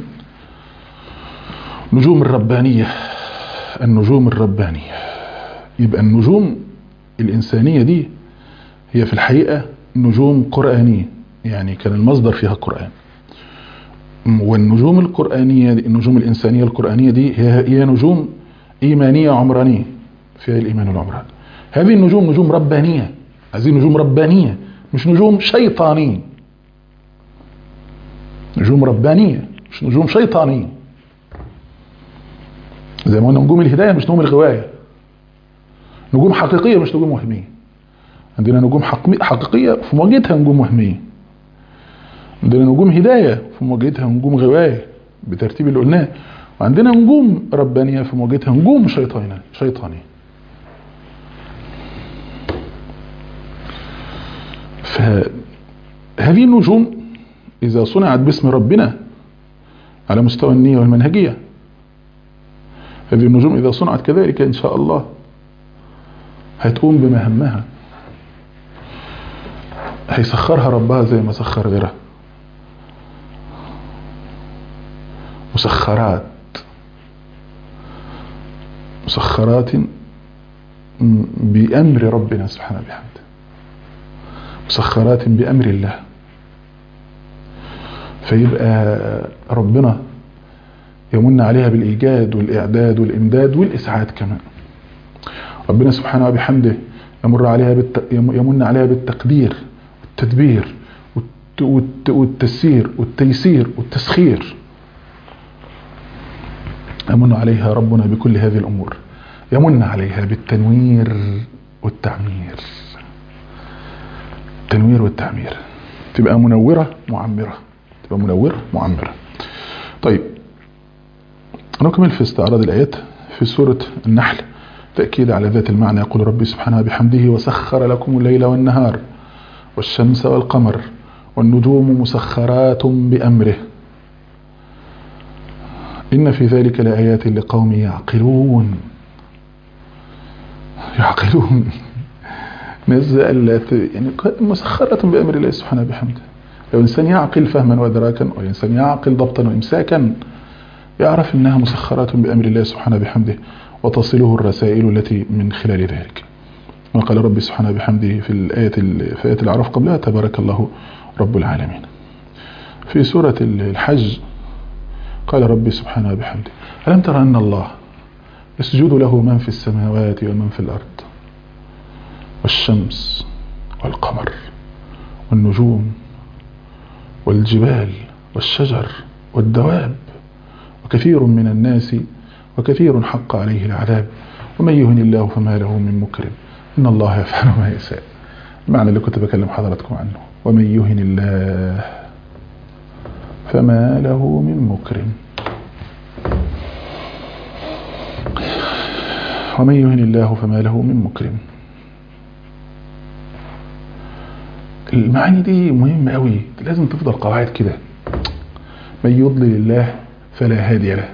نجوم الربانية، النجوم الربانية. يبقى النجوم الإنسانية دي هي في الحقيقة نجوم قرآنية، يعني كان المصدر فيها القرآن. والنجوم القرآنية دي، النجوم الإنسانية القرآنية دي هي, هي نجوم إيمانية عمرانية فيها الإيمان والعمران. هذه النجوم نجوم ربانية، هذه نجوم ربانية مش نجوم شيطانية. نجوم ربانية مش نجوم شيطانية. زي ما قلنا نجوم الهداية مش نجوم الغواية، نجوم حقيقية مش نجوم وهمية. عندنا نجوم حقيقية في مواجهتها نجوم وهمية، عندنا نجوم هداية في مواجهتها نجوم غواية بترتيب اللي قلناه، وعندنا نجوم ربانية في مواجهتها نجوم شيطانية شيطانية. فهذه النجوم إذا صنعت باسم ربنا على مستوى النية والمنهجية، هذه النجوم إذا صنعت كذلك إن شاء الله هتقوم بمهمها، هيسخرها ربها زي ما سخر غيرها. مسخرات مسخرات بأمر ربنا سبحانه بحمده، مسخرات بأمر الله. فيبقى ربنا يمن عليها بالإيجاد والإعداد والإمداد والإسعاد كمان. ربنا سبحانه وبحمده يمر عليها بالت... يمن عليها بالتقدير والتدبير والت... والت... والتسيير والتيسير والتسخير. يمن عليها ربنا بكل هذه الأمور، يمن عليها بالتنوير والتعمير. التنوير والتعمير، تبقى منورة معمرة، تبقى منورة معمرة. طيب نكمل في استعراض الآيات في سورة النحل تأكيد على ذات المعنى. يقول ربي سبحانه بحمده: وسخر لكم الليل والنهار والشمس والقمر والنجوم مسخرات بأمره إن في ذلك لآيات لقوم يعقلون. يعقلون نزل يعني مسخرة بأمر الله سبحانه بحمده. لو إنسان يعقل فهما وإدراكا، أو إنسان يعقل ضبطا وإمساكا، يعرف إنها مسخرات بأمر الله سبحانه بحمده، وتصله الرسائل التي من خلال ذلك. وقال ربي سبحانه بحمده في الآية في آية الأعراف قبلها: تبارك الله رب العالمين. في سورة الحج قال ربي سبحانه بحمده: ألم تر أن الله يسجد له من في السماوات ومن في الأرض والشمس والقمر والنجوم والجبال والشجر والدواب وكثير من الناس وكثير حق عليه العذاب ومن يهن الله فما له من مكرم إن الله يفعل ما يشاء. المعنى اللي كنت بكلم حضراتكم عنه: ومن يهن الله فما له من مكرم. ومن يهن الله فما له من مكرم. المعاني دي مهمة قوي، لازم تفضل قواعد كده. من يضلل الله فلا هادي له،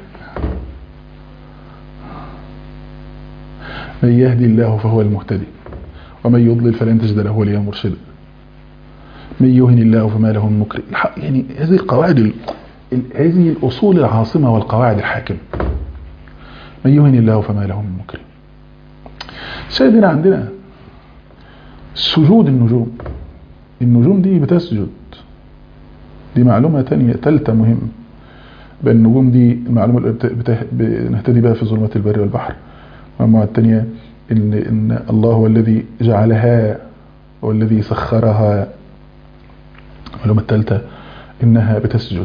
من يهدي الله فهو المهتدي، ومن يضلل فلن تجد له وليا مرشدا. من يهن الله فما له من مكرم. يعني هذه القواعد ال... هذه الأصول العاصمة والقواعد الحاكمة. من يهن الله فما له من مكرم. سيدنا عندنا سجود النجوم، النجوم دي بتسجد، دي معلومة تانية تالتة مهمة. بأن النجوم دي المعلومة اللي بته... بنهتدي بها في ظلمات البر والبحر. والمعلومة التانية إن, إن الله هو الذي جعلها والذي سخرها. المعلومة التالتة إنها بتسجد.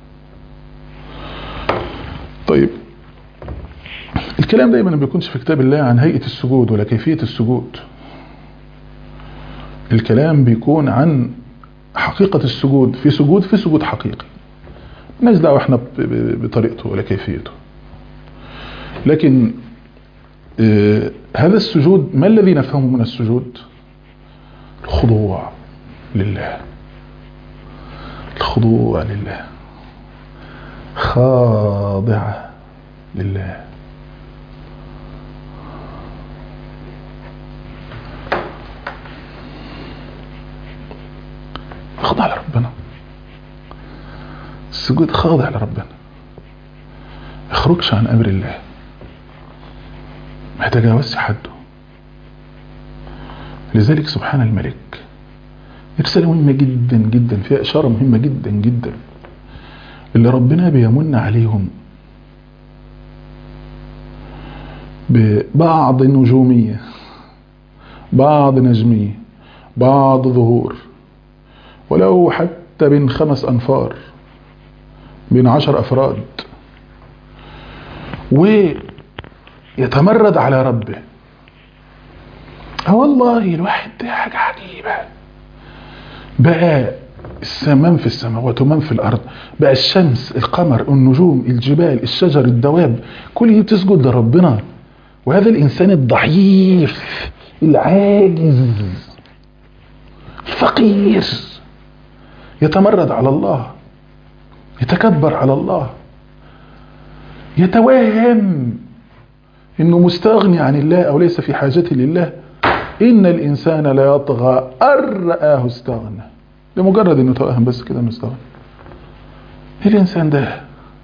طيب الكلام دايما ما بيكونش في كتاب الله عن هيئة السجود ولا كيفية السجود. الكلام بيكون عن حقيقة السجود. في سجود في سجود حقيقي، مالناش دعوة احنا بطريقته ولا كيفيته. لكن آه هذا السجود ما الذي نفهمه من السجود؟ الخضوع لله، الخضوع لله، خاضعة لله. خاضع لربنا، السجود خاضع لربنا، يخرجش عن أمر الله، ما يتجاوزش حده. لذلك سبحان الملك رسالة مهمة جدا جدا، فيها إشارة مهمة جدا جدا. اللي ربنا بيمن عليهم ببعض نجومية، بعض نجمية، بعض ظهور، ولو حتى بين خمس أنفار، بين عشر أفراد، ويتمرد على ربه. اه والله الواحد ده حاجة عجيبة. بقى السماء في السماوات ومن في الأرض، بقى الشمس، القمر، النجوم، الجبال، الشجر، الدواب، كل دي بتسجد لربنا. وهذا الإنسان الضعيف العاجز الفقير يتمرد على الله، يتكبر على الله، يتوهم إنه مستغني عن الله أو ليس في حاجة لله. إن الإنسان لا يطغى أن رآه استغنى، لمجرد إنه توهم بس كده مستغني. الإنسان ده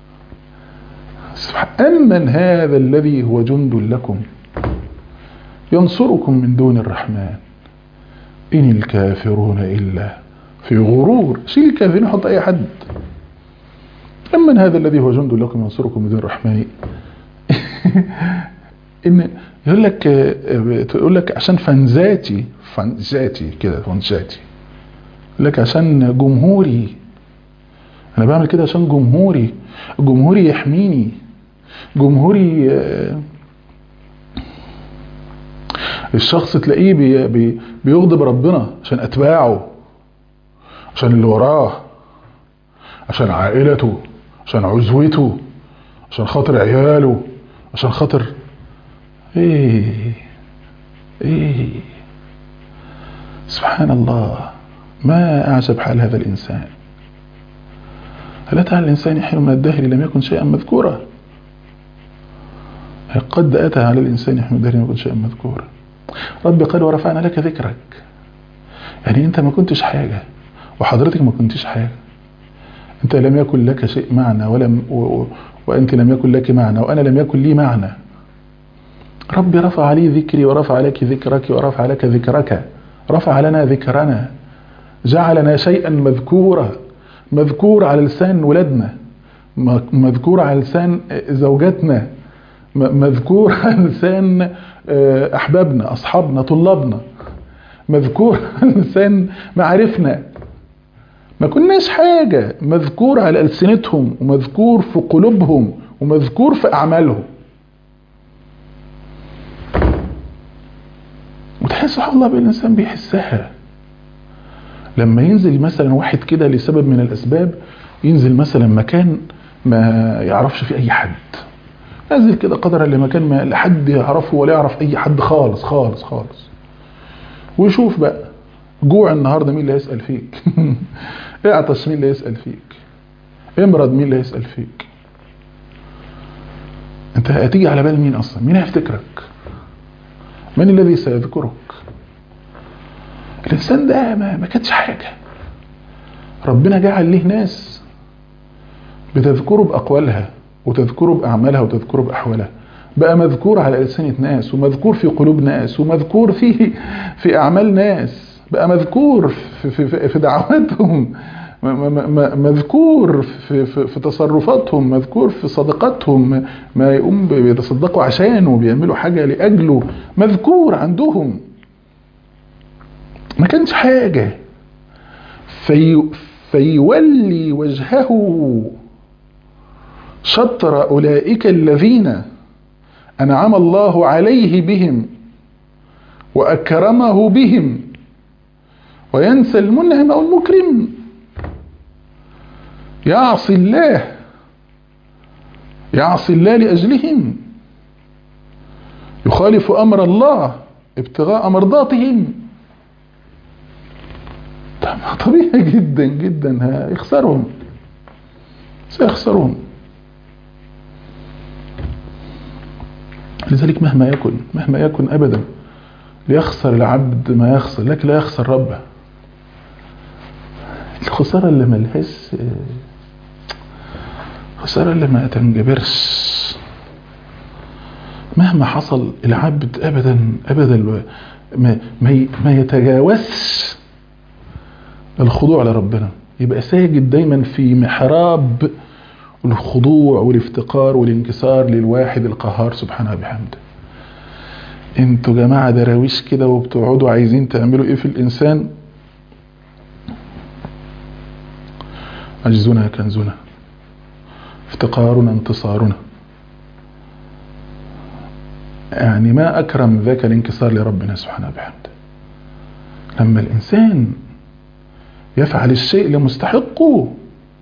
أمن هذا الذي هو جند لكم ينصركم من دون الرحمن إن الكافرون إلا في غرور. شيل الكافرين، حط أي حد. أمن هذا الذي هو جند لكم ينصركم من دون الرحمن. إن يقول لك تقول لك عشان فنزاتي فنزاتي كده فنزاتي، يقول لك عشان جمهوري، أنا بعمل كده عشان جمهوري، جمهوري يحميني، جمهوري. الشخص تلاقيه بي بي بيغضب ربنا عشان أتباعه، عشان اللي وراه، عشان عائلته، عشان عزوته، عشان خاطر عياله، عشان خاطر ايه ايه. سبحان الله، ما أعجب حال هذا الإنسان. هل أتى على الإنسان حين من الدهر لم يكن شيئا مذكورا؟ قد أتى على الإنسان حين من الدهر لم يكن شيئا مذكورا. رب قال ورفعنا لك ذكرك. يعني أنت ما كنتش حاجة، وحضرتك ما كنتش حاجة. أنت لم يكن لك شيء معنى، ولم و... وأنت لم يكن لك معنى، وأنا لم يكن لي معنى. ربي رفع لي ذكري ورفع لك ذكرك ورفع لك ذكرك، رفع لنا ذكرنا، جعلنا شيئا مذكورا، مذكور على لسان ولدنا، مذكور على لسان زوجاتنا، مذكور على لسان أحبابنا، أصحابنا، طلابنا، مذكور على لسان معارفنا. ما كناش حاجة، مذكور على ألسنتهم، ومذكور في قلوبهم، ومذكور في أعمالهم. وتحس سبحان الله بالإنسان بيحسها لما ينزل مثلا واحد كده لسبب من الأسباب، ينزل مثلا مكان ما يعرفش فيه أي حد، نازل كده قدرا لمكان ما لحد يعرفه ولا يعرف اي حد خالص خالص خالص. ويشوف بقى جوع النهارده مين اللي هيسأل فيك؟ اعطش مين اللي هيسأل فيك؟ امرض مين اللي هيسأل فيك؟ انت هتيجي على بال مين اصلا؟ مين هيفتكرك؟ من الذي سيذكرك؟ الانسان ده ما, ما كانش حاجه، ربنا جعل له ناس بتذكره باقوالها وتذكره باعمالها وتذكره باحوالها، بقى مذكور على لسان ناس ومذكور في قلوب ناس ومذكور في في اعمال ناس، بقى مذكور في في, في دعواتهم، مذكور في, في, في تصرفاتهم، مذكور في صدقاتهم، ما يقوم بيتصدقوا عشانه وبيعملوا حاجة لأجله، مذكور عندهم. ما كانش حاجة في فيولي وجهه شطر أولئك الذين أنعم الله عليه بهم وأكرمه بهم وينسى المنعم أو المكرم، يعصي الله يعصي الله لأجلهم، يخالف أمر الله ابتغاء مرضاتهم. طبيعي جدا جدا هيخسرهم، سيخسرهم. لذلك مهما يكن مهما يكن أبدا ليخسر العبد ما يخسر، لكن لا يخسر ربه. الخسارة اللي ملهاش، خسارة اللي ما تنجبرش مهما حصل العبد أبدا أبدا ما, ما يتجاوزش الخضوع لربنا، يبقى ساجد دايما في محراب الخضوع والافتقار والانكسار للواحد القهار سبحانه بحمده. انتوا جماعة دراويش كده وبتقعدوا عايزين تعملوا ايه في الانسان؟ عجزنا كنزنا، افتقارنا انتصارنا. يعني ما اكرم ذاك الانكسار لربنا سبحانه بحمده. لما الانسان يفعل الشيء لمستحقه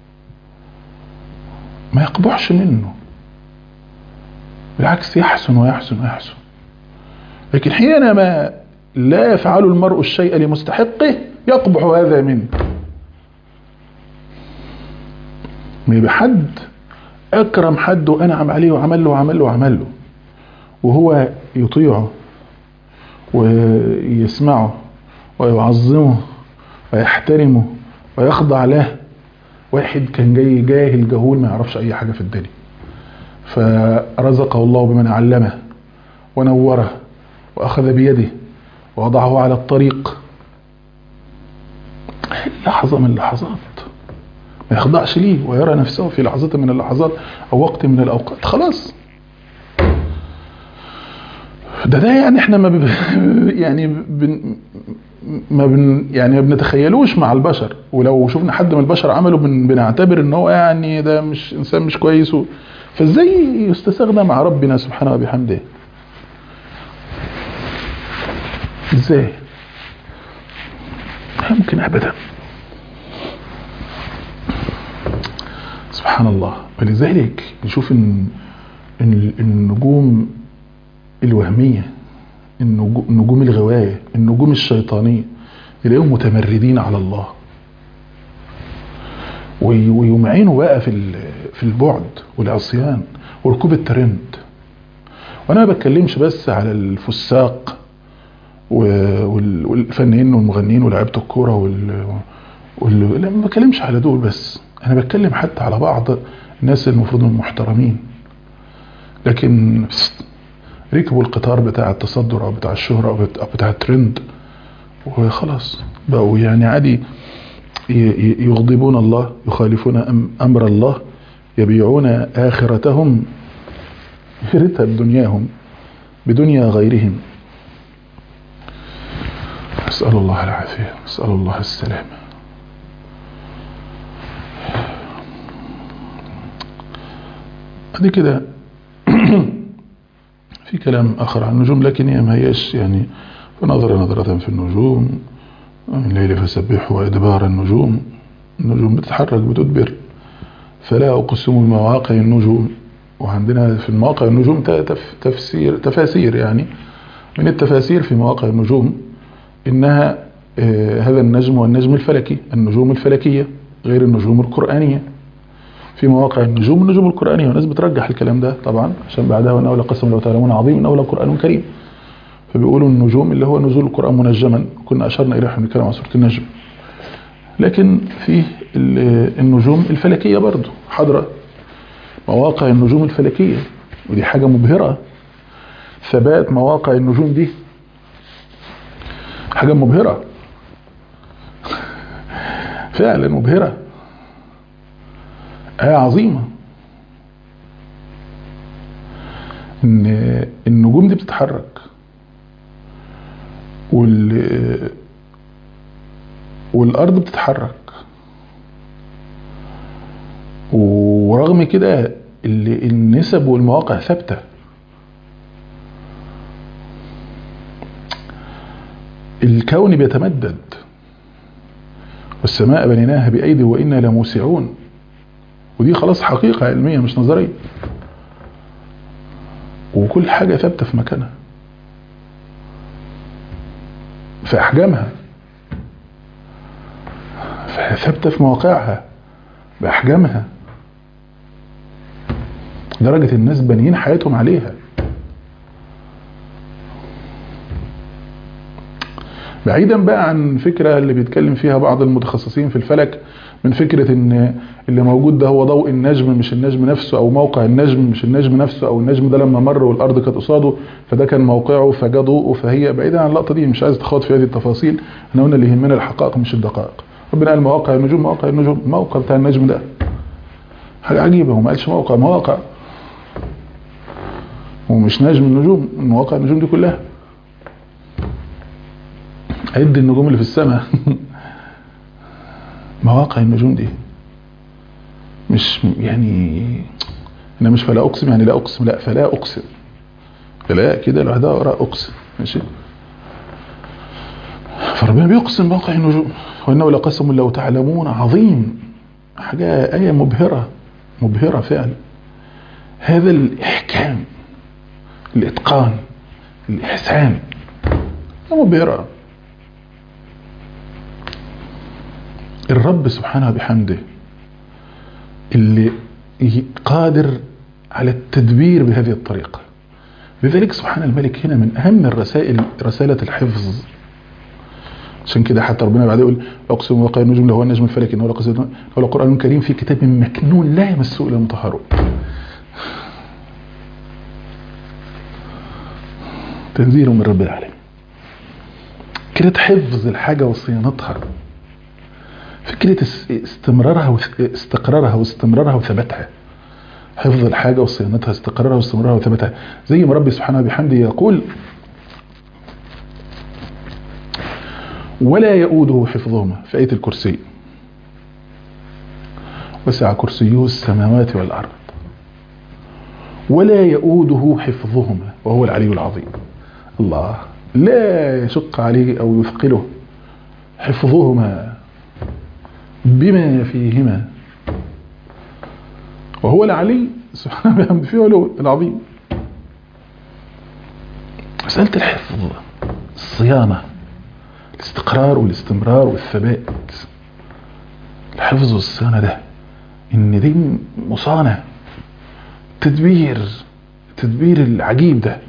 ما يقبحش منه، بالعكس يحسن ويحسن ويحسن. لكن حينما لا يفعل المرء الشيء لمستحقه يقبح هذا منه. ما يبقى حد أكرم حد وأنعم عليه وعمل له وعمل له وعمل له وهو يطيعه ويسمعه ويعظمه ويحترمه ويخضع له، واحد كان جاي جاهل جهول ما يعرفش أي حاجة في الدنيا، فرزقه الله بمن علمه ونوره وأخذ بيده ووضعه على الطريق. لحظة من اللحظات ما يخضعش ليه ويرى نفسه في لحظة من اللحظات أو وقت من الأوقات خلاص. ده ده يعني احنا ما ب... يعني بن... ما بن... يعني ما بنتخيلوش مع البشر، ولو شفنا حد من البشر عمله بن... بنعتبر ان هو يعني ده مش انسان مش كويس و... فازاي يستساغنا مع ربنا سبحانه وبحمده؟ ازاي؟ ممكن ابدا. سبحان الله. ولذلك نشوف ان النجوم الوهمية، النجوم الغواية، النجوم الشيطانية يلاقيهم متمردين على الله ويمعنوا بقى في في البعد والعصيان وركوب الترند. وانا ما بتكلمش بس على الفساق والفنانين والمغنيين ولاعيبه الكوره وال... وال... ما بتكلمش على دول بس، انا بتكلم حتى على بعض الناس المفروض محترمين لكن ركبوا القطار بتاع التصدر او بتاع الشهرة او بتاع الترند وخلاص بقوا يعني عادي يغضبون الله، يخالفون امر الله، يبيعون اخرتهم برتب دنياهم بدنيا غيرهم. اسأل الله العافية، اسأل الله السلامة. ادي كده في كلام آخر عن النجوم لكن هي ما هيش يعني فنظر نظرة في النجوم الليل فسبحوا وإدبار النجوم. النجوم بتتحرك بتدبر، فلا أقسم بمواقع النجوم وعندنا في المواقع النجوم تفسير تفاسير، يعني من التفاسير في مواقع النجوم إنها هذا النجم والنجم الفلكي، النجوم الفلكية غير النجوم القرآنية. في مواقع النجوم النجوم القرآنية، والناس بترجح الكلام ده طبعا عشان بعدها وإنه لقسم لو تعلمون عظيم إنه لقرآن كريم، فبيقولوا النجوم اللي هو نزول القرآن منجما، كنا أشرنا إليه حين نتكلم عن سورة النجم. لكن في النجوم الفلكية برضو حضرة، مواقع النجوم الفلكية، ودي حاجة مبهرة. ثبات مواقع النجوم دي حاجة مبهرة فعلا مبهرة، آية عظيمة. إن النجوم دي بتتحرك وال والأرض بتتحرك، ورغم كده النسب والمواقع ثابتة. الكون بيتمدد، والسماء بنيناها بأيدي وإنا لموسعون، ودي خلاص حقيقة علمية مش نظرية، وكل حاجة ثابتة في مكانها في أحجامها، ثابتة في مواقعها بأحجامها، درجة الناس بانيين حياتهم عليها. بعيدا بقى عن فكرة اللي بيتكلم فيها بعض المتخصصين في الفلك من فكرة ان اللي موجود ده هو ضوء النجم مش النجم نفسه، او موقع النجم مش النجم نفسه، او النجم ده لما مر والارض كانت قصاده فده كان موقعه فجاء ضوءه. فهي بعيدا عن اللقطة دي، مش عايز تخاض في هذه التفاصيل. احنا قلنا اللي يهمنا الحقائق مش الدقائق. ربنا قال مواقع النجوم، مواقع النجوم، الموقع بتاع النجم ده حاجة عجيبة، وما قالش موقع مواقع، ومش نجم النجوم، مواقع النجوم دي كلها. عد النجوم اللي في السماء مواقع النجوم دي مش يعني انا مش فلا اقسم يعني لا اقسم، لا فلا اقسم، فلا كده لوحدها وراء اقسم، ماشي. فربنا بيقسم مواقع النجوم، وانه لقسم لو تعلمون عظيم، حاجه ايه مبهره مبهره فعلا. هذا الاحكام، الاتقان، الاحسان مبهره. الرب سبحانه بحمده اللي قادر على التدبير بهذه الطريقة. لذلك سبحان الملك هنا من أهم الرسائل رسالة الحفظ. عشان كده حتى ربنا بعد يقول أقسم بمواقع النجوم لهو النجم الفلكي إنه لقرآن كريم في كتاب مكنون لا يمسه إلا المطهرون. تنزيل من رب العالمين. كده حفظ الحاجة وصيانتها، فكرة استمرارها واستقرارها واستمرارها وثباتها. حفظ الحاجة وصيانتها، استقرارها واستمرارها وثباتها، زي ما ربي سبحانه بحمده يقول ولا يؤوده حفظهما في آية الكرسي، وسع كرسيه السماوات والأرض ولا يؤوده حفظهما وهو العلي العظيم. الله لا يشق عليه أو يثقله حفظهما بما فيهما، وهو العلي سبحانه بحمده فيه له العظيم. مسألة الحفظ، الصيانة، الاستقرار والاستمرار والثبات، الحفظ والصيانة ده ان دي مصانة، تدبير التدبير العجيب ده.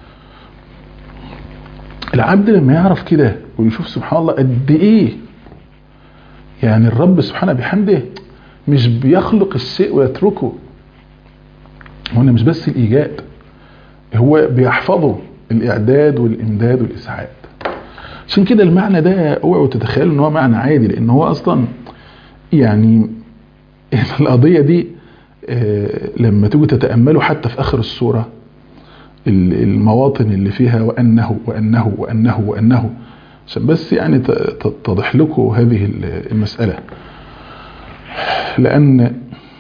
العبد لما يعرف كده ويشوف سبحان الله قد ايه يعني الرب سبحانه بحمده مش بيخلق الشيء ويتركه، هنا مش بس الإيجاد، هو بيحفظه الإعداد والإمداد والإسعاد. عشان كده المعنى ده اوعوا تتخيلوا ان هو معنى عادي، لأن هو أصلا يعني القضية دي لما تيجي تتأملوا حتى في آخر السورة المواطن اللي فيها وأنه وأنه وأنه وأنه، عشان بس يعني تتضح لكم هذه المسألة. لأن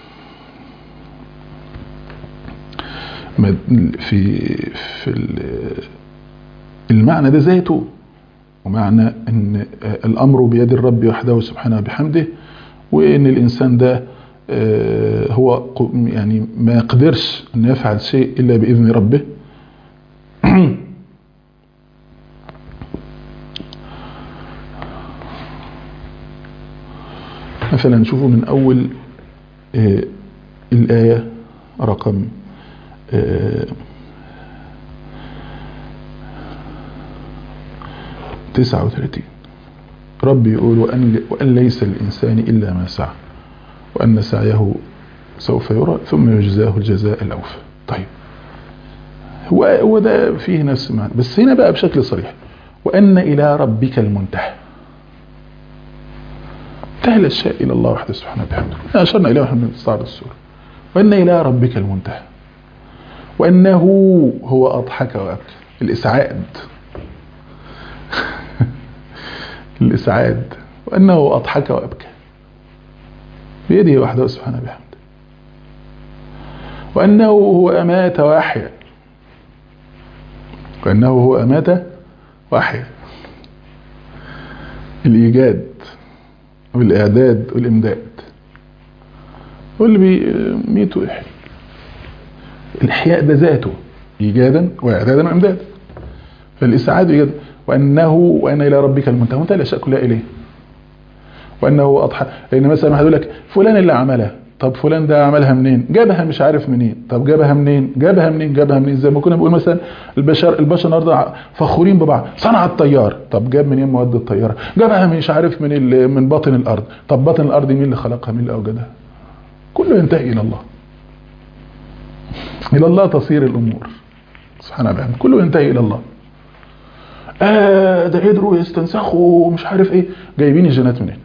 في في المعنى ده ذاته، ومعنى أن الأمر بيد الرب وحده سبحانه بحمده، وأن الإنسان ده هو يعني ما يقدرش أن يفعل شيء إلا بإذن ربه. مثلا نشوفه من أول الآية رقم تسعة وثلاثين، ربي يقول وأن, وأن ليس الإنسان إلا ما سعى وأن سعيه سوف يرى ثم يجزاه الجزاء الأوفى. طيب هو, هو ده فيه نفس معنى، بس هنا بقى بشكل صريح وأن إلى ربك المنتهى، انتهى الأشياء إلى الله وحده سبحانه وتعالى. أشرنا إليه ونحن بنستعرض السورة. وأن إلى ربك المنتهى وأنه هو أضحك وأبكى. الإسعاد الإسعاد وأنه أضحك وأبكى بيده وحده سبحانه وبحمده. وأنه هو أمات وأحيا، وأنه هو أمات وأحيا، الإيجاد والإعداد والإمداد، واللي بيميت ويحيي. الإحياء ده ذاته إيجادا وإعدادا وإمدادا، فالإسعاد إيجادا. وأنه وأن إلى ربك المنتهى، منتهى الأشياء كلها إليه. وأنه أضحى، لأن مثلا واحد يقول لك فلان اللي عملها، طب فلان ده عملها منين؟ جابها مش عارف منين. طب جابها منين؟ جابها منين؟ جابها منين؟ زي ما كنا بنقول مثلا البشر البشر النهارده فخورين ببعض، صنع الطيار، طب جاب منين مواد الطياره؟ جابها مش عارف من من باطن الارض. طب باطن الارض مين اللي خلقها؟ مين اللي اوجدها؟ كله ينتهي الى الله. الى الله تصير الامور سبحانه وتعالى، كله ينتهي الى الله. آه ده قدروا يستنسخوا ومش عارف ايه، جايبين الجينات منين؟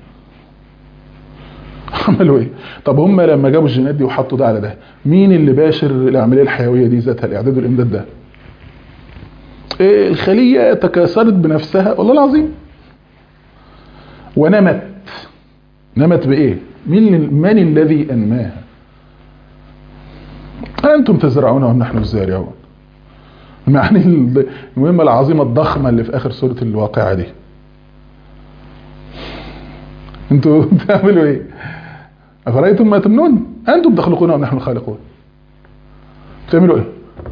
عملوا ايه؟ طب هم لما جابوا الجينات دي وحطوا ده على ده، مين اللي باشر العمليه الحيويه دي ذاتها، الاعداد والامداد ده؟ إيه الخليه تكاثرت بنفسها والله العظيم ونمت. نمت بايه؟ من من الذي انماها؟ انتم تزرعونها ونحن الزارعون. معني المهمه العظيمه الضخمه اللي في اخر سوره الواقعه دي، انتوا بتعملوا ايه؟ أفرأيتم ما تمنون أنتم تخلقونه ونحن الخالقون. بتعملوا إيه؟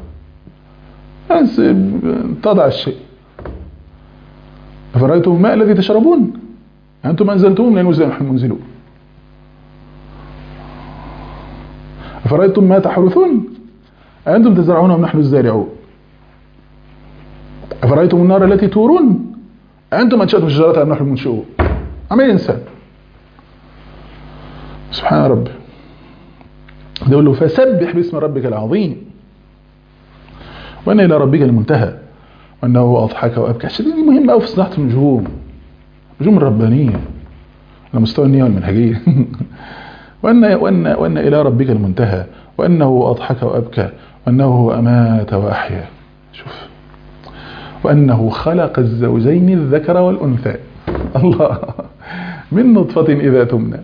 بس تضع الشيء. أفرأيتم الماء الذي تشربون أنتم أنزلتموه من المزن ونحن المنزلون. أفرأيتم ما تحرثون أنتم تزرعونه ونحن الزارعون. أفرأيتم النار التي تورون أنتم أنشأتم شجرتها ونحن المنشئون. عمل إنسان سبحان ربي. يقول له فسبح باسم ربك العظيم وأن إلى ربك المنتهى وأنه أضحك وأبكى. عشان دي مهمة أوي في صناعة النجوم، النجوم الربانية على مستوى النية والمنهجية. وأن وأن وأن إلى ربك المنتهى وأنه أضحك وأبكى وأنه أمات وأحيا. شوف، وأنه خلق الزوجين الذكر والأنثى. الله، من نطفة إذا تمنى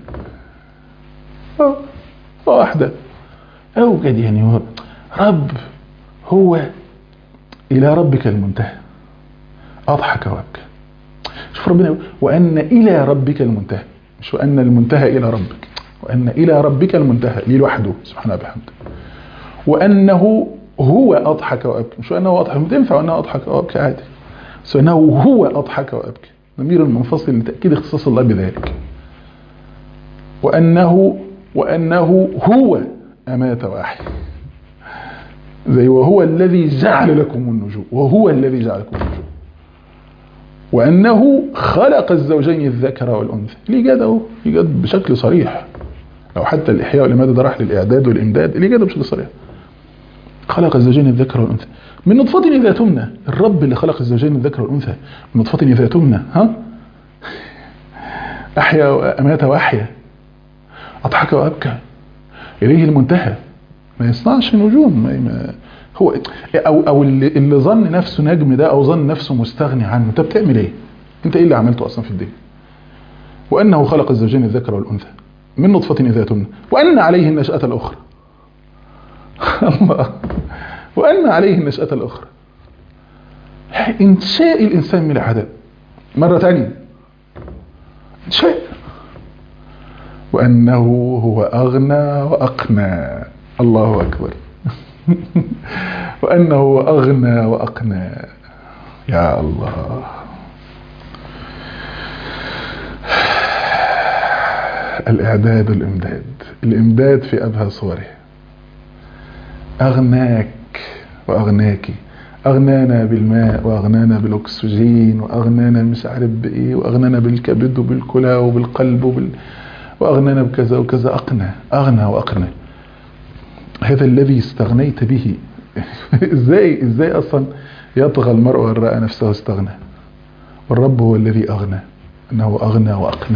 واحدة أوجد. يعني هو رب، هو إلى ربك المنتهى أضحك وأبكى. شوف ربنا يقول وأن إلى ربك المنتهى، مش وأن المنتهى إلى ربك، وأن إلى ربك المنتهى ليه لوحده سبحانه وبحمده. وأنه هو أضحك وأبكى، مش وأنه أضحك، تنفع وأنه أضحك وأبكى عادي، بس وأنه هو أضحك وأبكى، ضمير المنفصل لتأكيد اختصاص الله بذلك. وأنه وأنه هو أمات وأحيا، زي وهو الذي جعل لكم النجوم، وهو الذي جعل لكم النجوم. وأنه خلق الزوجين الذكر والأنثى. الإيجاد أهو إيجاد بشكل صريح، لو حتى الإحياء والإمادة ده راح للإعداد والإمداد، الإيجاد بشكل صريح. خلق الزوجين الذكر والأنثى من نطفة إذا تمنى. الرب اللي خلق الزوجين الذكر والأنثى من نطفة إذا تمنى، ها أحيا وأمات وأحيا، أضحك وأبكى، إليه المنتهى. ما يصنعش نجوم، ما هو أو أو اللي, اللي ظن نفسه نجم ده أو ظن نفسه مستغني عنه. أنت بتعمل إيه؟ أنت إيه اللي عملته أصلا في الدنيا؟ وأنه خلق الزوجين الذكر والأنثى من نطفة إذا تمنى وأن عليه النشأة الأخرى. الله، وأن عليه النشأة الأخرى، إنشاء الإنسان من العدم مرة ثانية. إنشاء وأنه هو أغنى وأقنى. الله أكبر. وأنه هو أغنى وأقنى. يا الله. الإعداد والإمداد، الإمداد في أبهى صوره. أغناك وأغناك، أغنانا بالماء وأغنانا بالأكسجين وأغنانا مش عارف بإيه وأغنانا بالكبد وبالكلى وبالقلب وبال... وأغنانا بكذا وكذا. أقنى، أغنى وأقنى. هذا الذي استغنيت به. إزاي إزاي أصلا يطغى المرء أن رأى نفسه استغنى؟ والرب هو الذي أغنى، أنه أغنى وأقنى.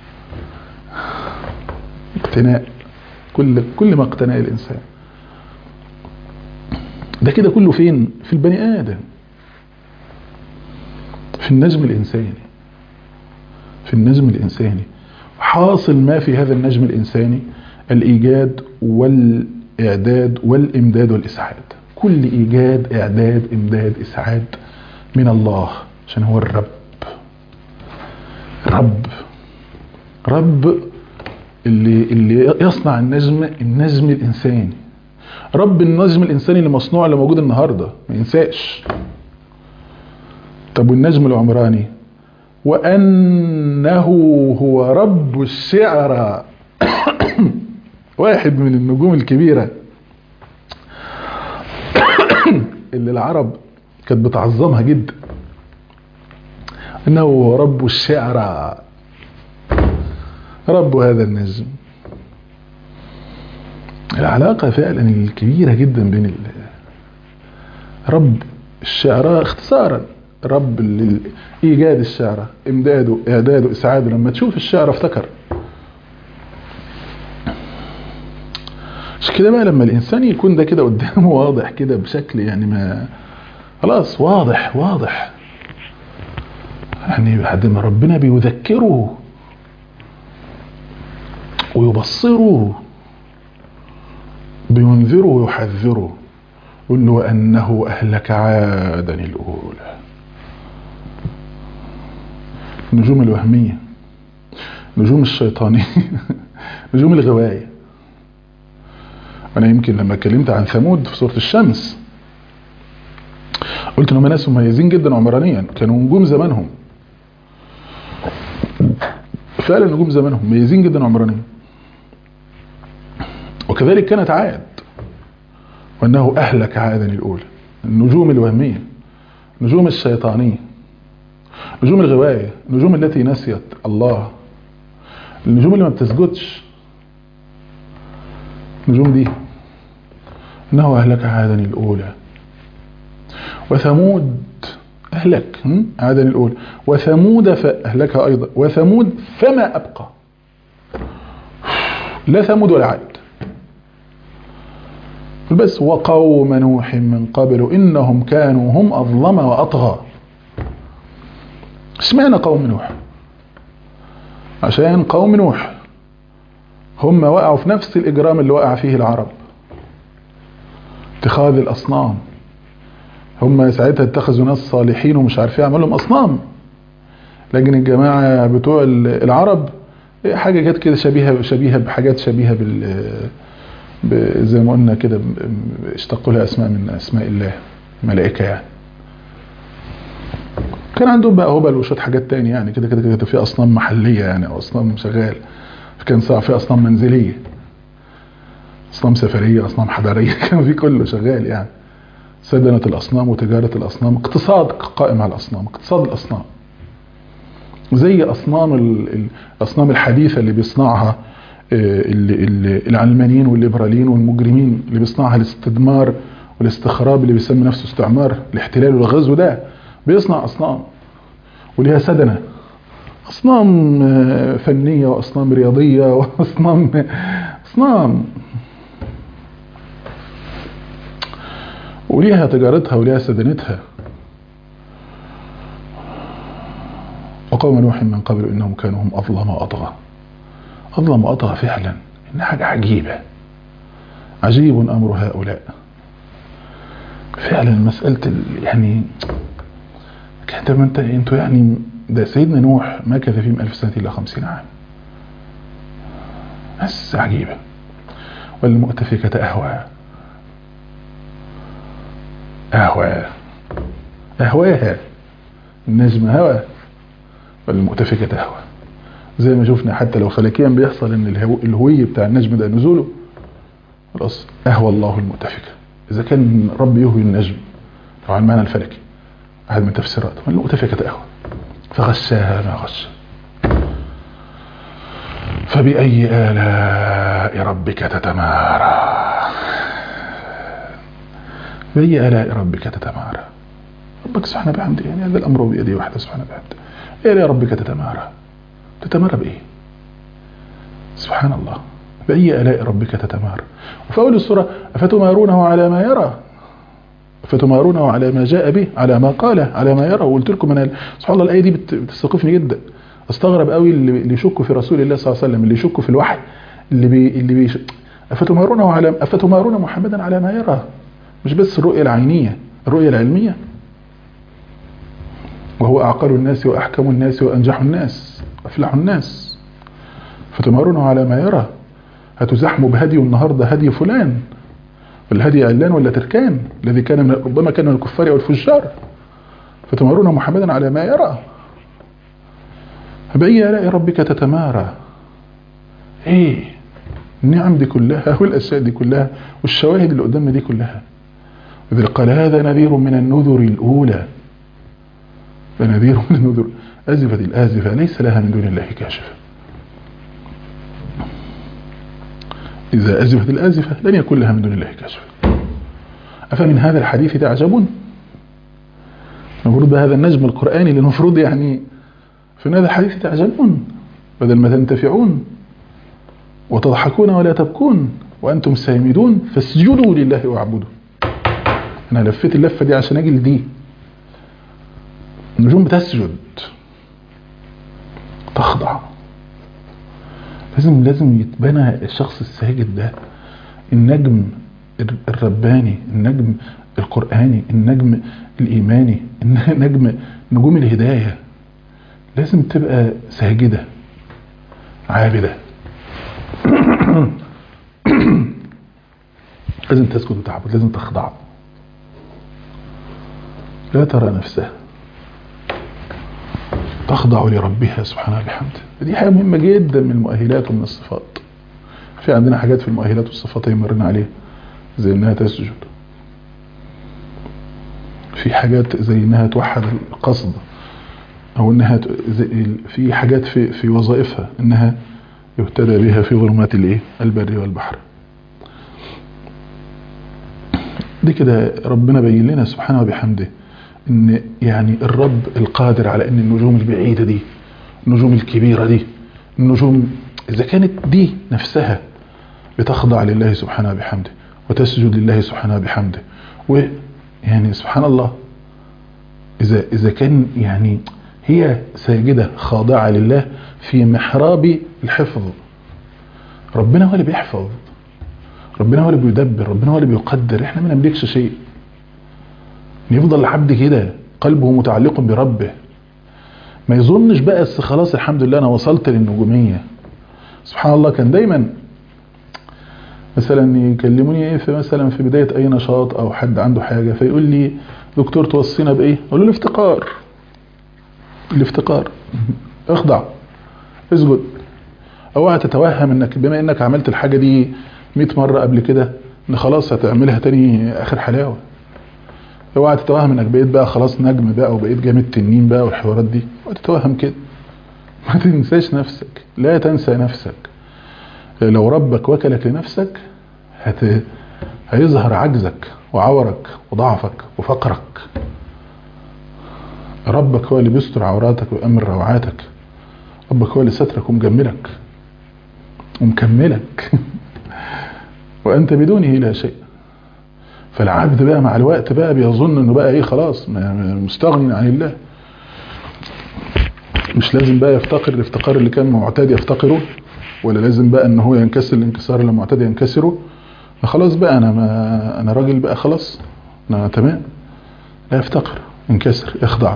اقتناء، كل كل ما اقتناء الإنسان ده كده كله فين؟ في البني آدم، في النجم الإنساني، في النجم الإنساني. حاصل ما في هذا النجم الإنساني الإيجاد والإعداد والإمداد والإسعاد. كل إيجاد، إعداد، إمداد، إسعاد من الله، عشان هو الرب. رب رب اللي اللي يصنع النجم النجم الإنساني. رب النجم الإنساني اللي مصنوع، اللي موجود النهاردة، ما ينساش. طب والنجم العمراني؟ وأنه هو رب الشعرى. واحد من النجوم الكبيرة اللي العرب كانت بتعظمها جدا. أنه هو رب الشعرى، رب هذا النجم. العلاقة فعلا الكبيرة جدا بين رب الشعراء اختصارا، رب إيجاد الشعراء، إمداده، إعداده، إسعاده. لما تشوف الشعراء افتكر. مش كده بقى لما الإنسان يكون ده كده قدامه واضح كده بشكل يعني ما خلاص واضح واضح يعني بعد ما ربنا بيذكره ويبصره، بينذره ويحذره. قل له أنه أهلك عادا الأولى. النجوم الوهمية، نجوم الشيطانية، نجوم الغواية. أنا يمكن لما اتكلمت عن ثمود في سورة الشمس قلت إنهم ناس مميزين جدا عمرانيا، كانوا نجوم زمانهم فعلا، نجوم زمانهم مميزين جدا عمرانيا. وكذلك كانت عاد، وأنه أهلك عادا الأولى. النجوم الوهمية، نجوم الشيطانية، نجوم الغواية، النجوم التي نسيت الله، النجوم اللي ما بتسجدش. النجوم دي أنه أهلك عادا الأولى. وثمود أهلك عادا الأولى، وثمود فأهلكها أيضا، وثمود فما أبقى. لا ثمود ولا عاد بس. وقوم نوح من قبل إنهم كانوا هم أظلم وأطغى. اسمعنا قوم نوح، عشان قوم نوح هم وقعوا في نفس الإجرام اللي وقع فيه العرب، اتخاذ الأصنام. هم ساعتها اتخذوا ناس صالحين ومش عارفين يعملوا لهم أصنام، لكن الجماعة بتوع العرب حاجة جت كده شبيهة شبيهة بحاجات شبيهة بال زي ما قلنا كده، اشتقوا لها اسماء من اسماء الله، ملائكه يعني. كان عندهم بقى هبل وشويه حاجات تاني يعني كده كده كده في اصنام محليه يعني، او اصنام شغال. كان صار في اصنام منزليه، اصنام سفريه، اصنام حضاريه، كان في كله شغال يعني. سدنه الاصنام وتجاره الاصنام، اقتصاد قائم على الاصنام، اقتصاد الاصنام. زي اصنام الاصنام الحديثه اللي بيصنعها العلمانيين والليبراليين والمجرمين، اللي بيصنعها الاستدمار والاستخراب، اللي بيسمي نفسه استعمار، الاحتلال والغزو. ده بيصنع أصنام وليها سدنة، أصنام فنية وأصنام رياضية وأصنام أصنام وليها تجارتها وليها سدنتها. وقوم نوح من قبل إنهم كانوا هم أظلم وأطغى. أظلم وأطغى فعلا، إن حاجة عجيبة. عجيب أمر هؤلاء فعلا. مسألة يعني كانت ما انت انتوا يعني، ده سيدنا نوح مكث فيهم ألف سنة إلا خمسين عام. بس عجيبة. والمؤتفكة أهوى أهوى أهواها النجم هوى والمؤتفكة أهوى. زي ما شفنا حتى لو فلكيا بيحصل ان الهو... الهوية بتاع النجم ده نزوله خلاص أهوى الله المؤتفكة. إذا كان رب يهوي النجم لو على المعنى الفلكي أحد من تفسيرات والمؤتفكة أهوى فغشاها ما غش. فبأي آلاء ربك تتمارى بأي آلاء ربك تتمارى. ربك سبحانه بحمده يعني هذا الأمر بيده وحده سبحانه بحمده. إيه آلاء ربك تتمارى تتمارى بإيه؟ سبحان الله. بأي آلاء ربك تتمارى. وفي أول السورة أفتمارونه على ما يرى أفتمارونه على ما جاء به على ما قاله على ما يرى. وقلت لكم أنا سبحان الله الآية دي بتستوقفني جدا. استغرب قوي اللي يشكوا في رسول الله صلى الله عليه وسلم اللي يشكوا في الوحي اللي بي اللي بي أفتمارونه على أفتمارون محمدا على ما يرى. مش بس الرؤية العينية الرؤية العلمية وهو أعقل الناس وأحكم الناس وأنجح الناس أفلح الناس. فتمارونه على ما يرى. هتزحموا بهدي النهاردة هدي فلان والهدي علان ولا تركان الذي كان من ربما كان من الكفار والفجار. فتمارون محمدا على ما يرى. بأي آلاء ربك تتمارى. ايه النعم دي كلها والأشياء دي كلها والشواهد اللي قدامنا دي كلها. إذ قال هذا نذير من النذر الأولى. فنذير من النذر أزفت الآزفة ليس لها من دون الله كاشفة. إذا أزفت الآزفة لن يكون لها من دون الله كاشفة. أفمن هذا الحديث تعجبون. المفروض بهذا النجم القرآني اللي المفروض يعني في هذا الحديث تعجبون بدل ما تنتفعون وتضحكون ولا تبكون وأنتم سامدون فاسجدوا لله واعبدوا. أنا لفيت اللفة دي عشان أجي لدي. النجوم بتسجد تخضع. لازم لازم يتبنى الشخص الساجد ده النجم الرباني النجم القرآني النجم الإيماني النجم نجوم الهداية. لازم تبقى ساجدة عابدة. لازم تسجد وتعبد لازم تخضع لا ترى نفسها تخضع لربها سبحانه بحمده. دي حاجة مهمة جدا من المؤهلات ومن الصفات. في عندنا حاجات في المؤهلات والصفات يمرنا عليها زي انها تسجد. في حاجات زي انها توحد القصد او انها في حاجات في في وظائفها انها يهتدى بها في ظلمات الايه البر والبحر. دي كده ربنا بين لنا سبحانه وبحمده ان يعني الرب القادر على ان النجوم البعيدة دي النجوم الكبيرة دي النجوم اذا كانت دي نفسها بتخضع لله سبحانه وبحمده وتسجد لله سبحانه وبحمده ويعني سبحان الله اذا اذا كان يعني هي ساجدة خاضعة لله في محراب الحفظ. ربنا هو اللي بيحفظ ربنا هو اللي بيدبر ربنا هو اللي بيقدر. احنا ما نملكش شيء. يفضل العبد كده قلبه متعلق بربه ما يظنش بقى خلاص الحمد لله انا وصلت للنجومية. سبحان الله كان دايما مثلا يكلموني ايه في مثلا في بداية اي نشاط او حد عنده حاجة فيقول لي دكتور توصينا بايه اقول له الافتقار الافتقار اخضع اسجد. اوعى تتوهم انك بما انك عملت الحاجة دي مئة مرة قبل كده ان خلاص هتعملها تاني اخر حلاوة. اوعى تتوهم انك بقيت بقى خلاص نجم بقى وبقيت جامد تنين بقى والحوارات دي. اوعى تتوهم كده. ما تنساش نفسك لا تنسى نفسك. لو ربك وكلك لنفسك هت... هيظهر عجزك وعورك وضعفك وفقرك. ربك هو اللي بيستر عوراتك ويأمن روعاتك. ربك هو اللي سترك ومجملك ومكملك وأنت بدونه لا شيء. فالعبد بقى مع الوقت بقى بيظن انه بقى ايه خلاص مستغني عن الله. مش لازم بقى يفتقر الافتقار اللي كان معتاد يفتقره ولا لازم بقى ان هو ينكسر الانكسار اللي معتاد ينكسره. خلاص بقى انا ما انا راجل بقى خلاص انا تمام. لا يفتقر ينكسر يخضع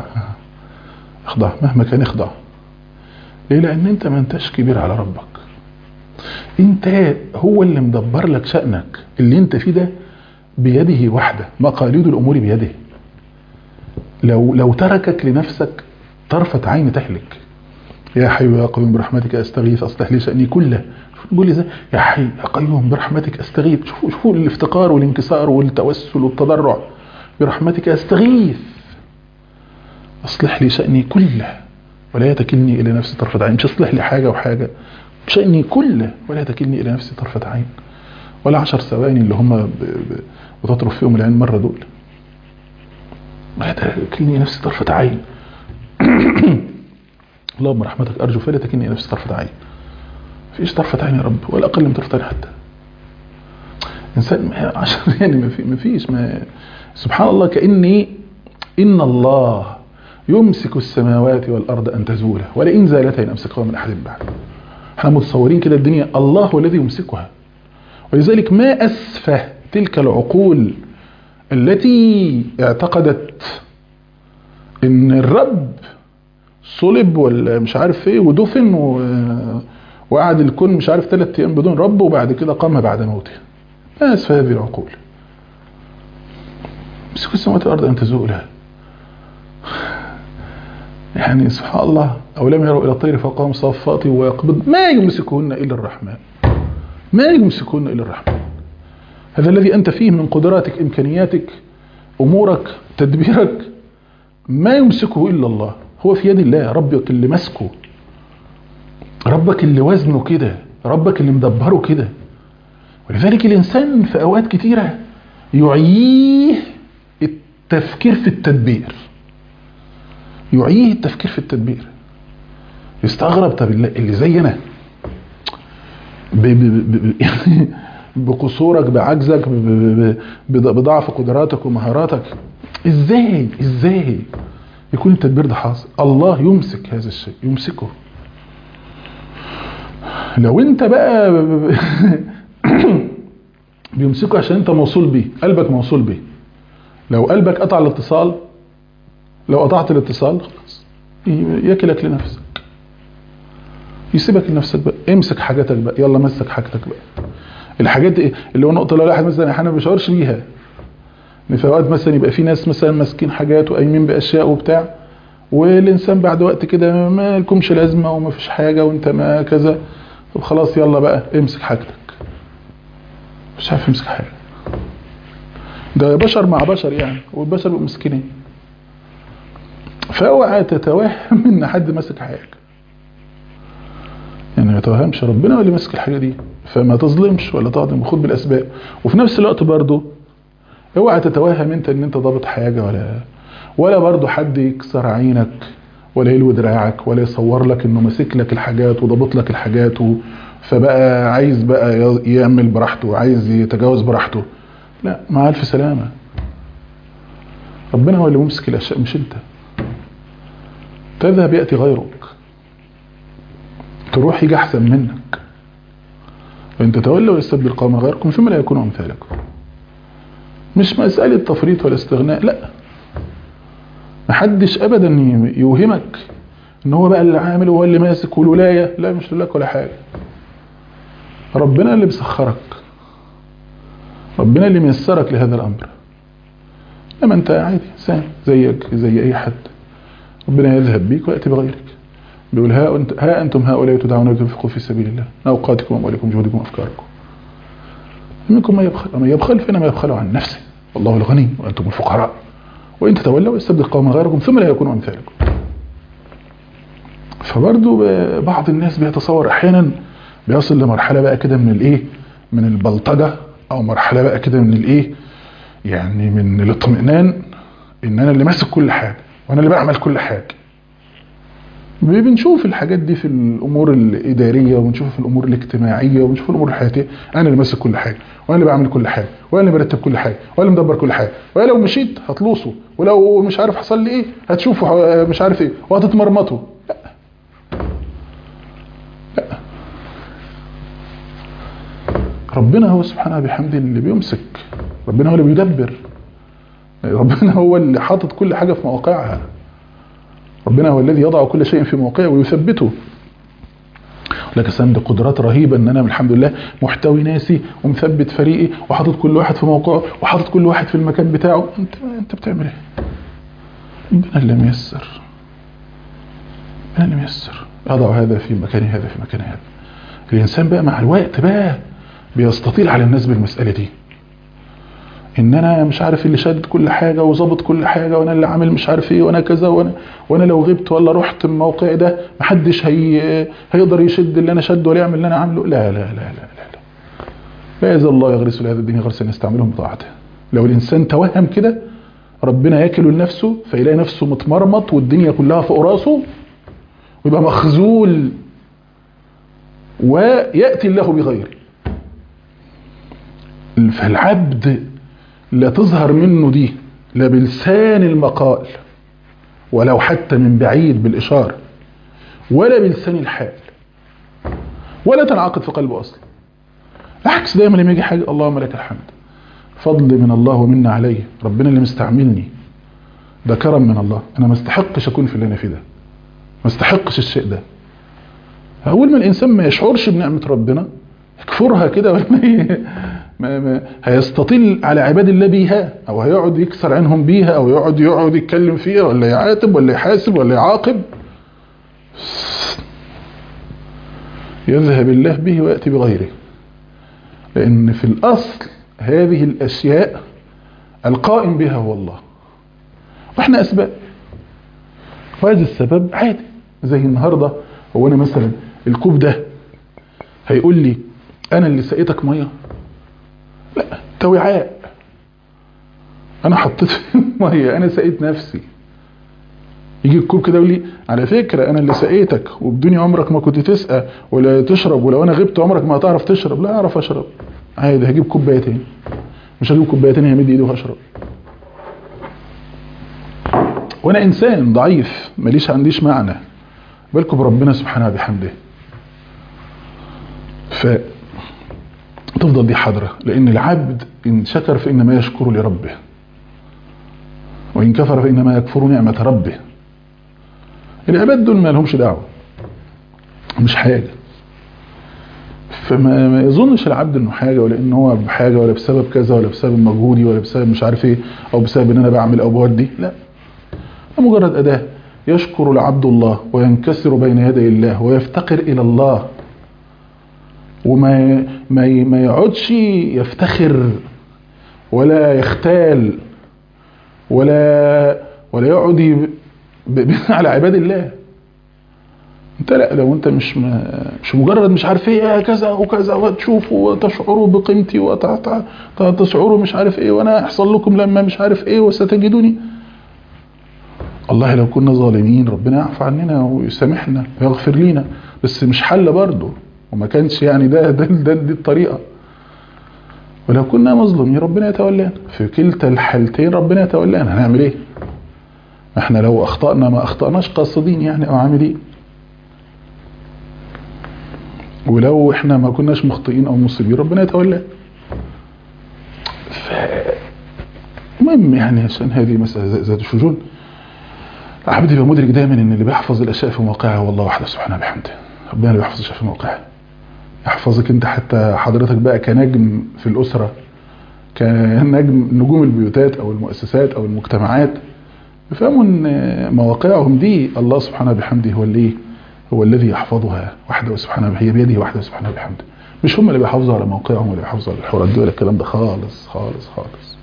يخضع مهما كان يخضع. ليه؟ لان انت ما انتش كبير على ربك. انت هو اللي مدبر لك شأنك، اللي انت فيه ده بيده وحده، مقاليد الامور بيده. لو لو تركك لنفسك طرفة عين تهلك. يا حي يا قيوم برحمتك استغيث اصلح لي شأني كله. بيقول ازاي يا حي يا قيوم برحمتك استغيث. شوفوا شوفوا الافتقار والانكسار والتوسل والتضرع. برحمتك استغيث اصلح لي شأني كله ولا تكلني الى نفسي طرفة عين. مش اصلح لي حاجة وحاجة، شأني كله ولا تكلني الى نفسي طرفة عين. ولا عشر ثواني اللي هم بتطرف فيهم العين مرة دول، ولا تكلني نفسي طرفة عين. اللهم رحمتك ارجو فلا تكلني نفسي طرفة عين. فيش طرفة عين يا رب، ولا اقل من طرفة عين حتى. انسان عشان يعني ما فيش ما سبحان الله. كأني ان الله يمسك السماوات والارض ان تزولا ولئن زالتا ان امسكها من احد بعد. احنا متصورين كده الدنيا الله هو الذي يمسكها. ولذلك ما اسفه تلك العقول التي اعتقدت ان الرب صلب ولا مش عارف ايه ودفن و... وقعد الكون مش عارف ثلاث ايام بدون رب وبعد كده قام بعد موته. ما اسفه هذه العقول. يمسك السماوات والارض ان تزولا. يعني سبحان الله. أولم يروا إلى الطير فوقهم صافات ويقبض ما يمسكهن إلا الرحمن. ما يمسكهن إلا الرحمن. هذا الذي أنت فيه من قدراتك إمكانياتك أمورك تدبيرك ما يمسكه إلا الله. هو في يد الله. ربك اللي مسكه، ربك اللي وزنه كده، ربك اللي مدبره كده. ولذلك الإنسان في أوقات كتيرة يعيه التفكير في التدبير، يعيه التفكير في التدبير. يستغرب طب اللي زينا بقصورك بعجزك بضعف قدراتك ومهاراتك ازاي ازاي يكون التدبير ده حاصل؟ الله يمسك هذا الشيء، يمسكه. لو انت بقى بيمسكه عشان انت موصول بيه، قلبك موصول بيه. لو قلبك قطع الاتصال، لو قطعت الاتصال خلاص ياكلك لنفسك، يسيبك لنفسك بقى. امسك حاجاتك بقى، يلا مسك حاجتك بقى. الحاجات دي اللي هو نقطه لو الواحد مثلا احنا ما بيشعرش بيها، ان في اوقات مثلا يبقى في ناس مثلا ماسكين حاجات وقايمين باشياء وبتاع، والانسان بعد وقت كده ما لكمش لازمه وما فيش حاجه وانت ما كذا، طب خلاص يلا بقى امسك حاجتك. مش عارف يمسك حاجه. ده بشر مع بشر يعني، والبشر بيبقوا مسكينين. فاوعى تتوهم ان حد ماسك حاجه، يعني ما يتوهمش ربنا هو اللي ماسك الحاجه دي. فما تظلمش ولا تظلم، وخد بالاسباب. وفي نفس الوقت برضه اوعى تتوهم انت ان انت ضابط حاجه، ولا ولا برضه حد يكسر عينك ولا يلوي دراعك ولا يصور لك انه ماسك لك الحاجات وضابط لك الحاجات و... فبقى عايز بقى يعمل براحته وعايز يتجاوز براحته. لا، مع الف سلامه. ربنا هو اللي ممسك الاشياء مش انت. تذهب ياتي غيرك، تروح يجي احسن منك. وان تتولوا ويستبدل قوما غيركم ثم لا يكونوا امثالكم. مش مساله تفريط ولا استغناء، لا. محدش ابدا يوهمك ان هو بقى اللي عامل وهو اللي ماسك والولايه. لا، مش لك ولا حاجه. ربنا اللي بيسخرك، ربنا اللي ميسرك لهذا الامر. لما انت عادي انسان زيك زي اي حد، ربنا يذهب بيك وياتي بغيرك. بيقول ها, أنت ها أنتم هؤلاء تدعون لتنفقوا في سبيل الله أوقاتكم وأموالكم جهودكم وأفكاركم. منكم ما يبخل، ومن يبخل فإنما يبخل عن نفسه والله الغني وأنتم الفقراء وإن تتولوا يستبدل قوما غيركم ثم لا يكونوا أمثالكم. فبرضو بعض الناس بيتصور أحيانا بيصل لمرحلة بقى كده من الإيه، من البلطجة، أو مرحلة بقى كده من الإيه، يعني من الاطمئنان إن أنا اللي ماسك كل حاجة وأنا اللي بعمل كل حاجة. بنشوف الحاجات دي في الامور الاداريه، وبنشوف في الامور الاجتماعيه، وبنشوف في الامور الحياتيه. انا اللي ماسك كل حاجه، وانا اللي بعمل كل حاجه، وانا اللي برتب كل حاجه، وانا اللي مدبر كل حاجه، وانا لو مشيت هتلوصوا، ولو مش عارف حصل لي ايه هتشوفوا مش عارف ايه وهتتمرمطوا. لا لا، ربنا هو سبحانه بحمده اللي بيمسك، ربنا هو اللي بيدبر، ربنا هو اللي حاطط كل حاجه في مواقعها. ربنا هو الذي يضع كل شيء في موقعه ويثبته. لك عندي قدرات رهيبه ان انا الحمد لله محتوي ناسي ومثبت فريقي وحاطط كل واحد في موقعه وحاطط كل واحد في المكان بتاعه. انت انت بتعمل ايه؟ ربنا اللي ميسر، ربنا اللي ميسر. اضع هذا في مكان هذا في مكان هذا. الانسان بقى مع الوقت بقى بيستطيل على الناس بالمساله دي، ان انا مش عارف اللي شاد كل حاجه وظبط كل حاجه، وانا اللي عامل مش عارف ايه، وانا كذا، وانا وانا لو غبت ولا رحت الموقع ده محدش هي هيقدر يشد اللي انا شده ولا يعمل اللي انا عامله. لا لا لا لا لا لا لا يزال الله يغرس لهذا الدين غرسا يستعملهم بطاعته. لو الانسان توهم كده ربنا ياكله لنفسه، فيلاقي نفسه متمرمط والدنيا كلها فوق راسه ويبقى مخذول، وياتي الله بغيره. فالعبد لا تظهر منه دي لا بلسان المقال ولو حتى من بعيد بالإشارة، ولا بلسان الحال، ولا تنعقد في قلبه أصلا. عكس دايما لما يجي حاجة اللهم لك الحمد، فضل من الله ومنا عليه، ربنا اللي مستعملني، ده كرم من الله، أنا ما استحقش أكون في اللي أنا فيه ده، ما استحقش الشيء ده. أول ما الإنسان ما يشعرش بنعمة ربنا يكفرها كده ولا ما ما هيستطيل على عباد الله بيها، او هيقعد يكسر عنهم بيها، او يقعد يقعد يتكلم فيها، ولا يعاتب ولا يحاسب ولا يعاقب. يذهب الله به ويأتي بغيره. لأن في الأصل هذه الأشياء القائم بها هو الله، واحنا أسباب، وهذا السبب عادي. زي النهاردة هو أنا مثلا الكوب ده هيقول لي أنا اللي سقيتك مية؟ لا، انت وعاء، انا حطيت فيه ميه، انا سقيت نفسي. يجي الكوب كده يقول لي على فكره انا اللي سقيتك، وبدوني عمرك ما كنت تسقى ولا تشرب، ولو انا غبت عمرك ما هتعرف تشرب. لا اعرف اشرب عادي، هجيب كوبايه تاني، مش هجيب كوبايه تاني، همد ايدي وهشرب. وانا انسان ضعيف ماليش عنديش معنى، بالكم بربنا سبحانه وبحمده. ف تفضل دي حضرة، لأن العبد إن شكر فإنما يشكر لربه، وإن كفر فإنما يكفر نعمة ربه. العباد دول ما لهمش دعوة، مش حاجة. فما ما يظنش العبد إنه حاجة، ولا إنه هو بحاجة، ولا بسبب كذا، ولا بسبب مجهودي، ولا بسبب مش عارف إيه، أو بسبب إن أنا بعمل أو بودي. لا، مجرد أداة. يشكر العبد الله وينكسر بين يدي الله ويفتقر إلى الله، وما ما ما يقعدش يفتخر ولا يختال ولا ولا يقعد على عباد الله. انت لا، لو انت مش مش مجرد مش عارف ايه كذا وكذا، وتشوفوا وتشعروا بقيمتي وتشعروا مش عارف ايه، وانا هيحصل لكم لما مش عارف ايه وستجدوني. الله لو كنا ظالمين ربنا يعفو عننا ويسامحنا ويغفر لنا، بس مش حل برضه، وما كانش يعني ده ده, ده دي الطريقة. ولو كنا مظلومين ربنا يتولانا، في كلتا الحالتين ربنا يتولانا. هنعمل ايه؟ احنا لو اخطأنا ما اخطأناش قاصدين يعني او عاملين، ولو احنا ما كناش مخطئين او مصيبين ربنا يتولانا. المهم يعني عشان هذه مسألة ذات الشجون، العبد يبقى مدرك دايما ان اللي بيحفظ الاشياء في موقعها هو الله وحده سبحانه وبحمده. ربنا اللي بيحفظ الاشياء في موقعها، يحفظك انت حتى حضرتك بقى كنجم في الاسره، كنجم نجوم البيوتات او المؤسسات او المجتمعات، يفهموا ان مواقعهم دي الله سبحانه وبحمده هو اللي هو الذي يحفظها وحده سبحانه، هي بيده وحده سبحانه وبحمده. مش هم اللي بيحافظوا على موقعهم ولا بيحافظوا على الحوارات دي ولا الكلام ده خالص خالص خالص.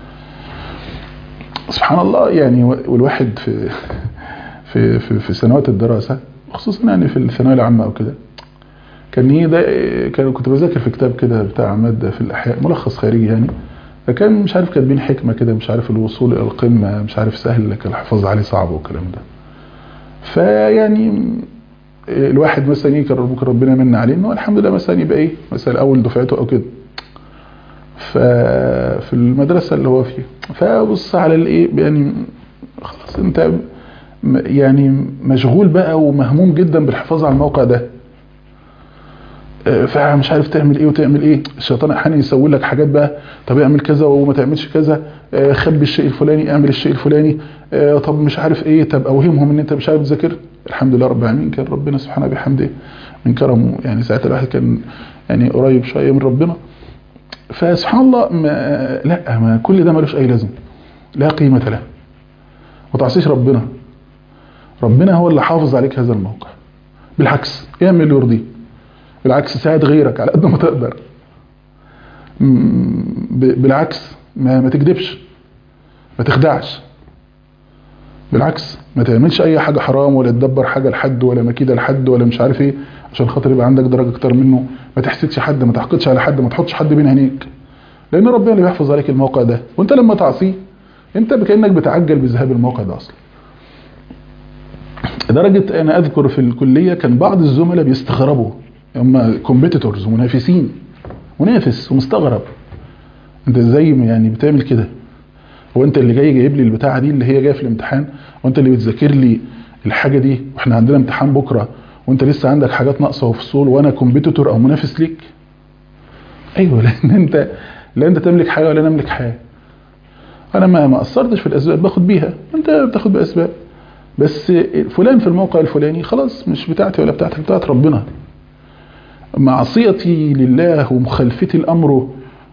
سبحان الله. يعني والواحد في في في, في سنوات الدراسه خصوصا يعني في الثانويه العامه او كده، كان ايه ده، كان كنت بذاكر في كتاب كده بتاع ماده في الاحياء، ملخص خارجي يعني، فكان مش عارف كاتبين حكمه كده، مش عارف الوصول الى القمه مش عارف سهل لكن الحفاظ عليه صعب والكلام ده. فيعني الواحد مثلا يكرر بكره ربنا من عليه انه الحمد لله مثلا يبقى ايه مثلا اول دفعته او كده ففي المدرسه اللي هو فيها، فبص على الايه يعني خلاص انت يعني مشغول بقى ومهموم جدا بالحفاظ على الموقع ده، فمش عارف تعمل ايه وتعمل ايه. الشيطان احيانا يسوي لك حاجات بقى، طب اعمل كذا وما تعملش كذا، خبي الشيء الفلاني، اعمل الشيء الفلاني، طب مش عارف ايه، طب اوهمهم ان انت مش عارف تذاكر. الحمد لله رب العالمين كان ربنا سبحانه بحمده من كرمه. يعني ساعتها الواحد كان يعني قريب شويه من ربنا. فسبحان الله ما لا ما كل ده ملوش اي لازمه، لا قيمه له. ما تعصيش ربنا، ربنا هو اللي حافظ عليك هذا الموقع. بالعكس اعمل اللي يرضيه، بالعكس ساعد غيرك على قد ما تقدر. بالعكس ما, ما تكذبش، ما تخدعش، بالعكس ما تعملش اي حاجه حرام ولا تدبر حاجه لحد ولا مكيده لحد ولا مش عارف ايه عشان خاطر يبقى عندك درجه اكتر منه. ما تحسدش حد، ما تحقدش على حد، ما تحطش حد بين عينيك، لان ربنا اللي بيحفظ عليك الموقع ده. وانت لما تعصيه انت كانك بتعجل بذهاب الموقع ده اصلا. لدرجه انا اذكر في الكليه كان بعض الزملاء بيستغربوا، هم كومبيتيتورز منافسين، منافس ومستغرب انت ازاي يعني بتعمل كده؟ هو انت اللي جاي جايب لي البتاعه دي اللي هي جايه في الامتحان، وانت اللي بتذاكر لي الحاجه دي، واحنا عندنا امتحان بكره وانت لسه عندك حاجات ناقصه وفصول وانا كومبيتيتور او منافس ليك؟ ايوه، لان انت لا انت تملك حاجه ولا انا املك حاجه. انا ما ما قصرتش في الاسباب باخد بيها، انت بتاخد باسباب، بس فلان في الموقع الفلاني خلاص مش بتاعتي ولا بتاعتك، بتاعت ربنا. معصيتي لله ومخالفتي لامره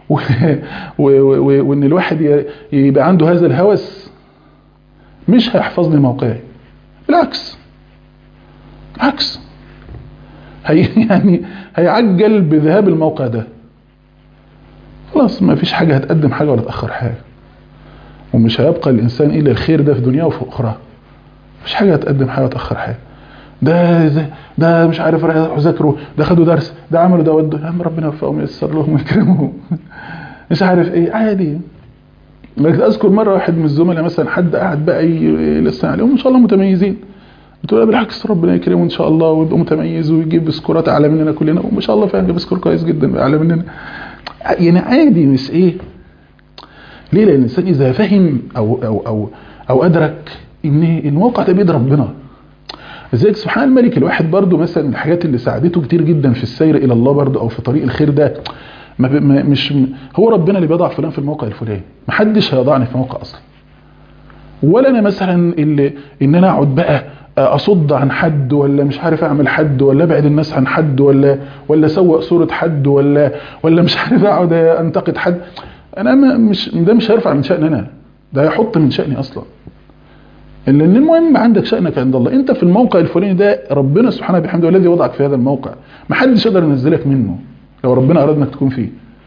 وان الواحد يبقى عنده هذا الهوس مش هيحفظني موقعي، بالعكس بالعكس هي يعني هيعجل بذهاب الموقع ده. خلاص ما فيش حاجه هتقدم حاجه ولا تاخر حاجه، ومش هيبقى الانسان الا الخير ده في دنياه وفي اخرى. مفيش حاجه هتقدم حاجه وتاخر حاجه. ده ده, ده مش عارف راحوا ذاكروا، ده خدوا درس، ده عملوا، ده ودوا، يا عم ربنا يوفقهم وييسر لهم ويكرمهم مش عارف ايه، عادي. اذكر مره واحد من الزملاء مثلا حد قاعد بقى يلسن عليهم ما شاء الله متميزين، قلت له بالعكس ربنا يكرمه ان شاء الله ويبقى متميز ويجيب سكورات اعلى مننا كلنا، وما شاء الله فعلا جاب سكور كويس جدا اعلى مننا. يعني عادي، مش ايه ليه؟ لان الانسان اذا فهم او او او او ادرك ان الموقع ده بيد ربنا. ازيك سبحان الملك الواحد برضو مثلا الحاجات اللي ساعدته كتير جدا في السير الى الله برضو او في طريق الخير ده، ما مش هو ربنا اللي بيضع فلان في الموقع الفلاني، محدش هيضعني في موقع اصلا. ولا انا مثلا اللي ان انا اقعد بقى اصد عن حد ولا مش عارف اعمل حد ولا ابعد الناس عن حد ولا ولا اسوق صوره حد ولا ولا مش عارف اقعد انتقد حد. انا مش ده مش هيرفع من شأن انا، ده هيحط من شأني اصلا. لان المهم عندك شأنك عند الله، انت في الموقع الفلاني ده ربنا سبحانه بحمده الذي وضعك في هذا الموقع، ما حدش يقدر ينزلك منه لو ربنا اراد انك تكون فيه.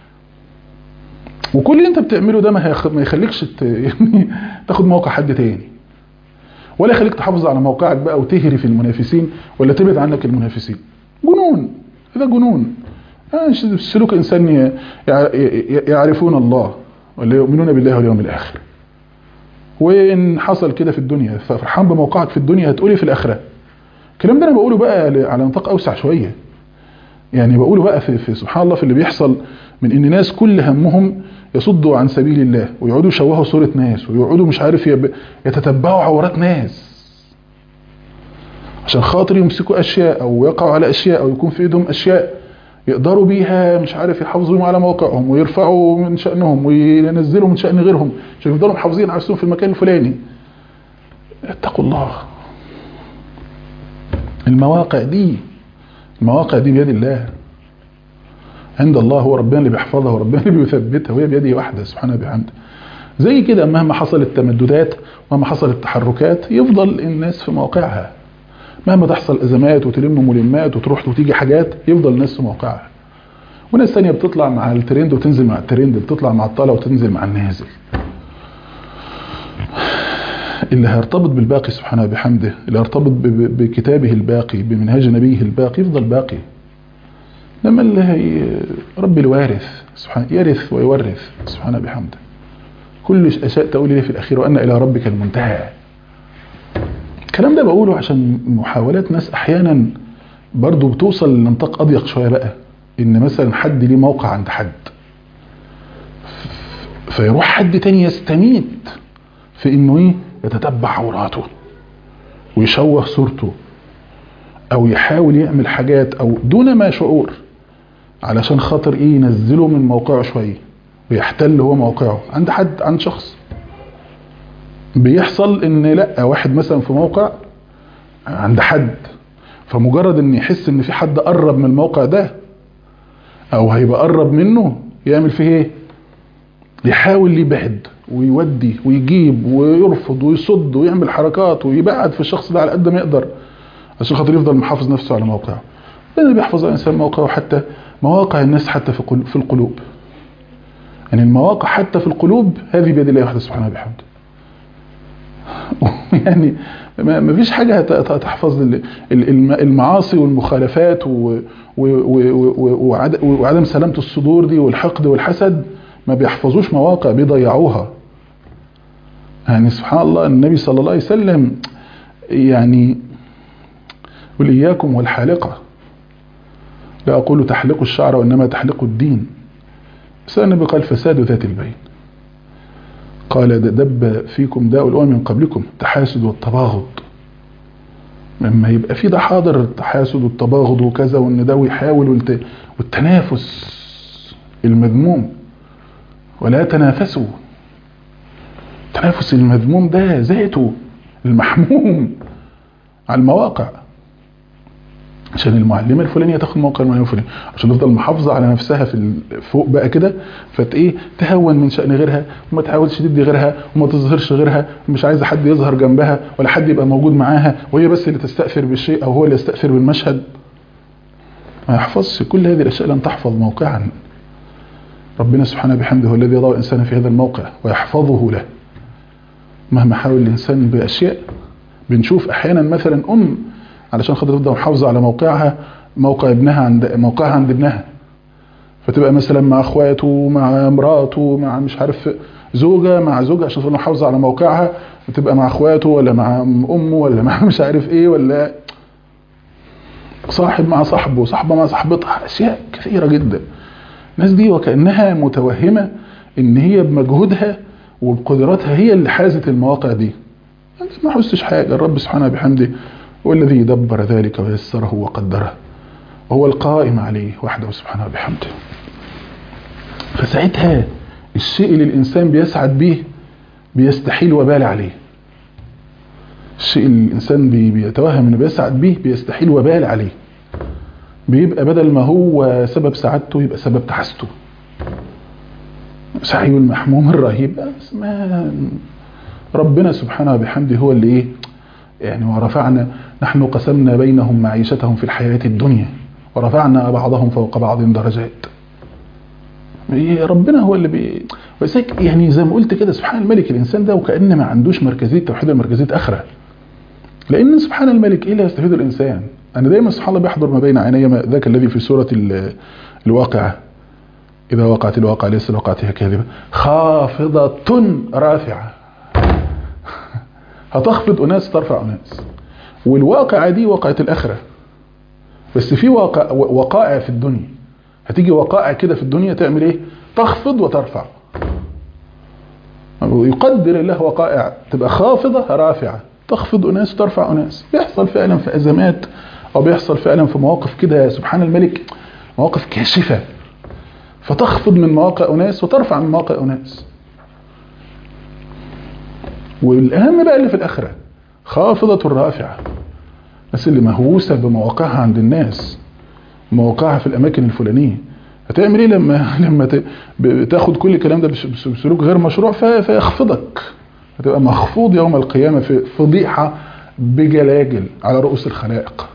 وكل اللي انت بتعمله ده ما يخليكش يعني تاخد موقع حد تاني، ولا يخليك تحافظ على موقعك بقى وتهري في المنافسين ولا تبعد عنك المنافسين. جنون، هذا جنون. سلوك انسان يعرفون الله ولا يؤمنون بالله واليوم الاخر. وان حصل كده في الدنيا فرحان بموقعك في الدنيا، هتقولي في الاخره. الكلام ده انا بقوله بقى على نطاق اوسع شويه، يعني بقوله بقى في, في سبحان الله في اللي بيحصل من ان ناس كل همهم يصدوا عن سبيل الله ويقعدوا يشوهوا صوره ناس ويقعدوا مش عارف يتتبعوا عورات ناس عشان خاطر يمسكوا اشياء او يقعوا على اشياء او يكون في ايدهم اشياء يقدروا بيها مش عارف يحافظوا على موقعهم ويرفعوا من شأنهم وينزلوا من شأن غيرهم عشان يفضلوا محافظين على نفسهم في المكان الفلاني. اتقوا الله. المواقع دي المواقع دي بيد الله، عند الله، هو ربنا اللي بيحفظها وربنا اللي بيثبتها، وهي بيده وحده سبحانه بحمده. زي كده مهما حصلت تمددات ومهما حصلت تحركات يفضل الناس في موقعها، مهما تحصل ازمات وتلم ملمات وتروح وتيجي حاجات يفضل الناس في موقعها. وناس ثانيه بتطلع مع الترند وتنزل مع الترند، بتطلع مع الطالع وتنزل مع النازل. اللي هيرتبط بالباقي سبحانه بحمده، اللي هيرتبط بكتابه الباقي بمنهج نبيه الباقي يفضل باقي. لما اللي هي رب الوارث سبحانه يرث ويورث سبحانه بحمده. كل اشياء تقول لي في الاخير وان الى ربك المنتهى. الكلام ده بقوله عشان محاولات ناس احيانا برضو بتوصل لنطاق اضيق شويه بقى، ان مثلا حد ليه موقع عند حد فيروح حد تاني يستميت في انه ايه يتتبع عوراته ويشوه صورته او يحاول يعمل حاجات او دون ما شعور علشان خاطر ايه ينزله من موقعه شويه ويحتل هو موقعه عند حد، عند شخص. بيحصل ان لا واحد مثلا في موقع عند حد فمجرد ان يحس ان في حد قرب من الموقع ده او هيبقى قرب منه يعمل فيه ايه؟ يحاول يبعد ويودي ويجيب ويرفض ويصد ويعمل حركات ويبعد في الشخص ده على قد ما يقدر عشان خاطر يفضل محافظ نفسه على موقعه. اللي بيحفظ الانسان موقعه حتى مواقع الناس حتى في في القلوب. يعني المواقع حتى في القلوب هذه بيد الله وحده سبحانه وبحمده. يعني ما فيش حاجه هتحفظ المعاصي والمخالفات وعدم سلامه الصدور دي والحقد والحسد، ما بيحفظوش مواقع، بيضيعوها. يعني سبحان الله النبي صلى الله عليه وسلم يعني قل إياكم والحالقة، لا أقول تحلقوا الشعر وإنما تحلقوا الدين. بس النبي قال فساد ذات البين، قال دب فيكم داء الأمم من قبلكم التحاسد والتباغض. لما يبقى في ده حاضر التحاسد والتباغض وكذا وإن ده يحاول والتنافس المذموم، ولا تنافسوا. التنافس المذموم ده ذاته المحموم على المواقع، عشان المعلمه الفلانيه تاخد موقع المعلمه الفلانيه عشان تفضل محافظه على نفسها في فوق بقى كده، فت ايه تهون من شأن غيرها وما تحاولش تدي غيرها وما تظهرش غيرها، مش عايزه حد يظهر جنبها ولا حد يبقى موجود معاها وهي بس اللي تستأثر بالشيء او هو اللي يستأثر بالمشهد. ما يحفظش كل هذه الاشياء، لن تحفظ موقعا. ربنا سبحانه بحمده هو الذي يضع الانسان في هذا الموقع ويحفظه له. مهما حاول الانسان باشياء، بنشوف احيانا مثلا ام علشان خاطر تفضل محافظه على موقعها، موقع ابنها عند موقعها عند ابنها، فتبقى مثلا مع اخواته مع مراته مع مش عارف زوجه مع زوجها عشان تفضل محافظه على موقعها، وتبقى مع اخواته ولا مع امه ولا مع مش عارف ايه، ولا صاحب مع صاحبه وصاحبه مع صاحبتها، اشياء كثيره جدا. الناس دي وكأنها متوهمه ان هي بمجهودها وبقدراتها هي اللي حازت المواقع دي. انت ما حسش حاجه، الرب سبحانه بحمده هو الذي دبر ذلك ويسره وقدره، وهو القائم عليه وحده سبحانه بحمده. فساعتها الشيء اللي الانسان بيسعد به بيستحيل وبال عليه. الشيء اللي الانسان بيتوهم انه بيسعد به بيستحيل وبال عليه، بيبقى بدل ما هو سبب سعادته يبقى سبب تعاسته. سعي المحموم الرهيب، ما ربنا سبحانه بحمده هو اللي ايه يعني، ورفعنا نحن قسمنا بينهم معيشتهم في الحياة الدنيا ورفعنا بعضهم فوق بعض درجات. ربنا هو اللي بي بس يعني زي ما قلت كده سبحان الملك، الانسان ده وكأن ما عندوش مركزيه توحيد ومركزيه اخره. لان سبحان الملك ايه اللي يستفيد الانسان؟ انا دايما سبحان الله بيحضر ما بين عيني ذاك الذي في سوره الواقعه، اذا وقعت الواقعه ليس لوقعتها كاذبه خافضه رافعه. هتخفض اناس ترفع اناس، والواقعه دي وقعت الاخره. بس في واقع وقائع في الدنيا، هتيجي وقائع كده في الدنيا تعمل ايه؟ تخفض وترفع. يقدر الله وقائع تبقى خافضه رافعه، تخفض اناس وترفع اناس. بيحصل فعلا في ازمات او بيحصل فعلا في مواقف كده سبحان الملك، مواقف كاشفه، فتخفض من مواقع اناس وترفع من مواقع اناس. والاهم بقى اللي في الاخره خافضه رافعه، الناس اللي مهووسه بمواقعها عند الناس، مواقعها في الاماكن الفلانيه، هتعمل ايه لما لما تاخد كل الكلام ده بسلوك غير مشروع فيخفضك؟ هتبقى مخفوض يوم القيامه في فضيحه بجلاجل على رؤوس الخلائق.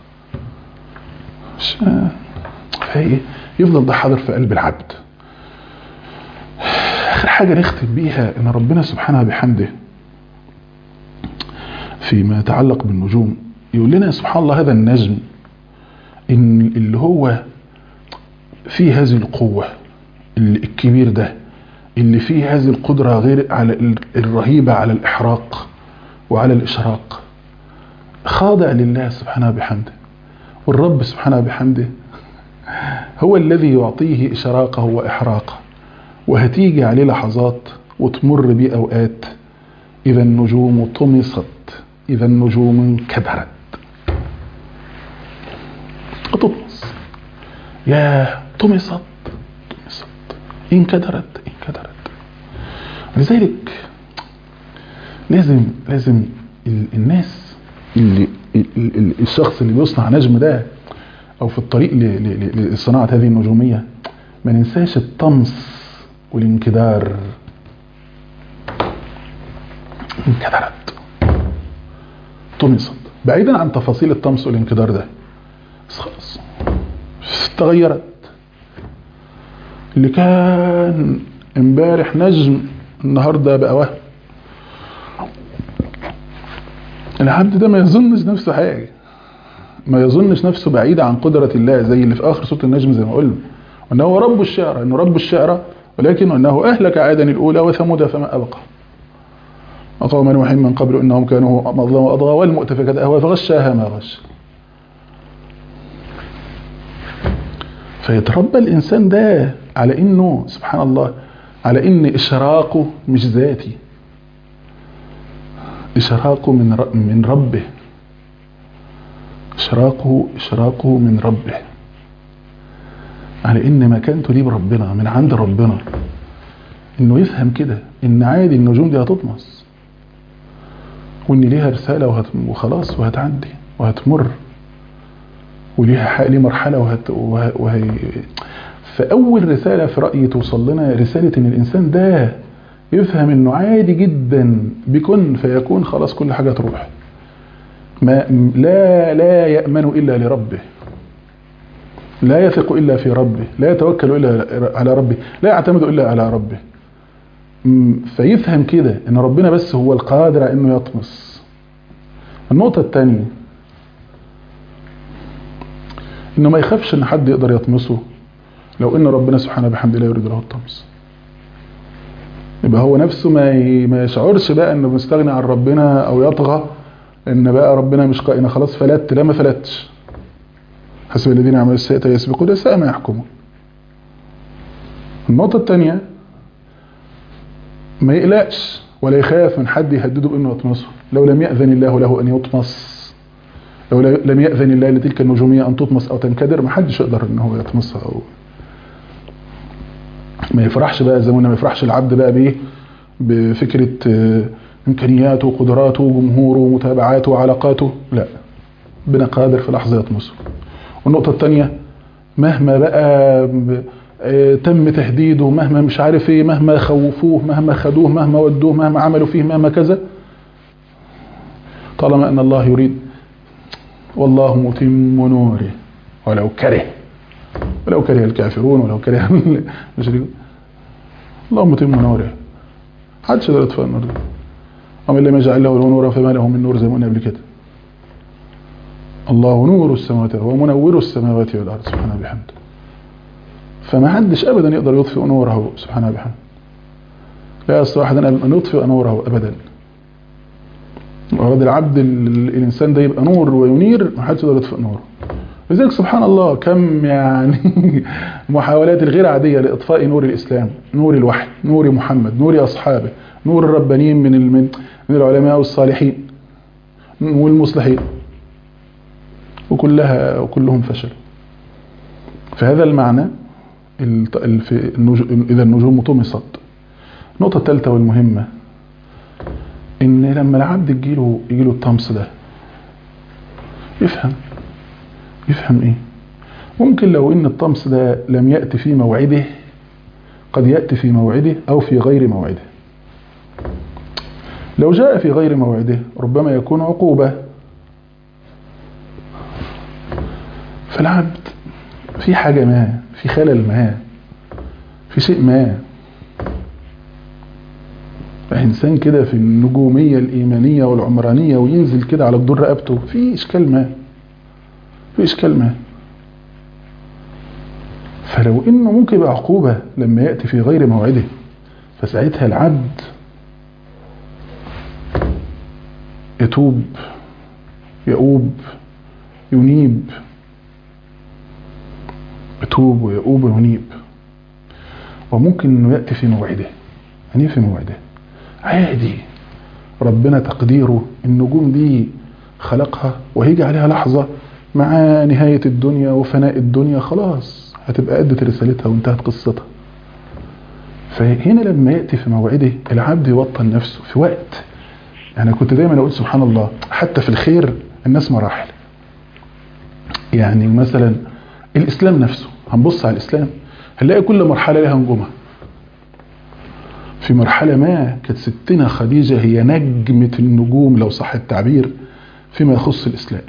فايه يفضل ده حاضر في قلب العبد. اخر حاجه نختم بيها ان ربنا سبحانه بحمده فيما يتعلق بالنجوم يقول لنا سبحان الله هذا النجم إن اللي هو فيه هذه القوة الكبير ده، اللي فيه هذه القدرة غير على الرهيبة على الإحراق وعلى الإشراق، خاضع لله سبحانه بحمده. والرب سبحانه بحمده هو الذي يعطيه إشراقه وإحراقه. وهتيجي عليه لحظات وتمر بيه أوقات إذا النجوم طمست، إذا النجوم انكدرت، تطمس، يا طمست طمست انكدرت انكدرت. لذلك لازم لازم الناس اللي الشخص اللي بيصنع نجم ده او في الطريق لصناعة هذه النجومية ما ننساش الطمس والانكدار. انكدرت، طمست، بعيدا عن تفاصيل الطمس والانكدار ده، بس خلاص تغيرت. اللي كان امبارح نجم النهارده بقى وهم. العبد ده ما يظنش نفسه حاجه، ما يظنش نفسه بعيد عن قدرة الله، زي اللي في آخر سورة النجم زي ما قلنا، وأنه هو رب الشعرى، أنه رب الشعرى، ولكن أنه أهلك عادا الأولى وثمود فما أبقى وقوم نوح من قبل إنهم كانوا مظلما وأطغى والمؤتفكات أهوى فغشاها ما غش. فيتربى الإنسان ده على إنه سبحان الله، على إن إشراقه مش ذاتي، إشراقه من من ربه، إشراقه إشراقه من ربه، على إن مكانته ليه بربنا، من عند ربنا. إنه يفهم كده إن عادي النجوم دي هتطمس، وإن ليها رسالة وخلاص وهتعدي وهتمر، وليها ليه مرحلة وهت وه... وهي. فأول رسالة في رأيي توصل لنا رسالة إن الإنسان ده يفهم إنه عادي جدا بكن فيكون، خلاص كل حاجة تروح. ما لا لا يأمن إلا لربه، لا يثق إلا في ربه، لا يتوكل إلا على ربه، لا يعتمد إلا على ربه. فيفهم كده إن ربنا بس هو القادر إنه يطمس. النقطة الثانية إنه ما يخافش إن حد يقدر يطمسه لو إن ربنا سبحانه بحمد الله يريد له الطمس. يبقى هو نفسه ما ما يشعرش بقى إنه مستغني عن ربنا أو يطغى، إن بقى ربنا مش قائنا خلاص فلت. لا، ما فلتش. حسب الذين عملوا السيئة يسبقون ساء ما يحكمون. النقطة الثانية ما يقلقش ولا يخاف من حد يهدده بأنه يطمسه لو لم يأذن الله له أن يطمس. لو لم يأذن الله لتلك النجومية أن تطمس أو تنكدر، ما حدش يقدر أنه يطمسها. أو ما يفرحش بقى زي ما ما يفرحش العبد بقى بإيه، بفكرة إمكانياته وقدراته وجمهوره ومتابعاته وعلاقاته. لا، ربنا قادر في لحظة يطمسه. والنقطة الثانية مهما بقى تم تهديده، مهما مش عارف ايه، مهما خوفوه، مهما خدوه، مهما ودوه، مهما عملوا فيه، مهما كذا، طالما ان الله يريد والله متم نوره ولو كره ولو كره الكافرون ولو كره المشركون. الله متم نوره، محدش يقدر يطفئ النور ده. ومن لم يجعل له نورا فما له من نور، زي ما قلنا قبل كده. الله نور السماوات ومنور السماوات والارض سبحانه بحمده. فما حدش ابدا يقدر يطفئ نوره سبحانه بحمده. لا يستطيع احد ان يطفئ نوره ابدا. وهذا العبد الانسان ده يبقى نور وينير، ما حدش يقدر يطفئ نوره. لذلك سبحان الله كم يعني محاولات الغير عاديه لاطفاء نور الاسلام، نور الوحي، نور محمد، نور اصحابه، نور الربانيين من من العلماء والصالحين والمصلحين، وكلها وكلهم فشل. فهذا المعنى في النجوم، إذا النجوم طمست. النقطة الثالثة والمهمة إن لما العبد يجيله يجيله الطمس ده يفهم يفهم إيه. ممكن لو إن الطمس ده لم يأتي في موعده، قد يأتي في موعده أو في غير موعده. لو جاء في غير موعده ربما يكون عقوبة. فالعبد في حاجة ما، في خلل ما، في شيء ما، إنسان كده في النجومية الإيمانية والعمرانية وينزل كده على جدور رقبته في إشكال ما، في إشكال ما. فلو إنه ممكن يبقى عقوبة لما يأتي في غير موعده، فساعتها العبد يتوب، يؤوب، ينيب، يتوب ويؤوب وينيب. وممكن انه يأتي في موعده. يعني في موعده عادي، ربنا تقديره النجوم دي خلقها وهيجي عليها لحظة مع نهاية الدنيا وفناء الدنيا، خلاص هتبقى أدت رسالتها وانتهت قصتها. فهنا لما يأتي في موعده العبد يوطن نفسه في وقت. يعني كنت دايما أقول سبحان الله، حتى في الخير الناس مراحل. يعني مثلا الإسلام نفسه، هنبص على الإسلام هنلاقي كل مرحلة لها نجومها. في مرحلة ما كانت ستنا خديجة هي نجمة النجوم لو صح التعبير فيما يخص الإسلام.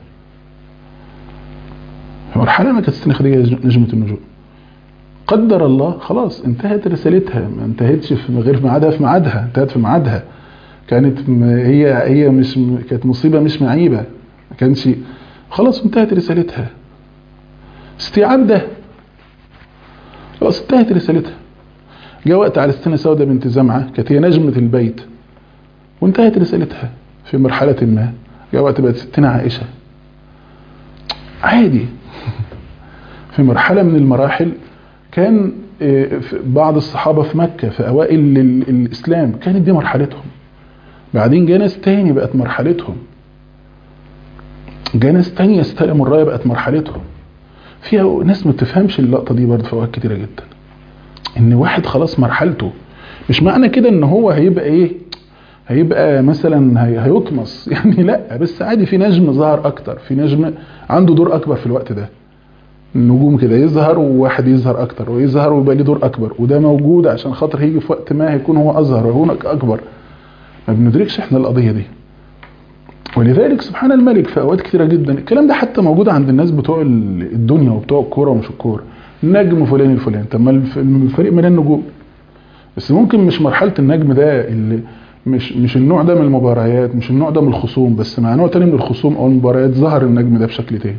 في مرحلة ما كانت ستنا خديجة نجمة النجوم، قدر الله خلاص انتهت رسالتها، ما انتهتش في غير في ميعادها، في ميعادها انتهت في ميعادها. كانت هي هي مش كانت مصيبة مش معيبة، ما كانش خلاص انتهت رسالتها. استيعاب ده خلاص انتهت رسالتها. جاء وقت على ستنا سودة بنت زمعة كانت هي نجمة البيت وانتهت رسالتها في مرحلة ما. جاء وقت بقت ستنا عائشة عادي. في مرحلة من المراحل كان بعض الصحابة في مكة في أوائل الإسلام كانت دي مرحلتهم. بعدين جاء ناس تاني بقت مرحلتهم، جاء ناس تانية استلموا الراية بقت مرحلتهم. فيها ناس ما تفهمش اللقطة دي برضه في أوقات كتيرة جدا، إن واحد خلاص مرحلته مش معنى كده إن هو هيبقى إيه، هيبقى مثلا هي هيطمس يعني، لا بس عادي في نجم ظهر أكتر، في نجم عنده دور أكبر في الوقت ده. النجوم كده يظهر وواحد يظهر أكتر ويظهر ويبقى ليه دور أكبر، وده موجود عشان خاطر هيجي في وقت ما هيكون هو أظهر وهناك أكبر. ما بندركش إحنا القضية دي. ولذلك سبحان الملك في أوقات كثيرة جدا الكلام ده حتى موجود عند الناس بتوع الدنيا وبتوع الكورة ومش الكورة. نجم فلان الفلان، طب ما الفريق من النجوم، بس ممكن مش مرحلة النجم ده اللي مش مش النوع ده من المباريات، مش النوع ده من الخصوم، بس مع نوع تاني من الخصوم أو المباريات ظهر النجم ده بشكل تاني.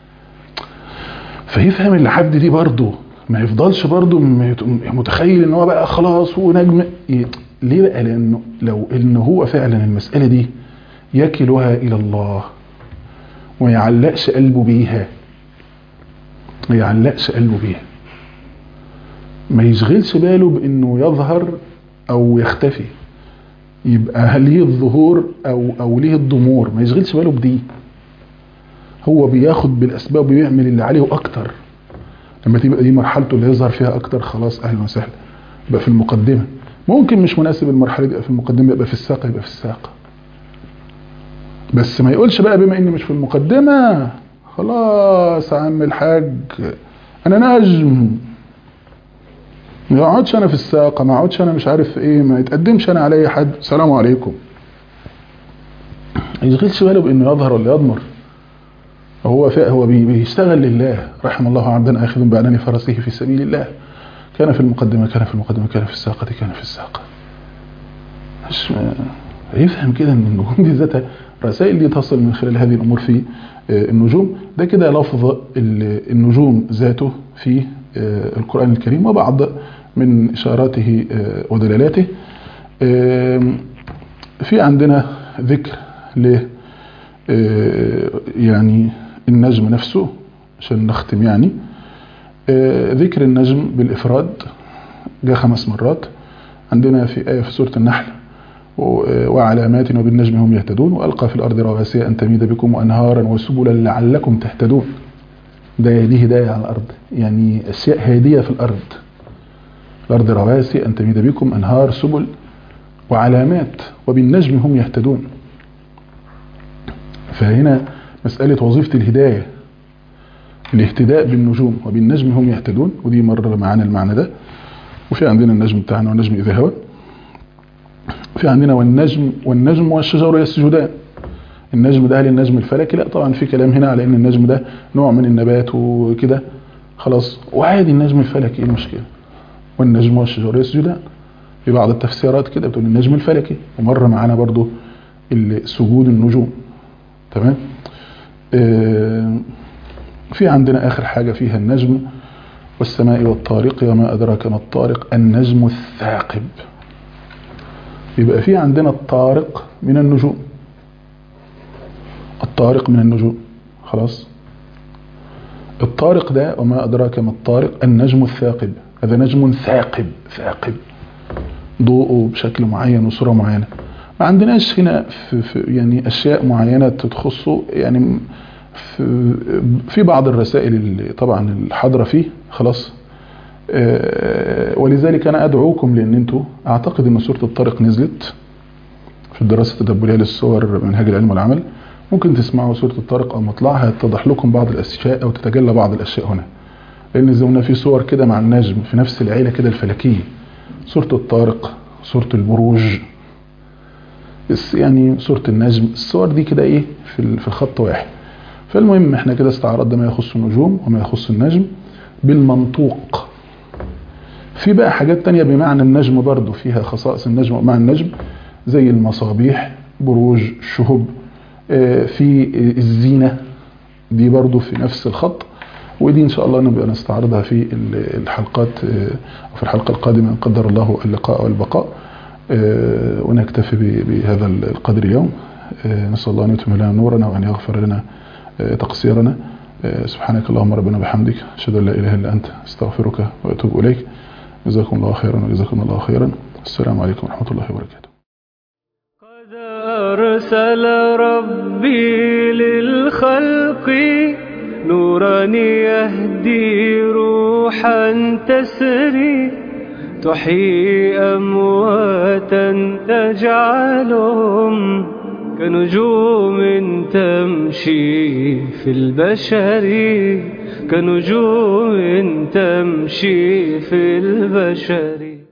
فيفهم العبد دي برضه، ما يفضلش برضه متخيل ان هو بقى خلاص ونجم. ليه بقى؟ لانه لو ان هو فعلا المسألة دي يكلها الى الله وما يعلقش قلبه بيها، ما يعلقش قلبه بيها، ما يشغلش باله بانه يظهر او يختفي، يبقى ليه الظهور او او ليه الضمور، ما يشغلش باله بدي. هو بياخد بالاسباب وبيعمل اللي عليه اكتر. لما تبقى دي مرحلته اللي يظهر فيها اكتر خلاص اهلا وسهلا، يبقى في المقدمه. ممكن مش مناسب المرحله دي يبقى في المقدمه، يبقى في الساقه، يبقى في الساقه. بس ما يقولش بقى بما اني مش في المقدمه خلاص يا عم الحاج انا نجم، ما يقعدش انا في الساقه، ما اقعدش انا مش عارف ايه، ما يتقدمش انا علي حد، السلام عليكم. ما يشغلش باله بانه يظهر ولا يضمر. هو هو بيشتغل لله. رحم الله عبدا آخذ بأنان فرسه في سبيل الله، كان في المقدمة كان في المقدمة كان في الساقة كان في الساقة. مش يفهم كده ان النجوم دي ذاتها رسائل دي تصل من خلال هذه الأمور في النجوم. ده كده لفظ النجوم ذاته في القرآن الكريم وبعض من إشاراته ودلالاته. في عندنا ذكر ل يعني النجم نفسه عشان نختم يعني. ذكر النجم بالإفراد جاء خمس مرات عندنا في آية في سورة النحل، وعلامات وبالنجم هم يهتدون، وألقى في الأرض رواسي أن تميد بكم وأنهارا وسبلا لعلكم تهتدون. ده دي هداية على الأرض، يعني أشياء هادية في الأرض. الأرض رواسي أن تميد بكم أنهار سبل وعلامات وبالنجم هم يهتدون. فهنا مسألة وظيفة الهداية، الاهتداء بالنجوم وبالنجم هم يهتدون، ودي مرة معانا المعنى ده. وفي عندنا النجم بتاعنا والنجم إذا هوى. في عندنا والنجم والنجم والشجر يسجدان. النجم ده هل النجم الفلكي؟ لا طبعا في كلام هنا على ان النجم ده نوع من النبات وكده خلاص، وعادي النجم الفلكي ايه المشكلة؟ والنجم والشجر يسجدان في بعض التفسيرات كده بتقول النجم الفلكي، ومرة معانا برضو سجود النجوم. تمام. آه في عندنا آخر حاجة فيها النجم والسماء والطارق وما أدراك ما الطارق النجم الثاقب. يبقى في عندنا الطارق من النجوم، الطارق من النجوم خلاص. الطارق ده وما أدراك ما الطارق النجم الثاقب، هذا نجم ثاقب ثاقب ضوءه بشكل معين وصورة معينة. ما عندناش هنا في في يعني أشياء معينة تخصه يعني في, في بعض الرسائل اللي طبعا الحاضرة فيه خلاص. ولذلك أنا أدعوكم لأن أنتوا أعتقد أن سورة الطارق نزلت في الدراسة التدبرية للصور منهاج العلم والعمل، ممكن تسمعوا سورة الطارق أو مطلعها يتضح لكم بعض الأشياء أو تتجلى بعض الأشياء هنا، لأن زي ما في صور كده مع النجم في نفس العيلة كده الفلكية، سورة الطارق، سورة البروج، يعني سورة النجم، الصور دي كده إيه في في خط واحد. فالمهم احنا كده استعرضنا ما يخص النجوم وما يخص النجم بالمنطوق. في بقى حاجات تانية بمعنى النجم برضو، فيها خصائص النجم ومع النجم زي المصابيح، بروج، الشهب، في الزينة دي برضو في نفس الخط، ودي ان شاء الله نبقى نستعرضها في الحلقات او في الحلقة القادمة ان قدر الله اللقاء والبقاء. ونكتفي بهذا القدر اليوم. نسأل الله ان يتم لنا نورنا وان يغفر لنا تقصيرنا. سبحانك اللهم ربنا بحمدك، اشهد ان لا اله الا انت، استغفرك واتوب اليك. جزاكم الله خيرا وجزاكم الله خيرا. السلام عليكم ورحمة الله وبركاته. قد أرسل ربي للخلق نورا يهدي روحا تسري، تحيي أمواتا تجعلهم كنجوم تمشي في البشر، كنجوم تمشي في البشر.